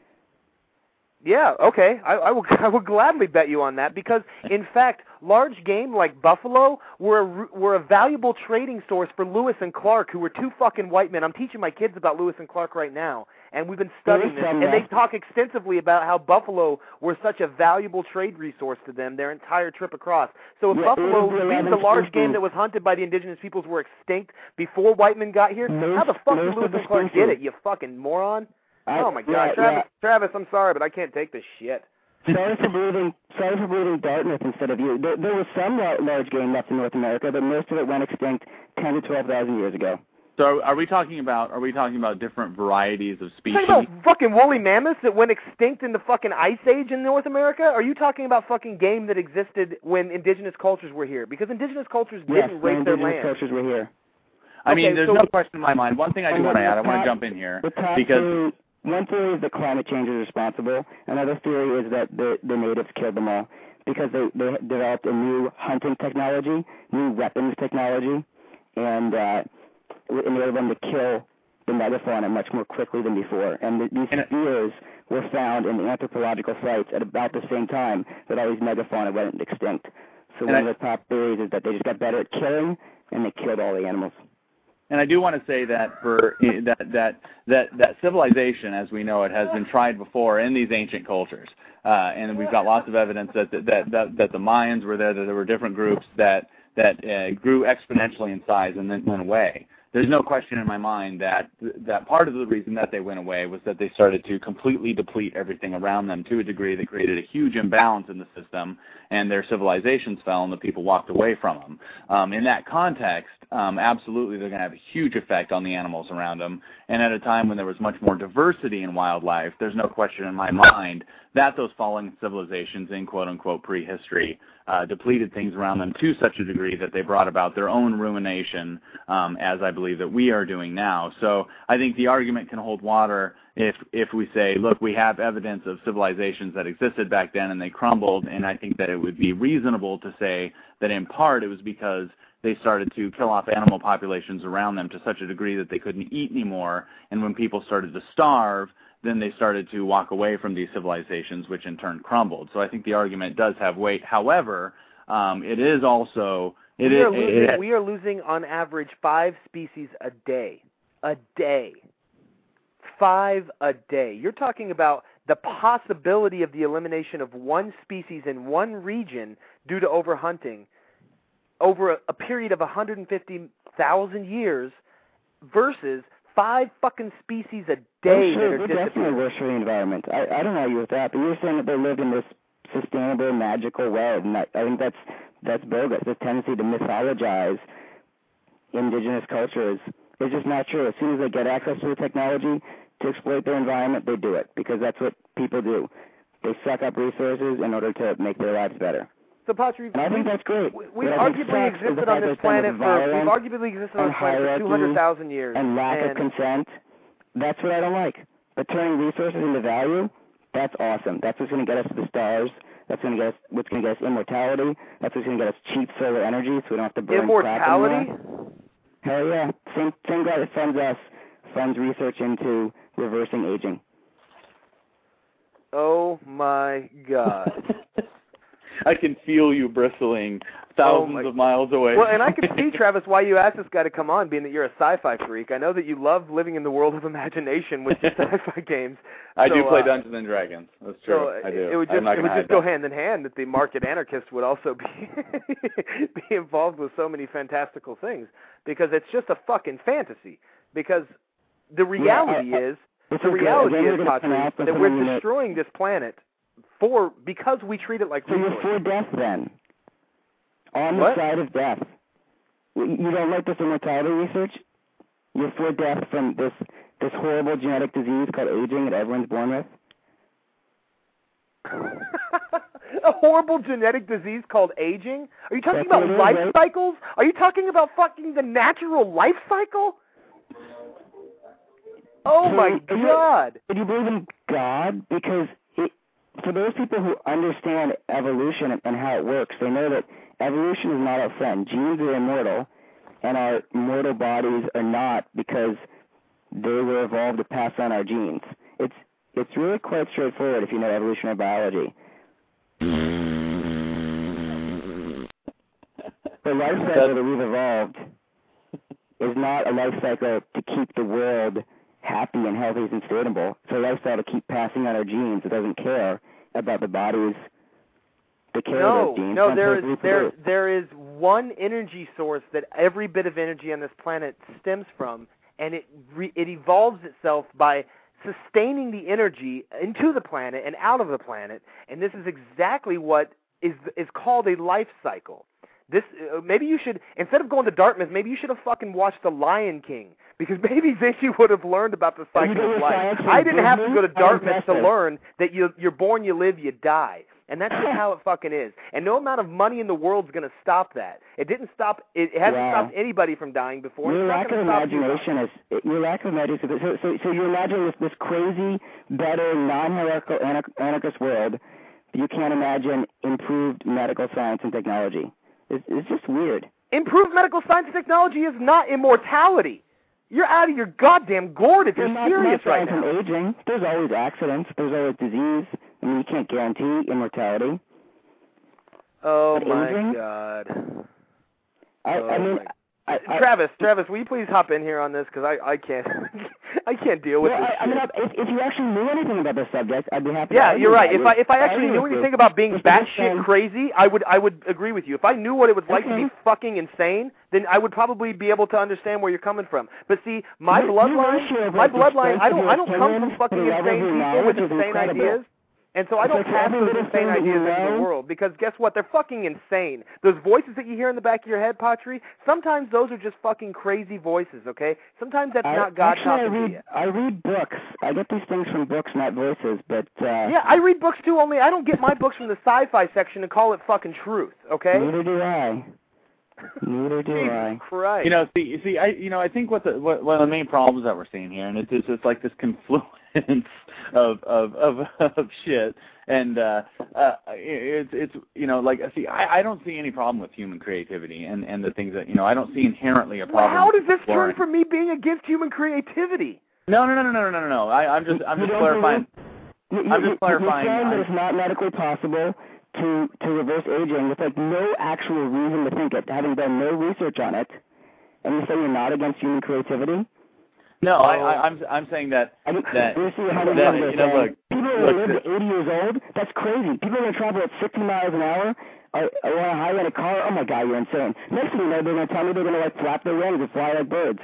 Yeah, okay. I, I will I will gladly bet you on that because, in fact, large game like buffalo were a, were a valuable trading source for Lewis and Clark, who were two fucking white men. I'm teaching my kids about Lewis and Clark right now, and we've been studying this, and they talk extensively about how buffalo were such a valuable trade resource to them their entire trip across. So if Yeah, buffalo, it was the being the large eleventh game that was hunted by the indigenous peoples, were extinct before white men got here, Most- how the fuck did most Lewis of the and Clark get species- it, you fucking moron? I, Oh my yeah, God, Travis! yeah. Travis, I'm sorry, but I can't take this shit. sorry for breathing. Sorry for breathing Dartmouth instead of you. There, there was some large game left in North America, but most of it went extinct ten to twelve thousand years ago. So are we talking about are we talking about different varieties of species? Are you talking about fucking woolly mammoths that went extinct in the fucking Ice Age in North America? Or are you talking about fucking game that existed when indigenous cultures were here? Because indigenous cultures yes, didn't rape their indigenous land. cultures were here. I okay, mean, there's so, no question in my mind. One thing I do want to add, I want to jump in here because theory, one theory is that climate change is responsible. Another theory is that the the natives killed them all because they they developed a new hunting technology, new weapons technology, and uh, enabled them to kill the megafauna much more quickly than before. And the, these spears were found in anthropological sites at about the same time that all these megafauna went extinct. So and one I, of the top theories is that they just got better at killing, and they killed all the animals. And I do want to say that for that that that that civilization, as we know it, has been tried before in these ancient cultures, uh, and we've got lots of evidence that that that that the Mayans were there, that there were different groups that that uh, grew exponentially in size and then went away. There's no question in my mind that that part of the reason that they went away was that they started to completely deplete everything around them to a degree that created a huge imbalance in the system, and their civilizations fell and the people walked away from them. Um, in that context, um, absolutely they're going to have a huge effect on the animals around them, and at a time when there was much more diversity in wildlife, there's no question in my mind that those fallen civilizations in quote-unquote prehistory uh, depleted things around them to such a degree that they brought about their own ruination, um, as I believe that we are doing now. So I think the argument can hold water if if we say, look, we have evidence of civilizations that existed back then and they crumbled, and I think that it would be reasonable to say that in part it was because they started to kill off animal populations around them to such a degree that they couldn't eat anymore, and when people started to starve, then they started to walk away from these civilizations, which in turn crumbled. So I think the argument does have weight. However, um, it is also... It we, is, are losing, it, it, we are losing, on average, five species a day. A day. Five a day. You're talking about the possibility of the elimination of one species in one region due to overhunting over a, a period of one hundred fifty thousand years versus five fucking species a day oh, sure, that are they're disappearing. Definitely worse for the environment. I, I don't argue with that, but you're saying that they lived in this sustainable, magical way, and that, I think that's that's bogus. The tendency to mythologize indigenous cultures is just not true. As soon as they get access to the technology to exploit their environment, they do it, because that's what people do. They suck up resources in order to make their lives better. So, Patri, and I think that's great. We, we've arguably existed on this planet for we've arguably existed on this planet for two hundred thousand years. And lack and of consent. That's what I don't like. But turning resources into value, that's awesome. That's what's going to get us to the stars. That's going to get us what's going to get us immortality. That's what's going to get us cheap solar energy, so we don't have to burn immortality. crap anymore. Hell yeah! Same same guy that funds us funds research into reversing aging. Oh my God. I can feel you bristling thousands oh of miles away. Well, and I can see, Travis, why you asked this guy to come on, being that you're a sci-fi freak. I know that you love living in the world of imagination with your sci-fi games. I so, do play uh, Dungeons and Dragons. That's true. So I do. It would just, it would just go hand in hand that the market anarchist would also be be involved with so many fantastical things, because it's just a fucking fantasy. Because the reality yeah, I, I, is, the reality is, Patri, that we're destroying this planet for because we treat it like so resources. You're for death, then. On what? the side of death. You don't like this immortality research? You're for death from this this horrible genetic disease called aging that everyone's born with? A horrible genetic disease called aging? Are you talking That's about life right? cycles? Are you talking about fucking the natural life cycle? Oh so my God! Do you believe in God? Because it, for those people who understand evolution and how it works, they know that evolution is not our friend. Genes are immortal, and our mortal bodies are not, because they were evolved to pass on our genes. It's it's really quite straightforward if you know evolutionary biology. The life cycle that we've evolved is not a life cycle to keep the world happy and healthy and sustainable. It's a lifestyle to keep passing on our genes. It doesn't care about the bodies. The care no, of those genes. no, there is there there is one energy source that every bit of energy on this planet stems from, and it re, it evolves itself by sustaining the energy into the planet and out of the planet, and this is exactly what is is called a life cycle. This uh, maybe you should, instead of going to Dartmouth, maybe you should have fucking watched The Lion King, because maybe then you would have learned about the cycle of life. I didn't have to go to Dartmouth to learn that you you're born, you live, you die. And that's just how it fucking is. And no amount of money in the world's going to stop that. It didn't stop. It, it hasn't wow. stopped anybody from dying before. Your it's lack of imagination is your lack of imagination. So, so, so you imagine this this crazy, better, non-hierarchical, anarchist world. You can't imagine improved medical science and technology. It's, it's just weird. Improved medical science and technology is not immortality. You're out of your goddamn gourd if you're not, serious not right now. From aging, there's always accidents. There's always disease. I mean, you can't guarantee immortality. Oh, but my aging, God. I, oh I mean... I, I, Travis, Travis, will you please hop in here on this, because I, I can't I can't deal with well, this I, I mean, if, if you actually knew anything about this subject, I'd be happy yeah, to you're right. If I if I actually knew anything about being batshit crazy, I would I would agree with you. If I knew what it was like okay. to be fucking insane, then I would probably be able to understand where you're coming from. But see, my you, bloodline, my bloodline, I don't I don't come from fucking insane people with insane ideas. And so I don't have those insane ideas into the world, because guess what? They're fucking insane. Those voices that you hear in the back of your head, Patri, sometimes those are just fucking crazy voices, okay? Sometimes that's I, not God actually, talking I read, to you. I read books. I get these things from books, not voices, but... Uh, yeah, I read books too, only I don't get my books from the sci-fi section and call it fucking truth, okay? Neither do I. Neither do Jesus I. Christ. You know, see, you see, I, you know, I think what the what, one of the main problems that we're seeing here, and it's it's, it's like this confluence of of of, of shit, and uh, uh, it's it's you know, like, see, I, I don't see any problem with human creativity and and the things that, you know, I don't see inherently a problem. Well, how does this turn from me being against human creativity? No, no, no, no, no, no, no, no. I, I'm just I'm just clarifying. You, you, I'm just clarifying. You're saying that it's not medically possible to to reverse aging with like no actual reason to think it, having done no research on it, and you say you're not against human creativity? No, I, I, I'm I'm saying that I mean, that, you see how that you know, look, people who live to eighty years old, that's crazy. People who travel at sixty miles an hour are, are on a highway in a car. Oh my God, you're insane. Next thing you know, they're going to tell me they're going to like flap their wings and fly like birds.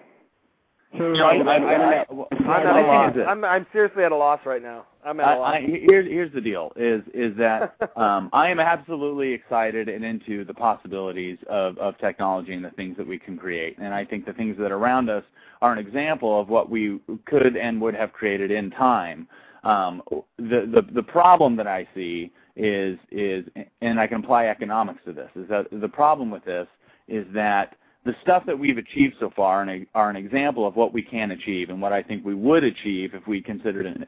Here, no, I, I, I, I, I'm at a loss. I'm, I'm seriously at a loss right now. I'm at a loss. I, I, here's here's the deal: is is that um, I am absolutely excited and into the possibilities of, of technology and the things that we can create, and I think the things that are around us are an example of what we could and would have created in time. Um, the, the the problem that I see is is, and I can apply economics to this, is that the problem with this is that the stuff that we've achieved so far are an, are an example of what we can achieve and what I think we would achieve if we considered an,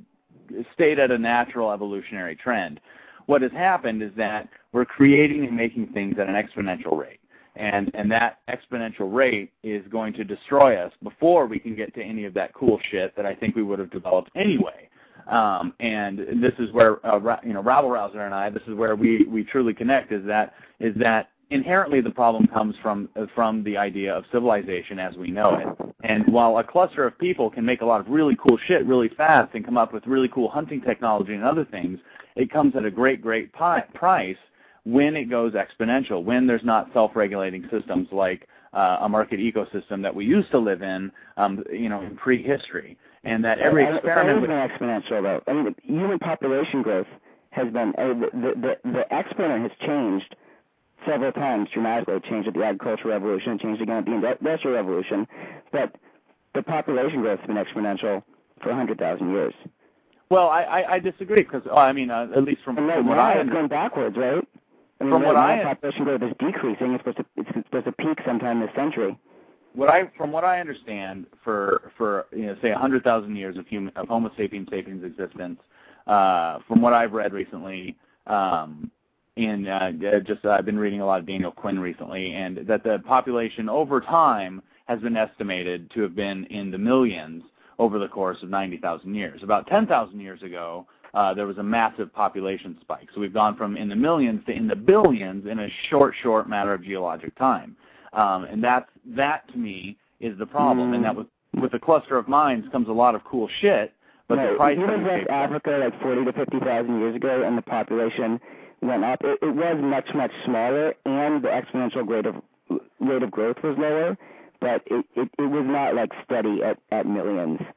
a, stayed at a natural evolutionary trend. What has happened is that we're creating and making things at an exponential rate, and and that exponential rate is going to destroy us before we can get to any of that cool shit that I think we would have developed anyway. Um, and this is where uh, you know, Rabble Rouser and I, this is where we, we truly connect. Is that is that inherently the problem comes from from the idea of civilization as we know it. And while a cluster of people can make a lot of really cool shit really fast and come up with really cool hunting technology and other things, it comes at a great, great pi- price when it goes exponential, when there's not self-regulating systems like uh, a market ecosystem that we used to live in, um, you know, in prehistory. And that every uh, experiment... It's always been exponential, though. I mean, human population growth has been... Uh, the, the, the exponent has changed several times dramatically. It changed at the agricultural revolution, it changed again at the industrial revolution, but the population growth has been exponential for one hundred thousand years. Well, I, I, I disagree, because, oh, I mean, uh, at least from, and right from what now I... it's going backwards, right? I mean, from right what now I... population growth is decreasing. It's supposed to, it's supposed to peak sometime this century. What I, from what I understand, for for you know, say a hundred thousand years of human of Homo sapiens sapiens existence, uh, from what I've read recently, um, in uh, just uh, I've been reading a lot of Daniel Quinn recently, and that the population over time has been estimated to have been in the millions over the course of ninety thousand years. About ten thousand years ago, uh, there was a massive population spike. So we've gone from in the millions to in the billions in a short, short matter of geologic time. Um, and that's, that, to me, is the problem. Mm. And that with, with a cluster of mines comes a lot of cool shit, but no, the price... You was West Africa like forty to fifty thousand years ago, and the population went up. It, it was much, much smaller, and the exponential rate of, rate of growth was lower, but it, it, it was not, like, steady at, at millions.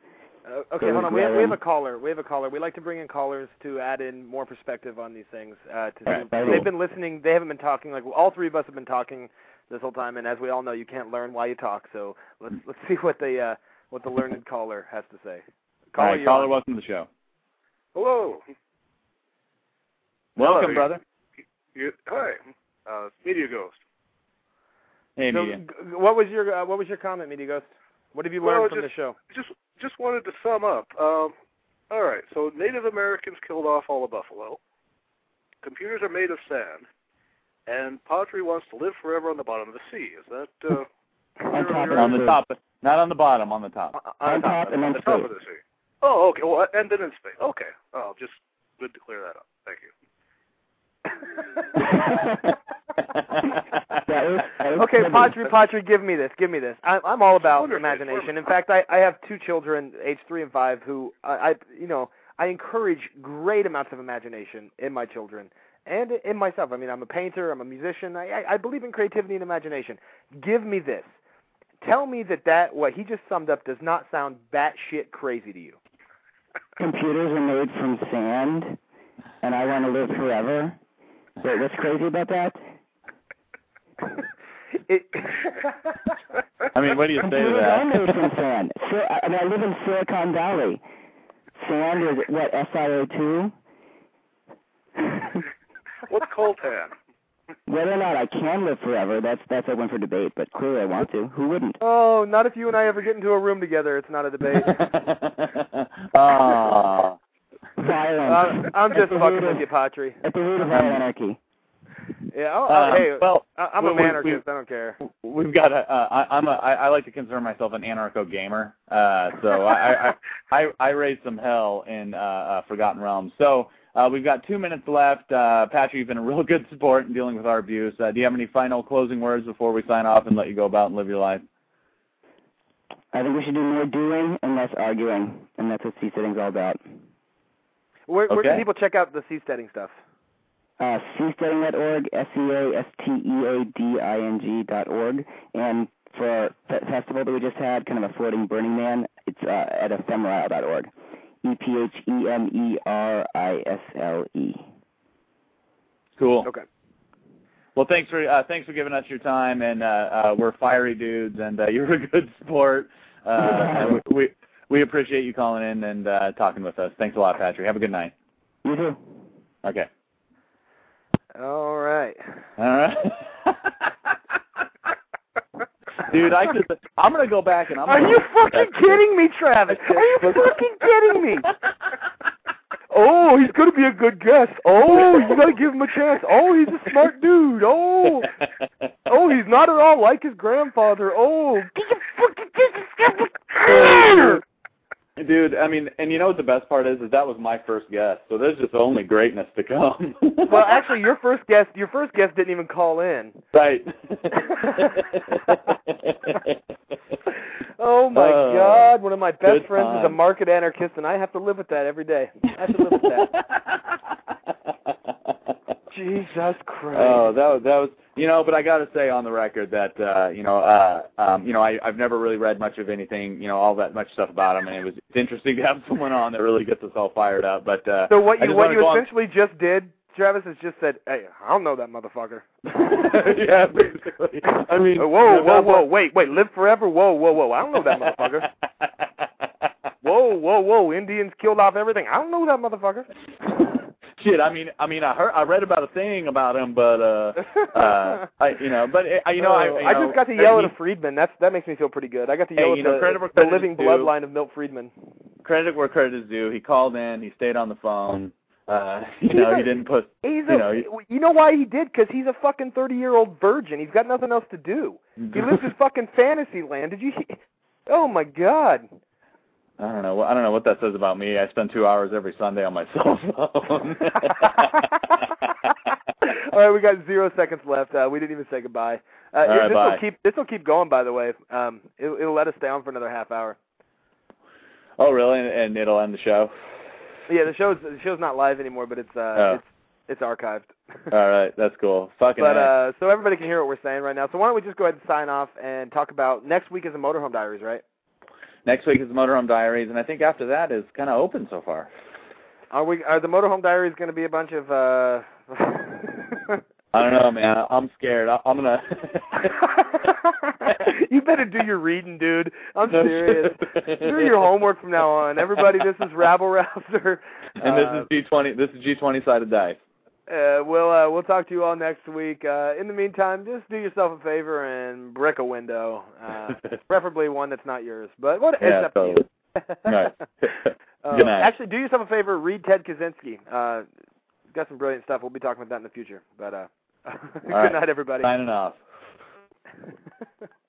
Uh, okay, hold on. We have, we have a caller. We have a caller. We like to bring in callers to add in more perspective on these things. Uh, to right, see, they've been listening. They haven't been talking. Like all three of us have been talking this whole time, and as we all know, you can't learn while you talk. So let's let's see what the uh, what the learned caller has to say. Caller, all right, caller, welcome to the show. Hello. Welcome, Hello. brother. You, hi, uh, Media Ghost. Hey, so, Media. g- what was your uh, what was your comment, Media Ghost? What have you Well, learned from just, the show? Just just wanted to sum up. Um, all right, so Native Americans killed off all the buffalo. Computers are made of sand, and Padre wants to live forever on the bottom of the sea. Is that uh, On top of On the the top, not on the bottom, on the top. Uh, on top and on then the top space. of the sea? Oh, okay. Well, and then in space. Okay. Oh, just good to clear that up. Thank you. That was, that was Okay, heavy. Padre, Padre, give me this, give me this. I, I'm all about Wonderful. imagination. In fact, I, I have two children, age three and five, who I, I, you know, I encourage great amounts of imagination in my children and in myself. I mean, I'm a painter, I'm a musician. I, I, I believe in creativity and imagination. Give me this. Tell me that that what he just summed up does not sound batshit crazy to you. Computers are made from sand, and I want to live forever. Wait, what's crazy about that? It I mean, what do you say to Computers are made that? from sand. So, I mean, I live in Silicon Valley. Sand is, what, S i O two? What's coltan? Whether or not I can live forever, that's that's open for debate, but clearly I want to. Who wouldn't? Oh, not if you and I ever get into a room together. It's not a debate. Aw. Violence. Uh, I'm At just the fucking root with of- you, Patry. At the root of all anarchy. Yeah. Oh, Uh, oh, hey, well, I, I'm we- a we- anarchist. we- I don't care. We've got a. Uh, I, I'm a. I, I like to consider myself an anarcho gamer. Uh, so I, I, I, I raised some hell in uh, uh, Forgotten Realms. So uh, we've got two minutes left. Uh, Patrick, you've been a real good sport in dealing with our abuse. Uh, do you have any final closing words before we sign off and let you go about and live your life? I think we should do more doing and less arguing, and that's what seasteading's all about. Where, where Okay. can people check out the seasteading stuff? Uh, seasteading dot org, S E A S T E A D I N G dot org, and for our fe- festival that we just had, kind of a floating Burning Man, it's uh, at ephemerisle dot org. E P H E M E R I S L E. Cool. Okay. Well, thanks for uh, thanks for giving us your time, and uh, uh, we're fiery dudes, and uh, you're a good sport. Uh, and we, we we appreciate you calling in and uh, talking with us. Thanks a lot, Patrick. Have a good night. You too. Okay. All right. All right. Dude, I could. I'm gonna go back and I'm. Are gonna you fucking kidding me, Travis? Are you fucking kidding me? Oh, he's gonna be a good guest. Oh, you gotta give him a chance. Oh, he's a smart dude. Oh, oh, he's not at all like his grandfather. Oh, get your fucking disrespectful. Dude, I mean, and you know what the best part is? Is that was my first guest, so there's just only greatness to come. Well, actually, your first guest, your first guest didn't even call in. Right. Oh my Uh, God! One of my best good friends is a time. market anarchist, and I have to live with that every day. I have to live with that. Jesus Christ! Oh, that was that was you know, but I got to say on the record that uh, you know, uh, um, you know, I, I've never really read much of anything, you know, all that much stuff about him, and it was it's interesting to have someone on that really gets us all fired up. But uh, So what I you just what wanna you go on- essentially just did, Travis, is just said, "Hey, I don't know that motherfucker." Yeah, basically. I mean, Uh, whoa, you know, whoa, that whoa! part- Wait, wait! Live forever? Whoa, whoa, whoa! I don't know that motherfucker. Whoa, whoa, whoa! Indians killed off everything. I don't know that motherfucker. Shit, I mean, I mean, I heard, I read about a thing about him, but uh, uh, I, you know, but uh, you know, I, Oh, you I know, just got to yell he- at a Friedman. That's that makes me feel pretty good. I got to Hey, yell you at know, the, credit where the credit living is due. bloodline of Milt Friedman. Credit where credit is due. He called in. He stayed on the phone. Uh, you know, a- he didn't put. He's you a, know, he- you know why he did? Because he's a fucking thirty-year-old virgin. He's got nothing else to do. He lives in fucking fantasy land. Did you? Oh my God. I don't know. I don't know what that says about me. I spend two hours every Sunday on my cell phone. All right, we got zero seconds left. Uh, we didn't even say goodbye. Uh, All right, this bye. will keep this will keep going. By the way, um, it, it'll let us stay on for another half hour. Oh, really? And, and it'll end the show. Yeah, the show's the show's not live anymore, but it's uh, Oh. it's it's archived. All right, that's cool. Fucking. But A. uh, so everybody can hear what we're saying right now. So why don't we just go ahead and sign off and talk about next week is the Motorhome Diaries, right? next week is the Motorhome Diaries, and I think after that is kind of open so far. Are we? Are the Motorhome Diaries going to be a bunch of? Uh... I don't know, man. I'm scared. I, I'm gonna. You better do your reading, dude. I'm serious. Do your homework from now on. Everybody, this is Rabble Rouser. And this uh, is G twenty. This is G twenty sided dice. Uh, we'll uh, we'll talk to you all next week. Uh, in the meantime, just do yourself a favor and brick a window, uh, preferably one that's not yours. But what? Yeah, it's up totally. to you. Right. uh, Good night. Actually, do yourself a favor. Read Ted Kaczynski. Uh, got some brilliant stuff. We'll be talking about that in the future. But uh, good right. night, everybody. Signing off.